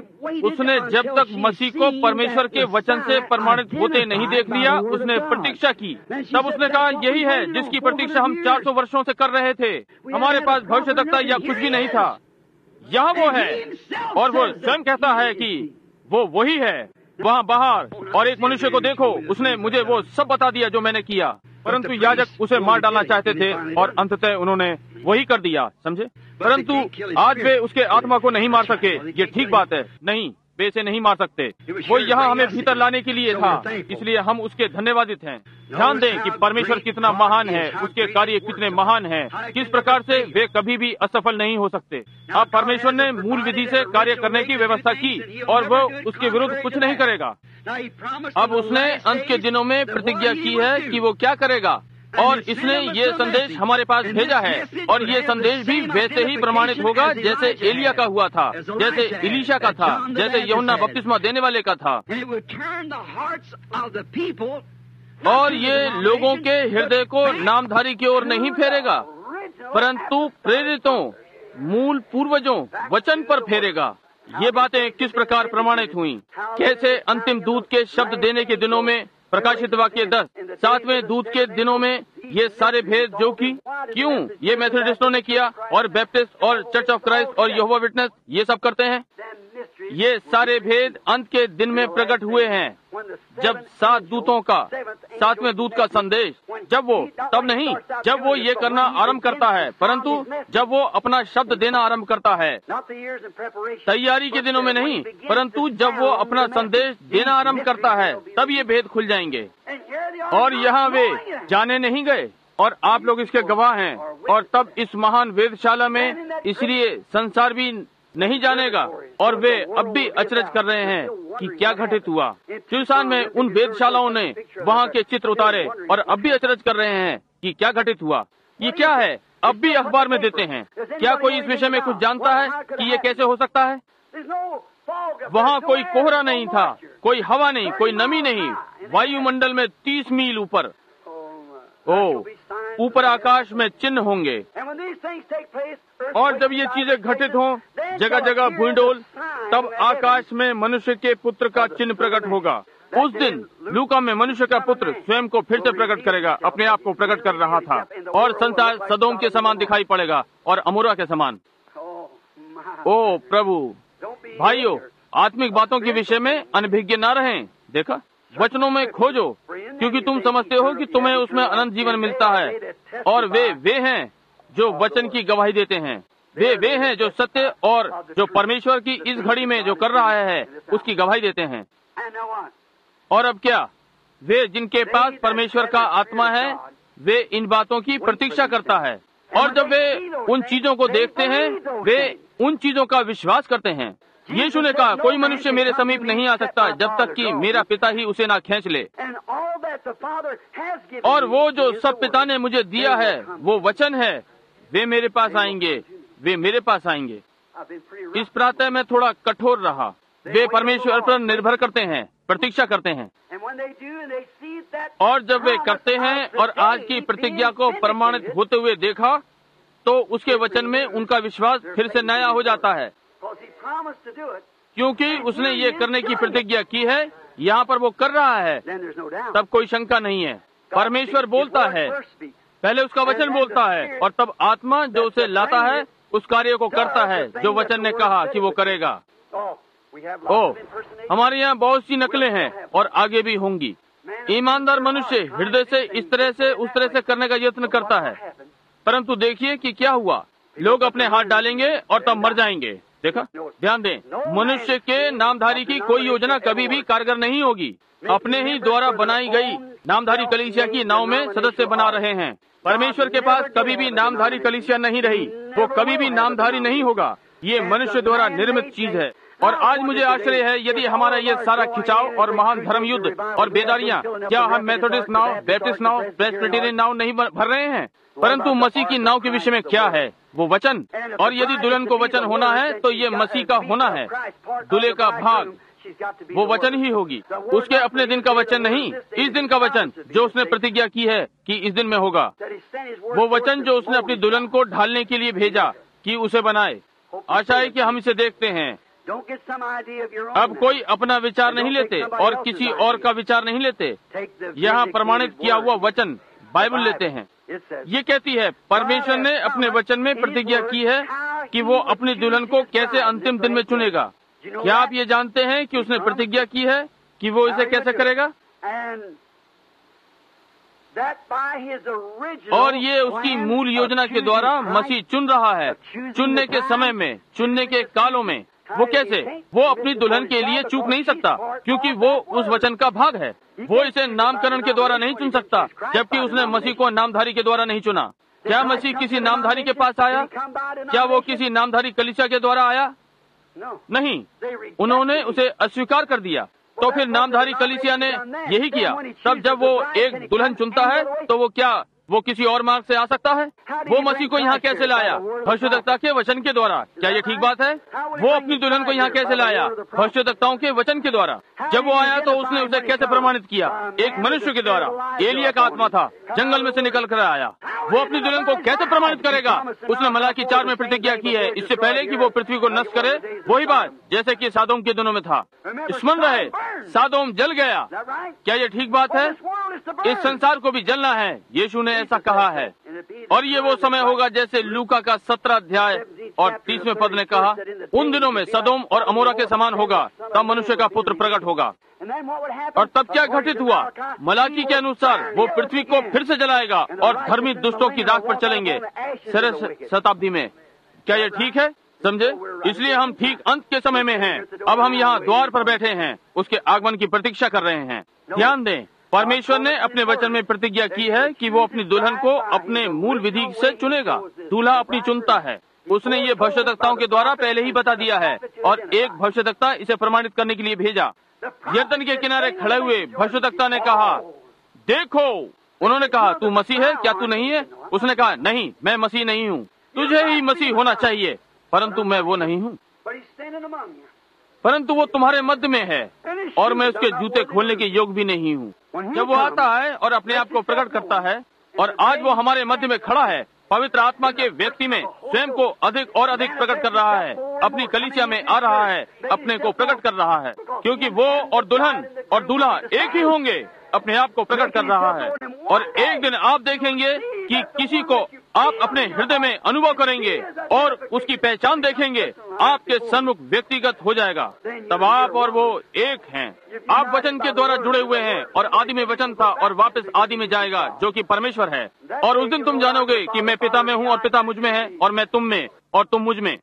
उसने जब तक मसीह को परमेश्वर के वचन से प्रमाणित होते नहीं देख लिया, उसने प्रतीक्षा की। तब उसने कहा, यही है जिसकी प्रतीक्षा हम 400 वर्षों से कर रहे थे। हमारे पास भविष्यद्वक्ता या कुछ भी नहीं था, यहाँ वो है। और वो स्वयं कहता है कि वो वही है वहाँ बाहर। और एक मनुष्य को देखो, उसने मुझे वो सब बता दिया जो मैंने किया। परंतु याजक उसे मार डालना चाहते थे और अंततः उन्होंने वही कर दिया, समझे। परंतु आज वे उसके आत्मा को नहीं मार सके। ये ठीक बात है, नहीं, वे इसे नहीं मार सकते। वो यहाँ हमें भीतर लाने के लिए था, इसलिए हम उसके धन्यवादित हैं। ध्यान दें कि परमेश्वर कितना महान है, उसके कार्य कितने महान हैं, किस प्रकार से वे कभी भी असफल नहीं हो सकते। अब परमेश्वर ने मूल विधि से कार्य करने की व्यवस्था की और वो उसके विरुद्ध कुछ नहीं करेगा। अब उसने अंत के दिनों में प्रतिज्ञा की है कि वो क्या करेगा, और इसने ये संदेश हमारे पास भेजा है, और ये संदेश भी वैसे ही प्रमाणित होगा जैसे एलिया का हुआ था, जैसे इलीशा का था, जैसे यूहन्ना बपतिस्मा देने वाले का था। और ये लोगों के हृदय को नामधारी की ओर नहीं फेरेगा, परंतु प्रेरितों, मूल पूर्वजों, वचन पर फेरेगा। ये बातें किस प्रकार प्रमाणित हुई, कैसे अंतिम दूत के शब्द देने के दिनों में, प्रकाशित वाक्य 10, 7वें दूत के दिनों में ये सारे भेद जो कि क्यों ये मेथोडिस्टों ने किया और बैप्टिस्ट और चर्च ऑफ क्राइस्ट और यहोवा विटनेस ये सब करते हैं, ये सारे भेद अंत के दिन में प्रकट हुए हैं। जब 7 दूतों का 7वें दूत का संदेश, जब वो, तब नहीं जब वो ये करना आरंभ करता है, परंतु जब वो अपना शब्द देना आरंभ करता है, तैयारी के दिनों में नहीं, परंतु जब वो अपना संदेश देना आरंभ करता है, तब ये भेद खुल जाएंगे। और यहाँ वे जाने नहीं गए, और आप लोग इसके गवाह हैं। और तब इस महान वेदशाला में, इसलिए संसार भी नहीं जानेगा, और वे अब भी अचरज कर रहे हैं कि क्या घटित हुआ। सुनसान में उन वेदशालाओं ने वहाँ के चित्र उतारे और अब भी अचरज कर रहे हैं कि क्या घटित हुआ, ये क्या है, अब भी अखबार में देते हैं। क्या कोई इस विषय में कुछ जानता है कि ये कैसे हो सकता है? वहाँ कोई कोहरा नहीं था, कोई हवा नहीं, कोई नमी नहीं, वायुमंडल में 30 मील ऊपर, ऊपर आकाश में चिन्ह होंगे। और जब ये चीजें घटित हों, जगह जगह भूंडोल, तब आकाश में मनुष्य के पुत्र का चिन्ह प्रकट होगा। उस दिन लूका में मनुष्य का पुत्र स्वयं को फिर से प्रकट करेगा, अपने आप को प्रकट कर रहा था, और संसार सदोम के समान दिखाई पड़ेगा और अमोरा के समान। ओ प्रभु, भाइयों, आत्मिक बातों के विषय में अनभिज्ञ न रहें। देखा, वचनों में खोजो, क्योंकि तुम समझते हो कि तुम्हें उसमें अनंत जीवन मिलता है। और वे हैं जो वचन की गवाही देते हैं, वे हैं जो सत्य और जो परमेश्वर की इस घड़ी में जो कर रहा है उसकी गवाही देते हैं। और अब क्या, वे जिनके पास परमेश्वर का आत्मा है, वे इन बातों की प्रतीक्षा करता है। और जब वे उन चीजों को देखते हैं, वे उन चीजों का विश्वास करते हैं। यीशु ने कहा, कोई मनुष्य मेरे समीप नहीं आ सकता जब तक कि मेरा पिता ही उसे ना खींच ले। और वो जो सब पिता ने मुझे दिया है, वो वचन है, वे मेरे पास आएंगे, वे मेरे पास आएंगे। इस प्रातः में थोड़ा कठोर रहा। वे परमेश्वर पर निर्भर करते हैं, प्रतीक्षा करते हैं। और जब वे करते हैं और आज की प्रतिज्ञा को प्रमाणित होते हुए देखा, तो उसके वचन में उनका विश्वास फिर से नया हो जाता है, क्योंकि उसने ये करने की प्रतिज्ञा की है, यहाँ पर वो कर रहा है, तब कोई शंका नहीं है। परमेश्वर बोलता है, पहले उसका वचन बोलता है, और तब आत्मा जो उसे लाता है उस कार्य को करता है जो वचन ने कहा कि वो करेगा। हमारे यहाँ बहुत सी नकलें हैं और आगे भी होंगी। ईमानदार मनुष्य हृदय से इस तरह से उस तरह से करने का यत्न करता है, परंतु देखिए कि क्या हुआ, लोग अपने हाथ डालेंगे और तब मर जाएंगे। देखा, ध्यान दें, मनुष्य के नामधारी की कोई योजना कभी भी कारगर नहीं होगी। अपने ही द्वारा बनाई गई नामधारी कलीसिया की नाव में सदस्य बना रहे हैं। परमेश्वर के पास कभी भी नामधारी कलीसिया नहीं रही, वो कभी भी नामधारी नहीं होगा। ये मनुष्य द्वारा निर्मित चीज है। और आज मुझे आश्चर्य है, यदि हमारा ये सारा खिंचाव और महान धर्म युद्ध और बेदारियां, क्या हम मेथोडिस्ट नाव, बैप्टिस्ट नाव, प्रेस्बिटेरियन नाव नहीं भर रहे हैं? परंतु मसीह की नाव के विषय में क्या है? वो वचन। और यदि दुल्हन को वचन होना है तो ये मसीह का होना है। दूल्हे का भाग वो वचन ही होगी, उसके अपने दिन का वचन नहीं, इस दिन का वचन जो उसने प्रतिज्ञा की है कि इस दिन में होगा। वो वचन जो उसने अपनी दुल्हन को ढालने के लिए भेजा कि उसे बनाए। आशा है कि हम इसे देखते हैं। अब कोई अपना विचार नहीं लेते और किसी और का विचार नहीं लेते। यहाँ प्रमाणित किया हुआ वचन बाइबल लेते हैं। ये कहती है, परमेश्वर ने अपने वचन में प्रतिज्ञा की है कि वो अपनी दुल्हन को कैसे अंतिम दिन में चुनेगा। क्या आप ये जानते हैं कि उसने प्रतिज्ञा की है कि वो इसे कैसे करेगा? और ये उसकी मूल योजना के द्वारा मसीह चुन रहा है। चुनने के समय में, चुनने के कालों में। वो कैसे? वो अपनी दुल्हन के लिए चूक नहीं सकता, क्योंकि वो उस वचन का भाग है। वो इसे नामकरण के द्वारा नहीं चुन सकता, जबकि उसने मसीह को नामधारी के द्वारा नहीं चुना। क्या मसीह किसी नामधारी के पास आया? क्या वो किसी नामधारी कलीसिया के द्वारा आया? नहीं, उन्होंने उसे अस्वीकार कर दिया। तो फिर नामधारी कलीसिया ने यही किया। तब जब वो एक दुल्हन चुनता है, तो वो क्या वो किसी और मार्ग से आ सकता है? वो मसीह को यहाँ कैसे लाया? भविष्यद्वक्ता के वचन के द्वारा। क्या ये ठीक बात है? वो अपनी दुल्हन को यहाँ कैसे लाया? भविष्यद्वक्ताओं के वचन के द्वारा। जब वो आया तो उसने उसे कैसे प्रमाणित किया? एक मनुष्य के द्वारा। एलिया का आत्मा था, जंगल में से निकल कर आया। वो अपनी दुल्हन को कैसे प्रमाणित करेगा? उसने मलाकी 4 में प्रतिज्ञा की है, इससे पहले कि वो पृथ्वी को नष्ट करे। वही बात जैसे कि सादोम के दिनों में था। स्मरण रहे, सादोम जल गया। क्या ये ठीक बात है? इस संसार को भी जलना है, यीशु ने ऐसा कहा है। और ये वो समय होगा जैसे लूका का 17 अध्याय और 30वें पद ने कहा, उन दिनों में सदोम और अमोरा के समान होगा, तब मनुष्य का पुत्र प्रकट होगा। और तब क्या घटित हुआ? मलाकी के अनुसार वो पृथ्वी को फिर से जलाएगा और धर्मी दुष्टों की राह पर चलेंगे 6 शताब्दी में। क्या ये ठीक है? समझे? इसलिए हम ठीक अंत के समय में हैं। अब हम यहाँ द्वार पर बैठे हैं, उसके आगमन की प्रतीक्षा कर रहे हैं। ध्यान दें, परमेश्वर ने अपने वचन में प्रतिज्ञा की है कि वो अपनी दुल्हन को अपने मूल विधि से चुनेगा। दूल्हा अपनी चुनता है। उसने ये भविष्यद्वक्ताओं के द्वारा पहले ही बता दिया है, और एक भविष्यद्वक्ता इसे प्रमाणित करने के लिए भेजा। यरदन के किनारे खड़े हुए भविष्यद्वक्ता ने कहा, देखो। उन्होंने कहा, तू मसीह है क्या? तू नहीं है? उसने कहा, नहीं, मैं मसीह नहीं हूँ। तुझे ही मसीह होना चाहिए, परंतु मैं वो नहीं हूँ। परंतु वो तुम्हारे मध्य में है, और मैं उसके जूते खोलने के योग्य भी नहीं हूँ। जब वो आता है और अपने आप को प्रकट करता है, और आज वो हमारे मध्य में खड़ा है, पवित्र आत्मा के व्यक्ति में स्वयं को अधिक और अधिक प्रकट कर रहा है, अपनी कलीसिया में आ रहा है, अपने को प्रकट कर रहा है, क्योंकि वो और दुल्हन और दूल्हा एक ही होंगे। अपने आप को प्रकट कर रहा है, और एक दिन आप देखेंगे कि किसी को आप अपने हृदय में अनुभव करेंगे और उसकी पहचान देखेंगे, आपके सन्मुख व्यक्तिगत हो जाएगा। तब आप और वो एक हैं। आप वचन के द्वारा जुड़े हुए हैं, और आदि में वचन था और वापस आदि में जाएगा, जो कि परमेश्वर है। और उस दिन तुम जानोगे कि मैं पिता में हूँ और पिता मुझ में है, और मैं तुम में और तुम मुझ में।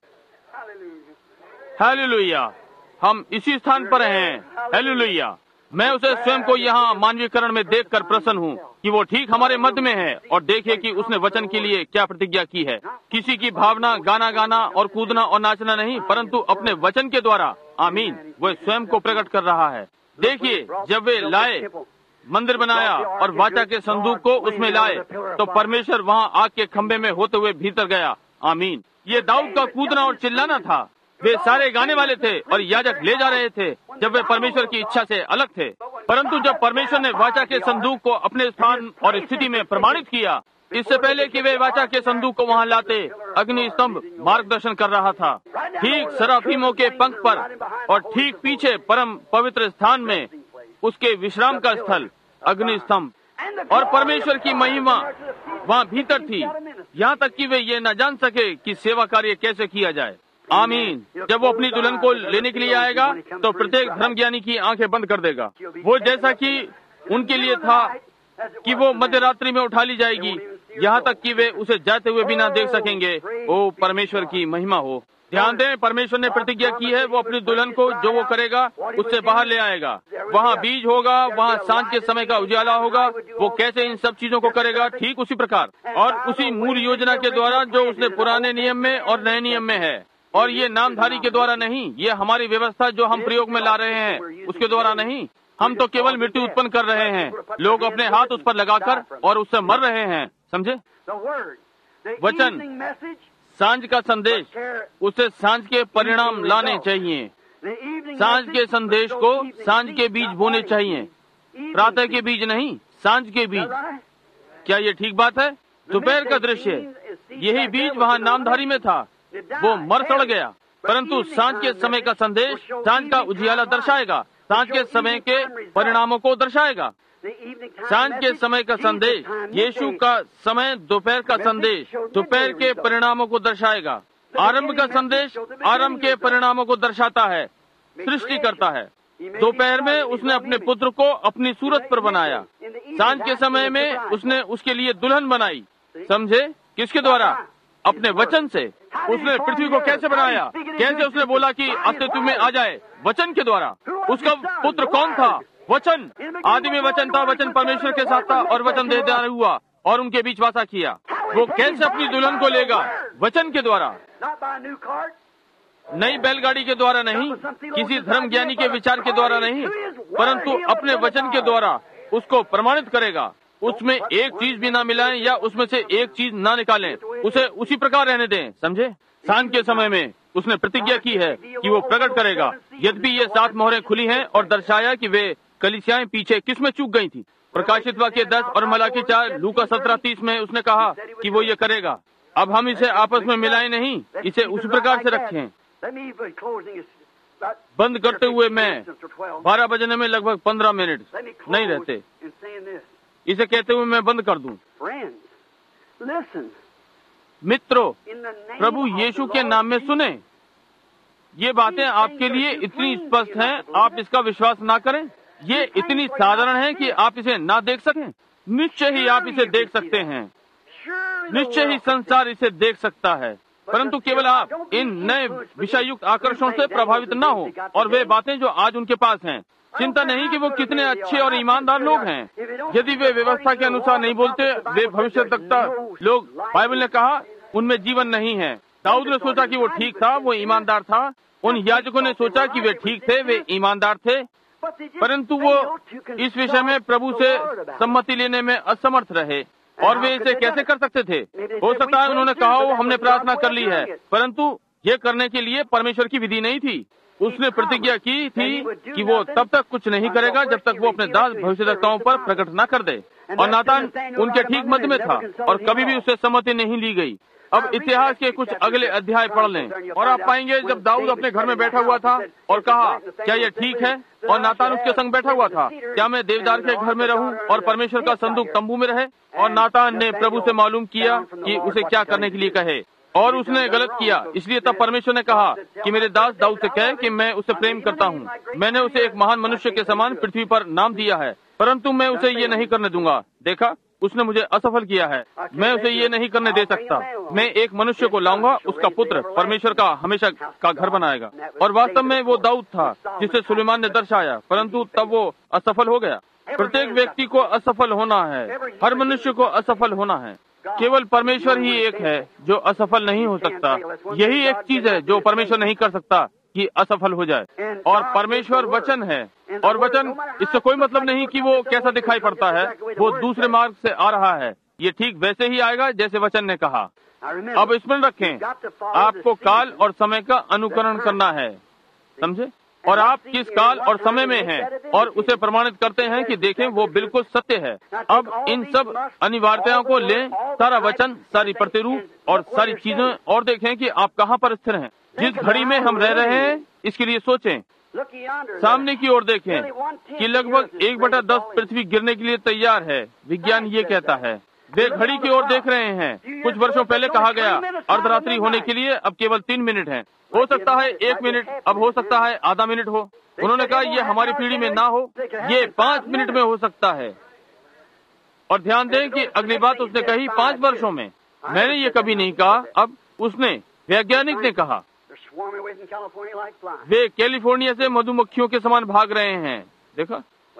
हालेलुया। हम इसी स्थान पर हैं। हालेलुया। मैं उसे स्वयं को यहाँ मानवीकरण में देखकर प्रसन्न हूँ कि वो ठीक हमारे मध्य में है। और देखिए कि उसने वचन के लिए क्या प्रतिज्ञा की है। किसी की भावना, गाना गाना और कूदना और नाचना नहीं, परंतु अपने वचन के द्वारा। आमीन। वो स्वयं को प्रकट कर रहा है। देखिए, जब वे लाए, मंदिर बनाया और वाचा के संदूक को उसमें लाए, तो परमेश्वर वहाँ आग के खंभे में होते हुए भीतर गया। आमीन। ये दाऊद का कूदना और चिल्लाना था। वे सारे गाने वाले थे और याजक ले जा रहे थे जब वे परमेश्वर की इच्छा से अलग थे। परंतु जब परमेश्वर ने वाचा के संदूक को अपने स्थान और स्थिति में प्रमाणित किया, इससे पहले कि वे वाचा के संदूक को वहाँ लाते, अग्नि स्तंभ मार्गदर्शन कर रहा था, ठीक सराफीमों के पंख पर, और ठीक पीछे परम पवित्र स्थान में उसके विश्राम का स्थल अग्नि स्तंभ, और परमेश्वर की महिमा वहाँ भीतर थी, यहाँ तक कि वे ये न जान सके कि सेवा कार्य कैसे किया जाए। आमीन। जब वो अपनी दुल्हन को लेने के लिए आएगा, तो प्रत्येक धर्म ज्ञानी की आंखें बंद कर देगा। वो जैसा कि उनके लिए था कि वो मध्य रात्रि में उठा ली जाएगी, यहाँ तक कि वे उसे जाते हुए भी ना देख सकेंगे। ओ परमेश्वर की महिमा हो। ध्यान दें, परमेश्वर ने प्रतिज्ञा की है, वो अपनी दुल्हन को जो वो करेगा उससे बाहर ले आएगा। वहाँ बीज होगा, वहाँ सांझ के समय का उजाला होगा। वो कैसे इन सब चीजों को करेगा? ठीक उसी प्रकार और उसी मूल योजना के द्वारा जो उसने पुराने नियम में और नए नियम में है। और ये नामधारी के द्वारा नहीं, ये हमारी व्यवस्था जो हम प्रयोग में ला रहे हैं उसके द्वारा नहीं। हम तो केवल मृत्यु उत्पन्न कर रहे हैं। लोग अपने हाथ उस पर लगाकर और उससे मर रहे हैं। समझे? वचन, सांझ का संदेश, उसे सांझ के परिणाम लाने चाहिए। सांझ के संदेश को सांझ के बीज बोने चाहिए, प्रातः के बीज नहीं, सांझ के बीज। क्या ये ठीक बात है? दोपहर का दृश्य, यही बीज वहाँ नामधारी में था, वो मर सड़ गया। परंतु सांझ के समय का संदेश सांझ का उजियाला दर्शाएगा, सांझ के समय के परिणामों को दर्शाएगा। सांझ के समय का संदेश, यीशु का समय, दोपहर का संदेश दोपहर के परिणामों को दर्शाएगा। आरंभ का संदेश आरंभ के परिणामों को दर्शाता है, सृष्टि करता है। दोपहर में उसने अपने पुत्र को अपनी सूरत पर बनाया। सांझ के समय में उसने उसके लिए दुल्हन बनाई। समझे? किसके द्वारा? अपने वचन से। उसने पृथ्वी को कैसे बनाया? कैसे उसने बोला कि अस्तित्व में आ जाए? वचन के द्वारा। उसका पुत्र कौन था? वचन। आदि में वचन था, वचन परमेश्वर के साथ था और वचन देहधारी हुआ और उनके बीच वासा किया। वो कैसे अपनी दुल्हन को लेगा? वचन के द्वारा। नई बैलगाड़ी के द्वारा नहीं, किसी धर्म ज्ञानी के विचार के द्वारा नहीं, परंतु अपने वचन के द्वारा उसको प्रमाणित करेगा। उसमें एक चीज भी ना मिलाएं या उसमें से एक चीज ना निकालें, उसे उसी प्रकार रहने दें। समझे? सांझ के समय में उसने प्रतिज्ञा की है कि वो प्रकट करेगा। यद्यपि ये 7 मोहरें खुली हैं और दर्शाया कि वे कलीसियाएं पीछे किसमें चूक गई थी। प्रकाशित वाक्य 10 और मलाकी 4, लूका 17:30 में उसने कहा कि वो ये करेगा। अब हम इसे आपस में मिलाएं नहीं, इसे उसी प्रकार से रखें। बंद करते हुए मैं 12 बजने में लगभग 15 मिनट नहीं रहते। इसे कहते हुए मैं बंद कर दूं। मित्रों, प्रभु यीशु के नाम में सुने। ये बातें आपके लिए इतनी स्पष्ट हैं, आप इसका विश्वास ना करें। ये इतनी साधारण है कि आप इसे ना देख सकें। निश्चय ही आप इसे देख सकते हैं। निश्चय ही संसार इसे देख सकता है, परंतु केवल आप इन नए विषय युक्त आकर्षणों से प्रभावित न हो और वे बातें जो आज उनके पास हैं। चिंता नहीं कि वो कितने अच्छे और ईमानदार लोग हैं। यदि वे व्यवस्था के अनुसार नहीं बोलते, वे भविष्यद्वक्ता लोग, बाइबल ने कहा, उनमें जीवन नहीं है। दाऊद ने सोचा कि वो ठीक था, वो ईमानदार था। उन याजकों ने सोचा कि वे ठीक थे, वे ईमानदार थे, परंतु वो इस विषय में प्रभु से सम्मति लेने में असमर्थ रहे। और वे इसे कैसे कर सकते थे? हो सकता है उन्होंने कहा हो हमने प्रार्थना कर ली है, परंतु ये करने के लिए परमेश्वर की विधि नहीं थी। उसने प्रतिज्ञा की थी कि वो तब तक कुछ नहीं करेगा जब तक वो अपने दास भविष्यद्वक्ताओं पर प्रकट न कर दे। और नातान उनके ठीक मध्य में था और कभी भी उससे सम्मति नहीं ली गई। अब इतिहास के कुछ अगले अध्याय पढ़ लें और आप पाएंगे जब दाऊद अपने घर में बैठा हुआ था और कहा, क्या यह ठीक है? और नातान उसके संग बैठा हुआ था, क्या मैं देवदार के घर में रहूं और परमेश्वर का संदूक तंबू में रहे? और नातान ने प्रभु से मालूम किया कि उसे क्या करने के लिए कहे, और उसने गलत किया। इसलिए तब परमेश्वर ने कहा कि मेरे दास दाऊद से कहे कि मैं उसे प्रेम करता हूँ। मैंने उसे एक महान मनुष्य के समान पृथ्वी पर नाम दिया है, परंतु मैं उसे ये नहीं करने दूंगा। देखा, उसने मुझे असफल किया है। मैं उसे ये नहीं करने दे सकता। मैं एक मनुष्य को लाऊंगा, उसका पुत्र परमेश्वर का हमेशा का घर बनाएगा। और वास्तव में वो दाऊद था जिसे सुलेमान ने दर्शाया, परंतु तब वो असफल हो गया। प्रत्येक व्यक्ति को असफल होना है, हर मनुष्य को असफल होना है। केवल परमेश्वर ही एक है जो असफल नहीं हो सकता। यही एक चीज है जो परमेश्वर नहीं कर सकता कि असफल हो जाए। और परमेश्वर वचन है, और वचन, इससे कोई मतलब नहीं कि वो कैसा दिखाई पड़ता है, वो दूसरे मार्ग से आ रहा है। ये ठीक वैसे ही आएगा जैसे वचन ने कहा। अब स्मरण रखें, आपको काल और समय का अनुकरण करना है। समझे? और आप किस काल और समय में हैं और उसे प्रमाणित करते हैं कि देखें वो बिल्कुल सत्य है। अब इन सब अनिवार्यताओं को लें, सारा वचन, सारी प्रतिरूप और सारी चीजें, और देखें कि आप कहाँ पर स्थिर हैं। जिस घड़ी में हम रह रहे हैं इसके लिए सोचें। सामने की ओर देखें कि लगभग 1/10 पृथ्वी गिरने के लिए तैयार है, विज्ञान ये कहता है। वे घड़ी की ओर देख रहे हैं। कुछ वर्षों पहले कहा गया अर्धरात्रि होने के लिए अब केवल 3 मिनट हैं। हो सकता है 1 मिनट, अब हो सकता है आधा मिनट हो। उन्होंने कहा ये हमारी पीढ़ी में ना हो, ये 5 मिनट में हो सकता है। और ध्यान दें कि अगली बात उसने कही 5 वर्षों में। मैंने ये कभी नहीं कहा, अब उसने, वैज्ञानिक ने कहा। वे कैलिफोर्निया से मधुमक्खियों के समान भाग रहे हैं। देखा,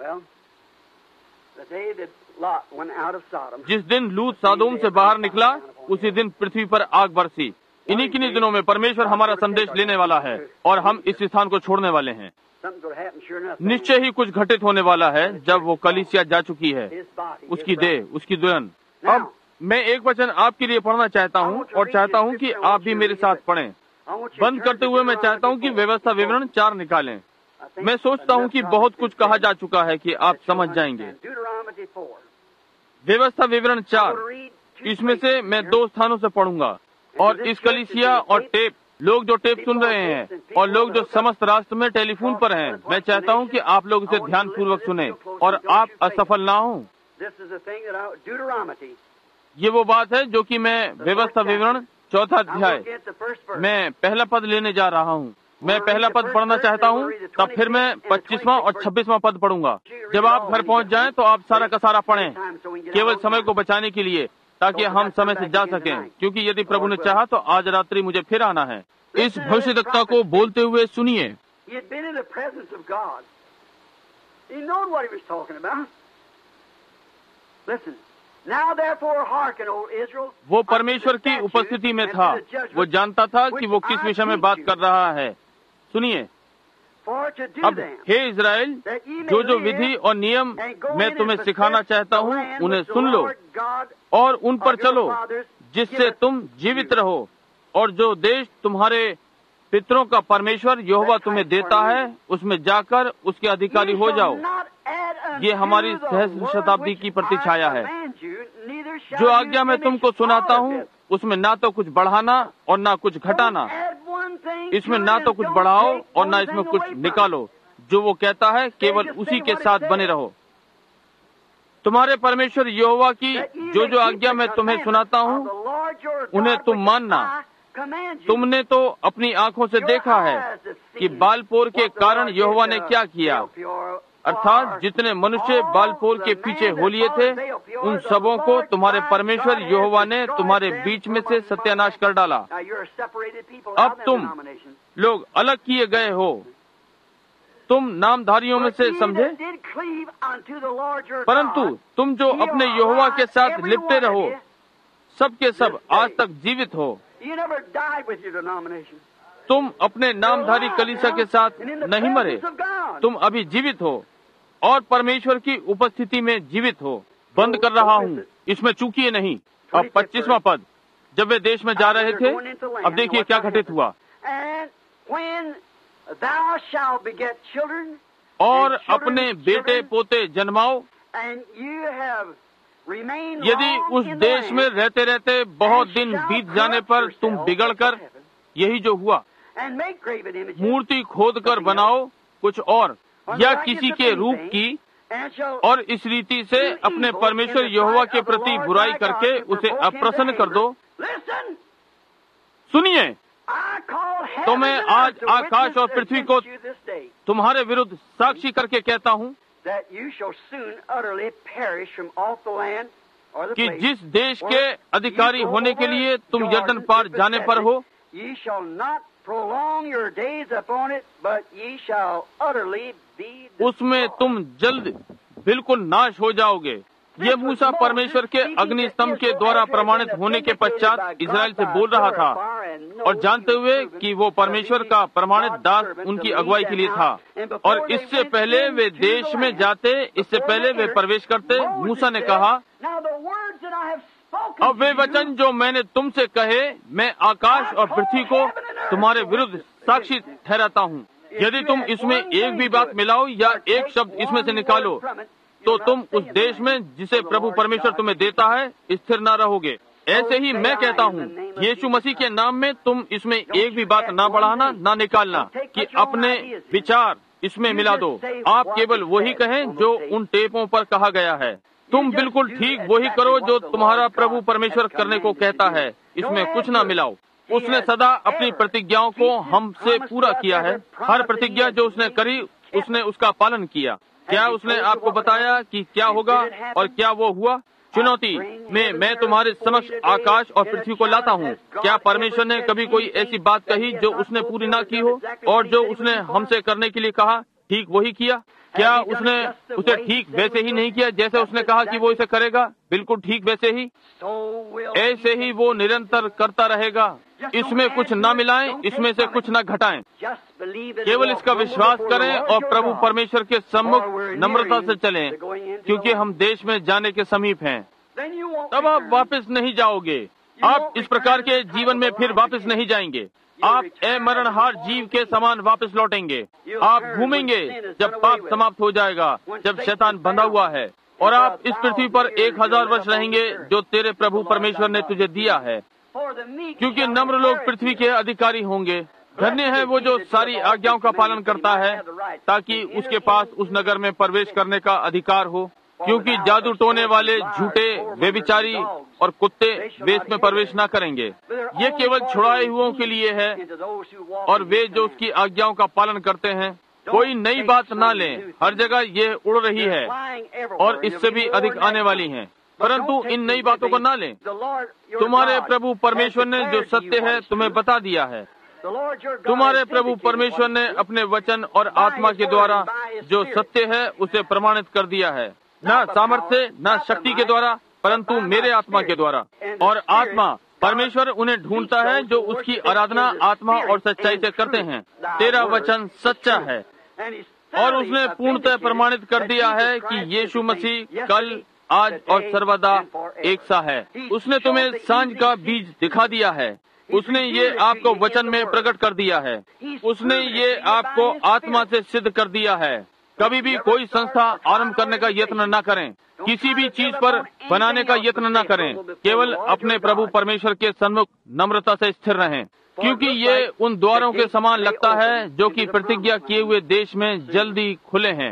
जिस दिन लूत सादोम से बाहर निकला उसी दिन पृथ्वी पर आग बरसी। इन्हीं किन्हीं दिनों में परमेश्वर हमारा संदेश लेने वाला है और हम इस स्थान को छोड़ने वाले हैं। निश्चय ही कुछ घटित होने वाला है जब वो कलीसिया जा चुकी है, उसकी देह, उसकी दुल्हन। अब मैं एक वचन आपके लिए पढ़ना चाहता हूँ और चाहता हूँ कि आप भी मेरे साथ पढ़ें। बंद करते हुए मैं चाहता हूँ कि व्यवस्था विवरण 4 निकालें। मैं सोचता हूँ कि बहुत कुछ कहा जा चुका है कि आप समझ जाएंगे। व्यवस्था विवरण 4, इसमें से मैं 2 स्थानों से पढ़ूंगा। और इस कलीसिया और टेप, लोग जो टेप सुन रहे हैं और लोग जो समस्त राष्ट्र में टेलीफोन पर हैं, मैं चाहता हूँ कि आप लोग इसे ध्यान पूर्वक सुने और आप असफल ना हो। ये वो बात है जो कि मैं व्यवस्था विवरण 4 अध्याय, मैं पहला पद लेने जा रहा हूँ। मैं पहला पद पढ़ना चाहता हूँ, तब फिर मैं 25वां और 26वां पद पढ़ूंगा। जब आप घर पहुँच जाएं तो आप सारा का सारा पढ़ें, केवल समय को बचाने के लिए, ताकि हम समय से जा सकें, क्योंकि यदि प्रभु ने चाहा तो आज रात्रि मुझे फिर आना है। इस भविष्यद्वक्ता को बोलते हुए सुनिए। वो परमेश्वर की उपस्थिति में था, वो जानता था कि वो किस विषय में बात कर रहा है। सुनिए, अब हे इज़राइल, जो विधि और नियम मैं तुम्हें सिखाना चाहता हूँ उन्हें सुन लो और उन पर चलो, जिससे तुम जीवित रहो, और जो देश तुम्हारे पितरों का परमेश्वर यहोवा तुम्हें देता है उसमें जाकर उसके अधिकारी हो जाओ। ये हमारी सहस्र शताब्दी की प्रतिछाया है। जो आज्ञा मैं तुमको सुनाता हूँ उसमें ना तो कुछ बढ़ाना और ना कुछ घटाना, इसमें ना तो कुछ बढ़ाओ और ना इसमें कुछ निकालो। जो वो कहता है केवल उसी के साथ बने रहो। तुम्हारे परमेश्वर यहोवा की जो आज्ञा मैं तुम्हें सुनाता हूँ उन्हें तुम मानना। तुमने तो अपनी आंखों से देखा है कि बालपोर के कारण यहोवा ने क्या किया, अर्थात जितने मनुष्य बालपोर के पीछे हो लिए थे उन सबों को तुम्हारे परमेश्वर यहोवा ने तुम्हारे बीच में से सत्यानाश कर डाला। अब तुम लोग अलग किए गए हो, तुम नामधारियों में से समझे, परंतु तुम जो अपने यहोवा के साथ लिपटे रहो, सब के सब आज तक जीवित हो। तुम अपने नामधारी कलीसिया के साथ नहीं मरे, तुम अभी जीवित हो और परमेश्वर की उपस्थिति में जीवित हो। बंद कर रहा हूँ, इसमें चूकिए नहीं। अब 25वां पद, जब वे देश में जा रहे थे, अब देखिए क्या घटित हुआ। और अपने बेटे पोते जन्माओ, यदि उस देश में रहते रहते बहुत दिन बीत जाने पर तुम बिगड़कर, यही जो हुआ, मूर्ति खोद कर बनाओ कुछ और या किसी के रूप की, और इस रीति से अपने परमेश्वर यहोवा के प्रति बुराई करके उसे अप्रसन्न कर दो। सुनिए, तो मैं आज आकाश और पृथ्वी को तुम्हारे विरुद्ध साक्षी करके कहता हूँ कि जिस देश के अधिकारी होने के लिए तुम यरदन पार जाने पर हो, उसमें तुम जल्द बिल्कुल नाश हो जाओगे। ये मूसा परमेश्वर के अग्नि स्तंभ के द्वारा प्रमाणित होने के पश्चात इज़राइल से बोल रहा था, और जानते हुए कि वो परमेश्वर का प्रमाणित दास उनकी अगुवाई के लिए था। और इससे पहले वे देश में जाते, इससे पहले वे प्रवेश करते, मूसा ने कहा, अब वे वचन जो मैंने तुमसे कहे, मैं आकाश और पृथ्वी को तुम्हारे विरुद्ध साक्षी ठहराता हूँ। यदि तुम इसमें एक भी बात मिलाओ या एक शब्द इसमें से निकालो, तो तुम उस देश में जिसे प्रभु परमेश्वर तुम्हें देता है स्थिर न रहोगे। ऐसे ही मैं कहता हूँ, यीशु मसीह के नाम में तुम इसमें एक भी बात ना बढ़ाना ना निकालना, कि अपने विचार इसमें मिला दो। आप केवल वही कहें जो उन टेपों पर कहा गया है। तुम बिल्कुल ठीक वही करो जो तुम्हारा प्रभु परमेश्वर करने को कहता है, इसमें कुछ ना मिलाओ। उसने सदा अपनी प्रतिज्ञाओं को हमसे पूरा किया है। हर प्रतिज्ञा जो उसने करी, उसने उसका पालन किया। क्या उसने आपको बताया कि क्या होगा और क्या वो हुआ? चुनौती में मैं तुम्हारे समक्ष आकाश और पृथ्वी को लाता हूँ। क्या परमेश्वर ने कभी कोई ऐसी बात कही जो उसने पूरी ना की हो? और जो उसने हमसे करने के लिए कहा, ठीक वही किया। क्या उसने उसे ठीक वैसे ही नहीं किया जैसे उसने कहा कि वो इसे करेगा? बिल्कुल ठीक वैसे ही। ऐसे ही वो निरंतर करता रहेगा। इसमें कुछ ना मिलाएं, इसमें से कुछ ना घटाएं। केवल इसका विश्वास करें और प्रभु परमेश्वर के सम्मुख नम्रता से चलें, क्योंकि हम देश में जाने के समीप हैं। तब आप वापस नहीं जाओगे। आप इस प्रकार के जीवन में फिर वापस नहीं जाएंगे। आप अमरणहार जीव के समान वापस लौटेंगे। आप घूमेंगे जब पाप समाप्त हो जाएगा, जब शैतान बंधा हुआ है, और आप इस पृथ्वी पर 1000 वर्ष रहेंगे जो तेरे प्रभु परमेश्वर ने तुझे दिया है। क्योंकि नम्र लोग पृथ्वी के अधिकारी होंगे। धन्य है वो जो सारी आज्ञाओं का पालन करता है, ताकि उसके पास उस नगर में प्रवेश करने का अधिकार हो। क्योंकि जादू टोने वाले झूठे व्यभिचारी और कुत्ते वे इसमें प्रवेश न करेंगे। ये केवल छुड़ाए हुओं के लिए है और वे जो उसकी आज्ञाओं का पालन करते हैं। कोई नई बात ना लें, हर जगह ये उड़ रही है और इससे भी अधिक आने वाली हैं, परंतु इन नई बातों को ना लें। तुम्हारे प्रभु परमेश्वर ने जो सत्य है तुम्हें बता दिया है। तुम्हारे प्रभु परमेश्वर ने अपने वचन और आत्मा के द्वारा जो सत्य है उसे प्रमाणित कर दिया है, न सामर्थ्य न शक्ति के द्वारा, परंतु मेरे आत्मा के द्वारा। और आत्मा परमेश्वर उन्हें ढूंढता है जो उसकी आराधना आत्मा और सच्चाई से करते हैं। तेरा वचन सच्चा है और उसने पूर्णतः प्रमाणित कर दिया है कि यीशु मसीह कल आज और सर्वदा एक सा है। उसने तुम्हें सांझ का बीज दिखा दिया है। उसने ये आपको वचन में प्रकट कर दिया है। उसने ये आपको आत्मा से सिद्ध कर दिया है। कभी भी कोई संस्था आरंभ करने का यत्न न करें, किसी भी चीज पर बनाने का यत्न न करें, केवल अपने प्रभु परमेश्वर के सन्मुख नम्रता से स्थिर रहें, क्योंकि ये उन द्वारों के समान लगता है जो कि प्रतिज्ञा किए हुए देश में जल्दी खुले हैं।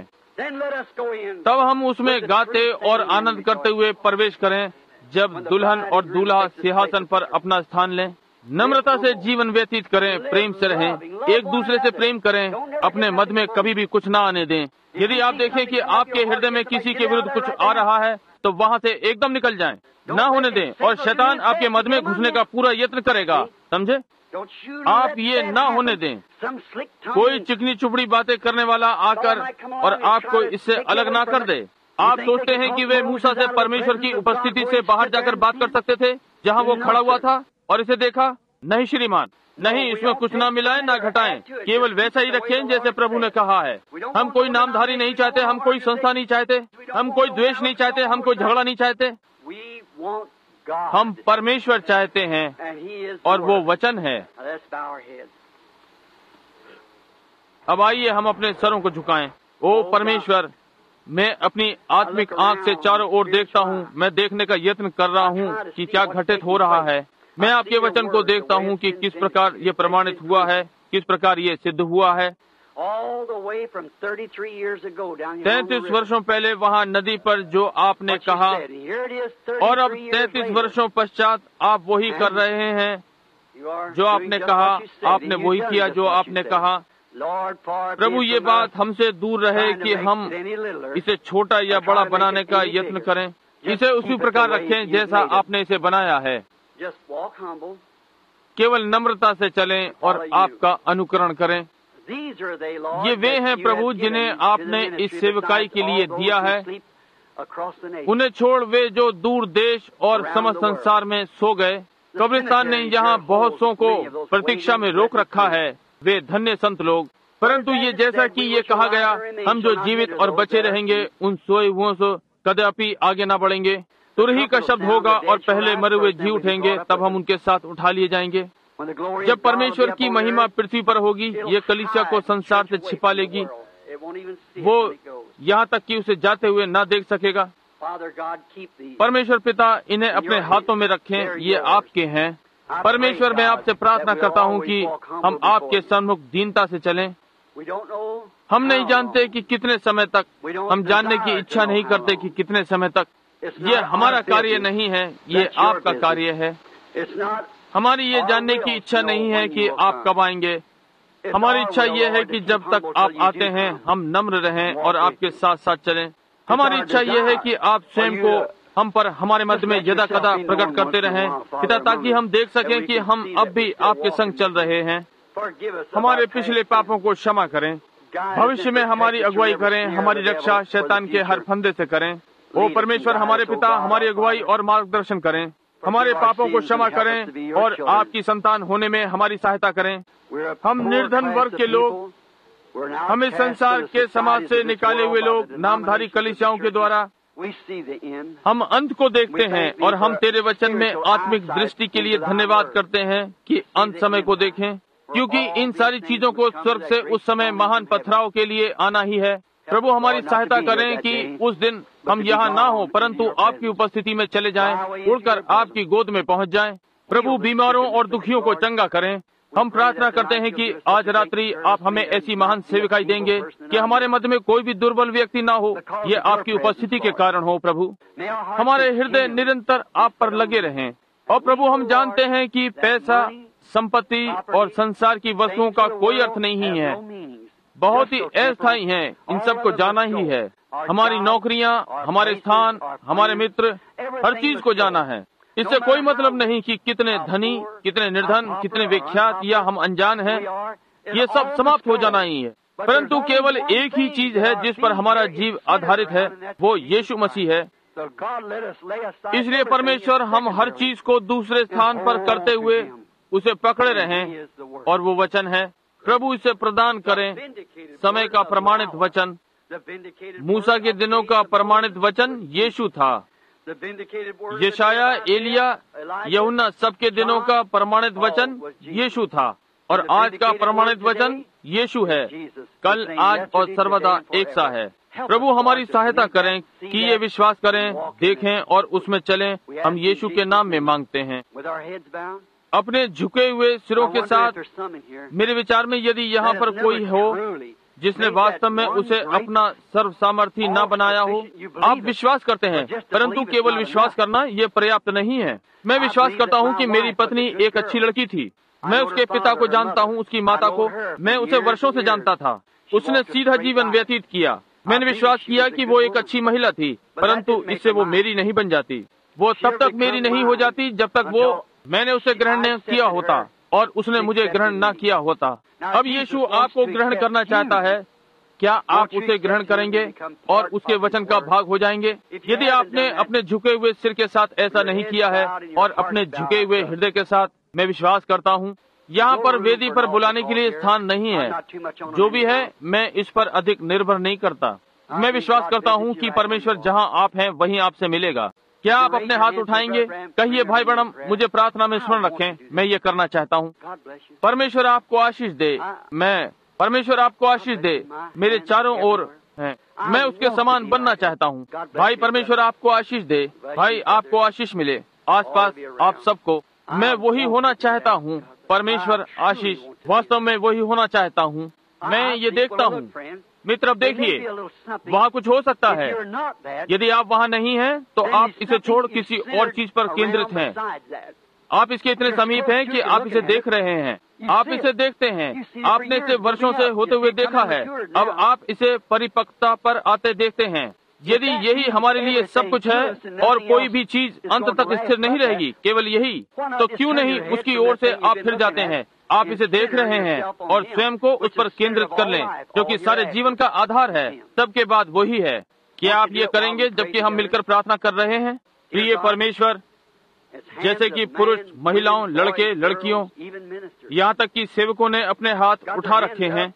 तब हम उसमें गाते और आनंद करते हुए प्रवेश करें जब दुल्हन और दूल्हा सिंहासन पर अपना स्थान लें। नम्रता से जीवन व्यतीत करें, प्रेम से रहें, एक दूसरे से प्रेम करें, अपने मध्य में कभी भी कुछ न आने दें। यदि आप देखें कि आपके हृदय में किसी के विरुद्ध कुछ आ रहा है तो वहाँ से एकदम निकल जाएं, न होने दें, और शैतान आपके मध्य में घुसने का पूरा यत्न करेगा। समझे? आप ये न होने दें। कोई चिकनी चुपड़ी बातें करने वाला आकर और आपको इससे अलग ना कर दे। आप सोचते हैं कि वे मूसा से परमेश्वर की उपस्थिति से बाहर जाकर बात कर सकते थे जहाँ वो खड़ा हुआ था और इसे देखा? नहीं श्रीमान, नहीं, इसमें कुछ ना मिलाएं ना घटाएं, केवल वैसा ही रखें जैसे प्रभु ने कहा है। हम कोई नामधारी नहीं चाहते, हम कोई संस्था नहीं चाहते, हम कोई द्वेष नहीं चाहते, हम कोई झगड़ा नहीं चाहते। हम परमेश्वर चाहते हैं और वो वचन है। अब आइए हम अपने सरों को झुकाएं। ओ परमेश्वर, मैं अपनी आत्मिक आंख से चारों ओर देखता हूँ। मैं देखने का यत्न कर रहा हूँ कि क्या घटित हो रहा है। मैं आपके वचन को देखता हूँ कि किस प्रकार ये प्रमाणित हुआ है, किस प्रकार ये सिद्ध हुआ है। 33 वर्षों पहले वहाँ नदी पर जो आपने कहा, और अब 33 वर्षों पश्चात आप वही कर रहे हैं जो आपने कहा। आपने वही किया जो आपने कहा। प्रभु, ये बात हमसे दूर रहे कि हम इसे छोटा या बड़ा बनाने का यत्न करें। इसे उसी प्रकार रखें जैसा आपने इसे बनाया है। केवल नम्रता से चलें और आपका अनुकरण करें। ये वे हैं प्रभु जिन्हें आपने इस सेवकाई के लिए दिया है। उन्हें छोड़ वे जो दूर देश और समस्त संसार में सो गए। कब्रिस्तान ने यहाँ बहुत सौ को प्रतीक्षा में रोक रखा है। वे धन्य संत लोग। परंतु ये जैसा कि ये कहा गया, हम जो जीवित और बचे रहेंगे उन सोए हुओं से कदापि आगे न बढ़ेंगे। तुरही का शब्द होगा और पहले मरे हुए जी उठेंगे, तब हम उनके साथ उठा लिए जाएंगे। जब परमेश्वर की महिमा पृथ्वी पर होगी, ये कलीसिया को संसार से छिपा लेगी। वो यहाँ तक कि उसे जाते हुए न देख सकेगा। परमेश्वर पिता, इन्हें अपने हाथों में रखें, ये आपके हैं। परमेश्वर, मैं आपसे प्रार्थना करता हूँ कि हम आपके सन्मुख दीनता से चलें। हम नहीं जानते कि कितने समय तक, हम जानने की इच्छा नहीं करते कि कितने समय तक। ये हमारा कार्य नहीं है, ये आपका कार्य है। हमारी ये जानने की इच्छा नहीं है कि आप कब आएंगे। हमारी इच्छा ये है कि जब तक आप आते हैं हम नम्र रहें और आपके साथ साथ चलें। हमारी इच्छा ये है कि आप स्वयं को हम पर हमारे मध्य में यदा कदा प्रकट करते रहें पिता, ताकि हम देख सकें कि हम अब भी आपके संग चल रहे हैं। हमारे पिछले पापों को क्षमा करें। भविष्य में हमारी अगुवाई करें। हमारी रक्षा शैतान के हर फंदे से करें। ओ परमेश्वर, हमारे पिता, हमारी अगुवाई और मार्गदर्शन करें। हमारे पापों को क्षमा करें और आपकी संतान होने में हमारी सहायता करें। हम निर्धन वर्ग के लोग, हम इस संसार के समाज से निकाले हुए लोग, नामधारी कलीसियाओं के द्वारा हम अंत को देखते हैं और हम तेरे वचन में आत्मिक दृष्टि के लिए धन्यवाद करते हैं कि अंत समय को देखें, क्योंकि इन सारी चीजों को स्वर्ग से उस समय महान पथराव के लिए आना ही है। प्रभु, हमारी सहायता करें कि उस दिन हम यहाँ ना हो, परंतु आपकी उपस्थिति में चले जाएं, उड़कर आपकी गोद में पहुँच जाएं। प्रभु, बीमारों और दुखियों को चंगा करें। हम प्रार्थना करते हैं कि आज रात्रि आप हमें ऐसी महान सेविकाई देंगे कि हमारे मध्य में कोई भी दुर्बल व्यक्ति ना हो। ये आपकी उपस्थिति के कारण हो प्रभु। हमारे हृदय निरंतर आप पर लगे रहें। और प्रभु हम जानते हैं कि पैसा, संपत्ति और संसार की वस्तुओं का कोई अर्थ नहीं है, बहुत ही अस्थायी हैं। इन सब को जाना ही है। हमारी नौकरियां, हमारे स्थान, हमारे मित्र, हर चीज को जाना है। इससे कोई मतलब नहीं कि कितने धनी, कितने निर्धन, कितने विख्यात या हम अनजान हैं। ये सब समाप्त हो जाना ही है। परंतु केवल एक ही चीज है जिस पर हमारा जीव आधारित है, वो यीशु मसीह है। इसलिए परमेश्वर हम हर चीज को दूसरे स्थान पर करते हुए उसे पकड़े रहें, और वो वचन है। प्रभु इसे प्रदान करें। समय का प्रमाणित वचन, मूसा के दिनों का प्रमाणित वचन यीशु था। यशाया, एलिया, यूहन्ना, सबके दिनों का प्रमाणित वचन यीशु था। और आज का प्रमाणित वचन यीशु है, कल, आज और सर्वदा एक सा है। प्रभु हमारी सहायता करें कि ये विश्वास करें, देखें और उसमें चलें। हम यीशु के नाम में मांगते हैं, अपने झुके हुए सिरों के साथ। मेरे विचार में यदि यहाँ पर कोई हो जिसने वास्तव में उसे अपना सर्व सामर्थी न बनाया हो, आप विश्वास करते हैं, परंतु केवल विश्वास करना ये पर्याप्त नहीं है। मैं विश्वास करता हूँ कि मेरी पत्नी एक अच्छी लड़की थी। मैं उसके पिता को जानता हूँ, उसकी माता को। मैं उसे वर्षों से जानता था। उसने सीधा जीवन व्यतीत किया। मैंने विश्वास किया कि वो एक अच्छी महिला थी, परंतु इससे वो मेरी नहीं बन जाती। वो तब तक मेरी नहीं हो जाती जब तक वो मैंने उसे ग्रहण न किया होता और उसने मुझे ग्रहण न किया होता। अब यीशु आपको ग्रहण करना चाहता है। क्या आप उसे ग्रहण करेंगे और उसके वचन का भाग हो जाएंगे? यदि आपने अपने झुके हुए सिर के साथ ऐसा नहीं किया है और अपने झुके हुए हृदय के साथ, मैं विश्वास करता हूँ यहाँ पर वेदी पर बुलाने के लिए स्थान नहीं है। जो भी है, मैं इस पर अधिक निर्भर नहीं करता। मैं विश्वास करता हूँ कि परमेश्वर जहाँ आप हैं वहीं आपसे मिलेगा। क्या आप अपने हाथ उठाएंगे? कहिए, भाई ब्रैनम, मुझे प्रार्थना में स्मरण रखें, मैं ये करना चाहता हूँ। परमेश्वर आपको आशीष दे। परमेश्वर आपको आशीष दे। मेरे चारों ओर हैं, मैं उसके समान बनना चाहता हूँ। भाई, परमेश्वर आपको आशीष दे। भाई, आपको आशीष मिले आसपास आप सबको। मैं वही होना चाहता हूँ। परमेश्वर आशीष, वास्तव में वही होना चाहता हूँ। मैं ये देखता हूँ। मित्र, अब देखिए, वहाँ कुछ हो सकता है। यदि आप वहाँ नहीं हैं, तो आप इसे छोड़ किसी और चीज पर केंद्रित हैं। आप इसके इतने समीप हैं कि आप इसे देख रहे हैं। आप इसे देखते हैं। आपने इसे वर्षों से होते हुए देखा है। अब आप इसे परिपक्वता पर आते देखते हैं। यदि यही हमारे लिए सब कुछ है और कोई भी चीज अंत तक स्थिर नहीं रहेगी, केवल यही, तो क्यों नहीं उसकी ओर से आप फिर जाते हैं? आप इसे देख रहे हैं और स्वयं को उस पर केंद्रित कर लें, जो कि सारे जीवन का आधार है। सबके बाद वही है। क्या आप ये करेंगे जबकि हम मिलकर प्रार्थना कर रहे हैं? प्रिय परमेश्वर, जैसे कि पुरुष, महिलाओं, लड़के, लड़कियों, यहाँ तक कि सेवकों ने अपने हाथ उठा रखे हैं,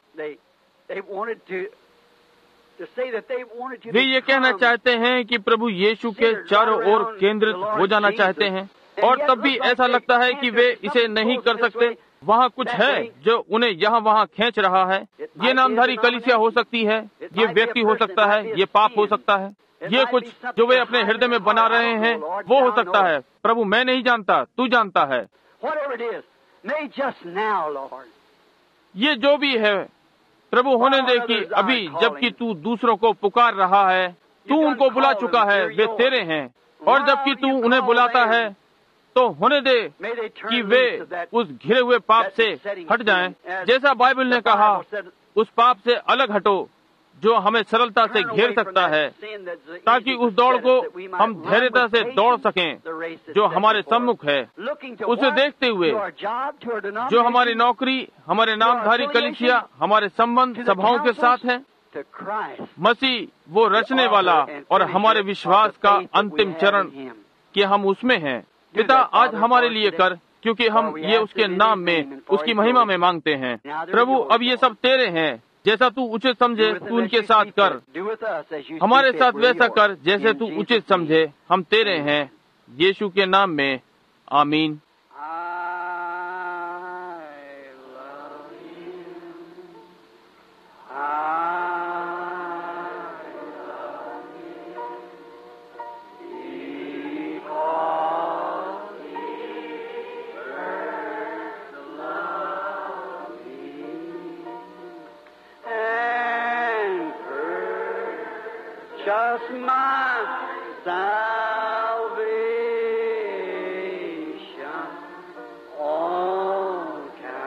वे ये कहना चाहते हैं कि प्रभु यीशु के चारों ओर केंद्रित हो जाना चाहते हैं, और तब भी ऐसा लगता है कि वे इसे नहीं कर सकते। वहाँ कुछ है जो उन्हें यहाँ वहाँ खींच रहा है। ये नामधारी कलीसिया हो सकती है, ये व्यक्ति हो सकता है, ये पाप हो सकता है, ये कुछ जो वे अपने हृदय में बना रहे हैं वो हो सकता है। प्रभु, मैं नहीं जानता, तू जानता है। ये जो भी है प्रभु, होने दे कि अभी, जबकि तू दूसरों को पुकार रहा है, तू उनको बुला चुका है, वे तेरे हैं, और जबकि तू उन्हें बुलाता है तो होने दे कि वे उस घिरे हुए पाप से हट जाएं। जैसा बाइबल ने कहा, उस पाप से अलग हटो जो हमें सरलता से घेर सकता है, ताकि उस दौड़ को हम धैर्यता से दौड़ सकें जो हमारे सम्मुख है। उसे देखते हुए जो हमारी नौकरी, हमारे नामधारी कलीसिया, हमारे संबंध सभाओं के साथ है, मसीह वो रचने वाला और हमारे विश्वास का अंतिम चरण कि हम उसमें हैं। पिता, आज हमारे लिए कर, क्योंकि हम ये उसके नाम में, उसकी महिमा में मांगते हैं। प्रभु, अब ये सब तेरे हैं। जैसा तू उचित समझे तू उनके साथ कर, हमारे साथ वैसा कर जैसे तू उचित समझे। हम तेरे हैं, यीशु के नाम में, आमीन। just my salvation on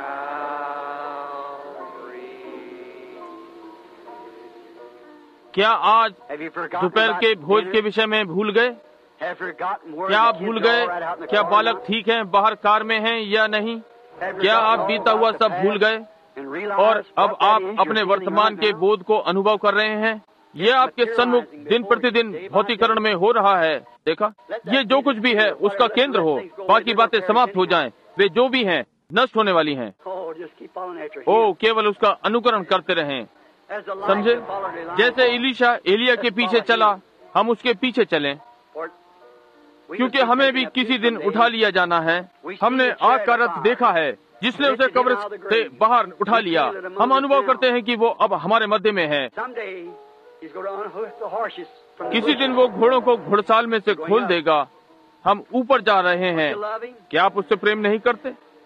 Calvary. क्या आज दोपहर के भोज के विषय में भूल गए? क्या आप भूल गए? क्या बालक ठीक हैं, बाहर कार में हैं या नहीं? क्या आप बीता हुआ सब भूल गए और अब आप अपने वर्तमान के बोध को अनुभव कर रहे हैं? यह आपके सन्मुख दिन प्रतिदिन भौतिकरण में हो रहा है। देखा, ये जो कुछ भी है उसका केंद्र हो, बाकी बातें समाप्त हो जाएं, वे जो भी हैं नष्ट होने वाली हैं। ओ, केवल उसका अनुकरण करते रहें। समझे? जैसे इलीशा एलिया के पीछे चला, हम उसके पीछे चलें, क्योंकि हमें भी किसी दिन उठा लिया जाना है। हमने आग का रथ देखा है जिसने उसे कब्र से बाहर उठा लिया। हम अनुभव करते हैं कि वो अब हमारे मध्य में है। किसी दिन वो घोड़ों को घुड़साल में से खोल देगा। हम ऊपर जा रहे हैं। क्या आप उससे प्रेम नहीं करते?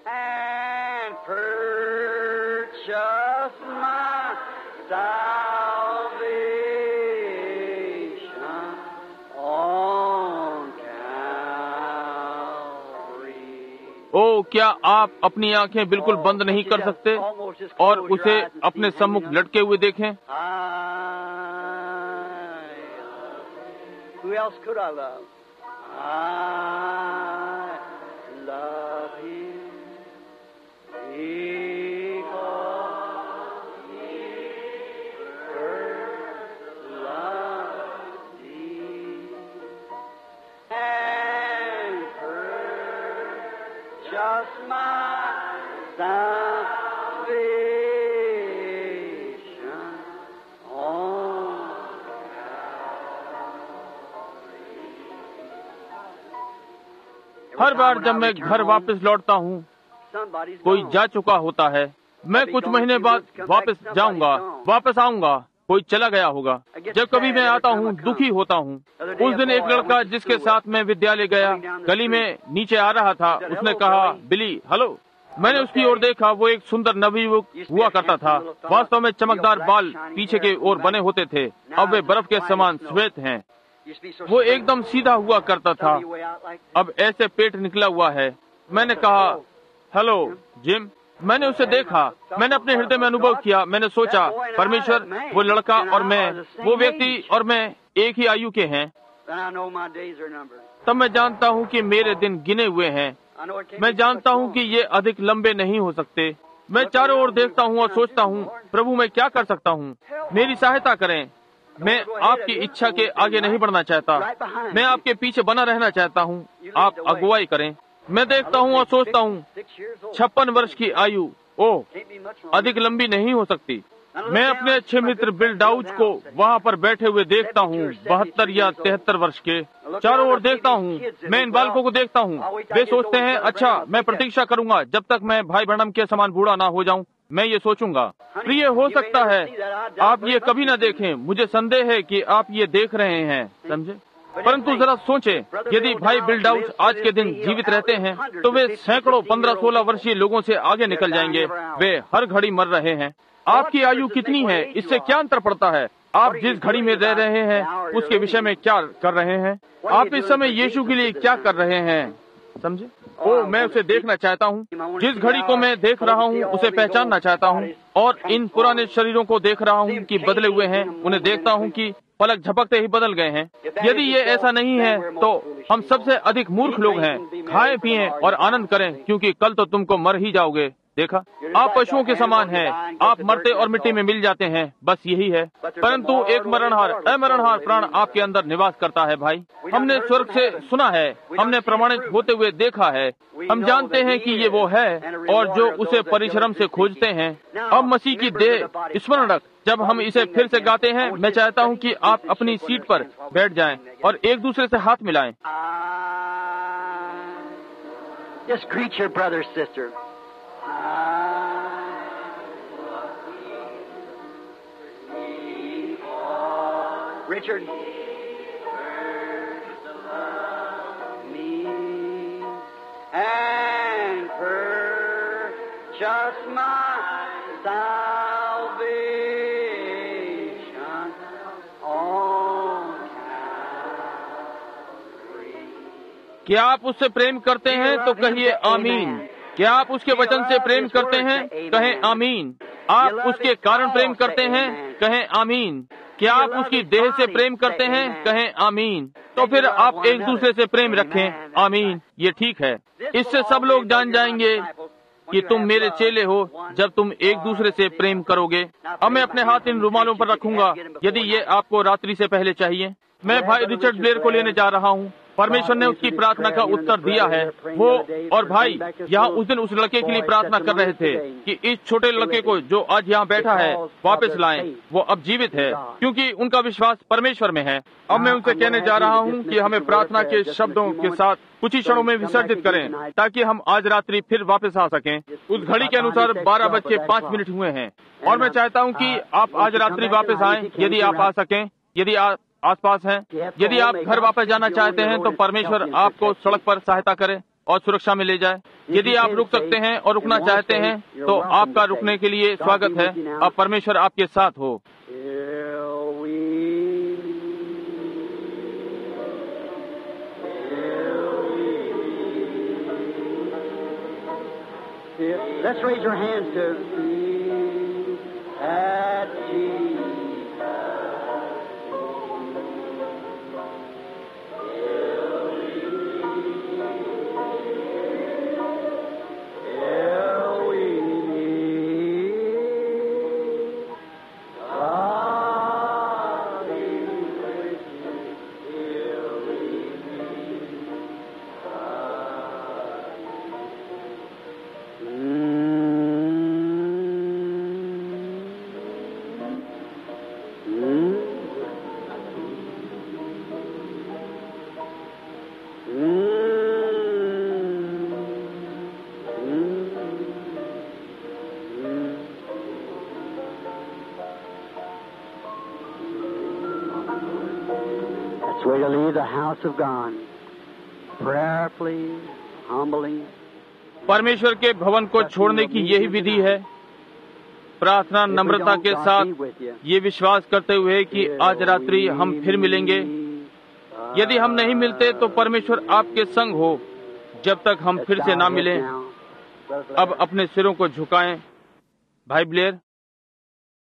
ओ, क्या आप अपनी आंखें बिल्कुल बंद नहीं कर सकते और उसे अपने सम्मुख लटके हुए देखें? Who else could I love? I love Him because He first loved me and purchased my salvation on हर बार जब मैं घर वापस लौटता हूँ, कोई जा चुका होता है। मैं कुछ महीने बाद वापस जाऊंगा, वापस आऊंगा, कोई चला गया होगा। जब कभी मैं आता हूँ, दुखी होता हूँ। उस दिन एक लड़का जिसके साथ मैं विद्यालय गया, गली में नीचे आ रहा था। उसने कहा, बिली, हेलो। मैंने उसकी ओर देखा। वो एक सुंदर नवयुवक हुआ करता था। वास्तव में चमकदार बाल पीछे के ओर बने होते थे। अब वे बर्फ के समान श्वेत हैं। वो एकदम सीधा हुआ करता था, अब ऐसे पेट निकला हुआ है। मैंने कहा, हेलो जिम। मैंने उसे देखा। मैंने अपने हृदय में अनुभव किया। मैंने सोचा, परमेश्वर, वो लड़का और मैं, वो व्यक्ति और मैं एक ही आयु के हैं। तब मैं जानता हूँ कि मेरे दिन गिने हुए हैं। मैं जानता हूँ कि ये अधिक लंबे नहीं हो सकते। मैं चारों ओर देखता हूँ और सोचता हूँ, प्रभु मैं क्या कर सकता हूँ? मेरी सहायता करें। मैं आपकी इच्छा के आगे नहीं बढ़ना चाहता। मैं आपके पीछे बना रहना चाहता हूँ। आप अगुवाई करें। मैं देखता हूँ और सोचता हूँ, 56 वर्ष की आयु, ओह, अधिक लंबी नहीं हो सकती। मैं अपने अच्छे मित्र बिल डाउच को वहाँ पर बैठे हुए देखता हूँ, 72 या 73 वर्ष के। चारों ओर देखता हूँ। मैं इन बालकों को देखता हूँ। वे सोचते हैं, अच्छा, मैं प्रतीक्षा करूंगा जब तक मैं भाई ब्रैनम के समान बूढ़ा ना हो जाऊं। मैं ये सोचूंगा। प्रिय, हो सकता है आप ये कभी न देखें। मुझे संदेह है कि आप ये देख रहे हैं, समझे? परंतु जरा सोचें, यदि भाई बिल डाउच आज के दिन जीवित रहते हैं तो वे सैकड़ों 15-16 वर्षीय लोगों से आगे निकल जाएंगे। वे हर घड़ी मर रहे हैं। आपकी आयु कितनी है, इससे क्या अंतर पड़ता है? आप जिस घड़ी में रह रहे हैं उसके विषय में क्या कर रहे हैं? आप इस समय यीशु के लिए क्या कर रहे हैं, समझे? ओ, मैं उसे देखना चाहता हूँ। जिस घड़ी को मैं देख रहा हूँ उसे पहचानना चाहता हूँ। और इन पुराने शरीरों को देख रहा हूँ कि बदले हुए हैं। उन्हें देखता हूँ कि पलक झपकते ही बदल गए हैं। यदि ये ऐसा नहीं है तो हम सबसे अधिक मूर्ख लोग हैं। खाएं पिएं और आनंद करें, क्योंकि कल तो तुमको मर ही जाओगे। देखा, आप पशुओं के समान हैं। आप मरते और मिट्टी में मिल जाते हैं, बस यही है। परंतु एक मरणहार अमरणहार प्राण आपके अंदर निवास करता है। भाई, हमने स्वर्ग से सुना है, हमने प्रमाणित होते हुए देखा है। हम जानते हैं कि ये वो है और जो उसे परिश्रम से खोजते हैं। अब मसीह की देह स्मरण रख। जब हम इसे फिर से गाते हैं, मैं चाहता हूँ कि आप अपनी सीट पर बैठ जाएं और एक दूसरे से हाथ मिलाएं। Just greet your brother, sister. Richard, me and purchase my salvation on क्या आप उससे प्रेम करते हैं तो कहिए आमीन। क्या आप उसके वचन से प्रेम करते हैं, कहें आमीन। आप उसके कारण प्रेम करते हैं, कहें आमीन। क्या आप उसकी देह से प्रेम करते हैं, कहें आमीन। तो फिर आप एक दूसरे से प्रेम रखें, आमीन। ये ठीक है। इससे सब लोग जान जाएंगे कि तुम मेरे चेले हो जब तुम एक दूसरे से प्रेम करोगे। अब मैं अपने हाथ इन रुमालों पर रखूंगा यदि ये आपको रात्रि से पहले चाहिए। मैं भाई रिचर्ड ब्लेयर को लेने जा रहा हूँ। परमेश्वर ने उसकी प्रार्थना का उत्तर दिया है। वो और भाई यहाँ उस दिन उस लड़के के लिए प्रार्थना कर रहे थे कि इस छोटे लड़के को जो आज यहाँ बैठा है वापस लाएं। वो अब जीवित है क्योंकि उनका विश्वास परमेश्वर में है। अब मैं उनसे कहने जा रहा हूँ कि हमें प्रार्थना के शब्दों के साथ कुछ ही क्षणों में विसर्जित करें ताकि हम आज रात्रि फिर वापस आ सकें। उस घड़ी के अनुसार 12:05 हुए हैं और मैं चाहता हूँ कि आप आज रात्रि वापस आएं यदि आप आ सकें। यदि आप आसपास हैं, यदि आप घर वापस जाना चाहते हैं तो परमेश्वर आपको सड़क पर सहायता करे और सुरक्षा में ले जाए। यदि आप रुक सकते हैं और रुकना चाहते हैं तो आपका रुकने के लिए स्वागत है। अब परमेश्वर आपके साथ हो। Let's raise your hands to at Jesus. Way to leave the house of God, prayerfully, humbly. परमेश्वर के भवन को छोड़ने की यही विधि है, प्रार्थना नम्रता के साथ, ये विश्वास करते हुए कि आज रात्रि हम फिर मिलेंगे। यदि हम नहीं मिलते तो परमेश्वर आपके संग हो जब तक हम फिर से ना मिलें। अब अपने सिरों को झुकाएं। भाई ब्लेयर,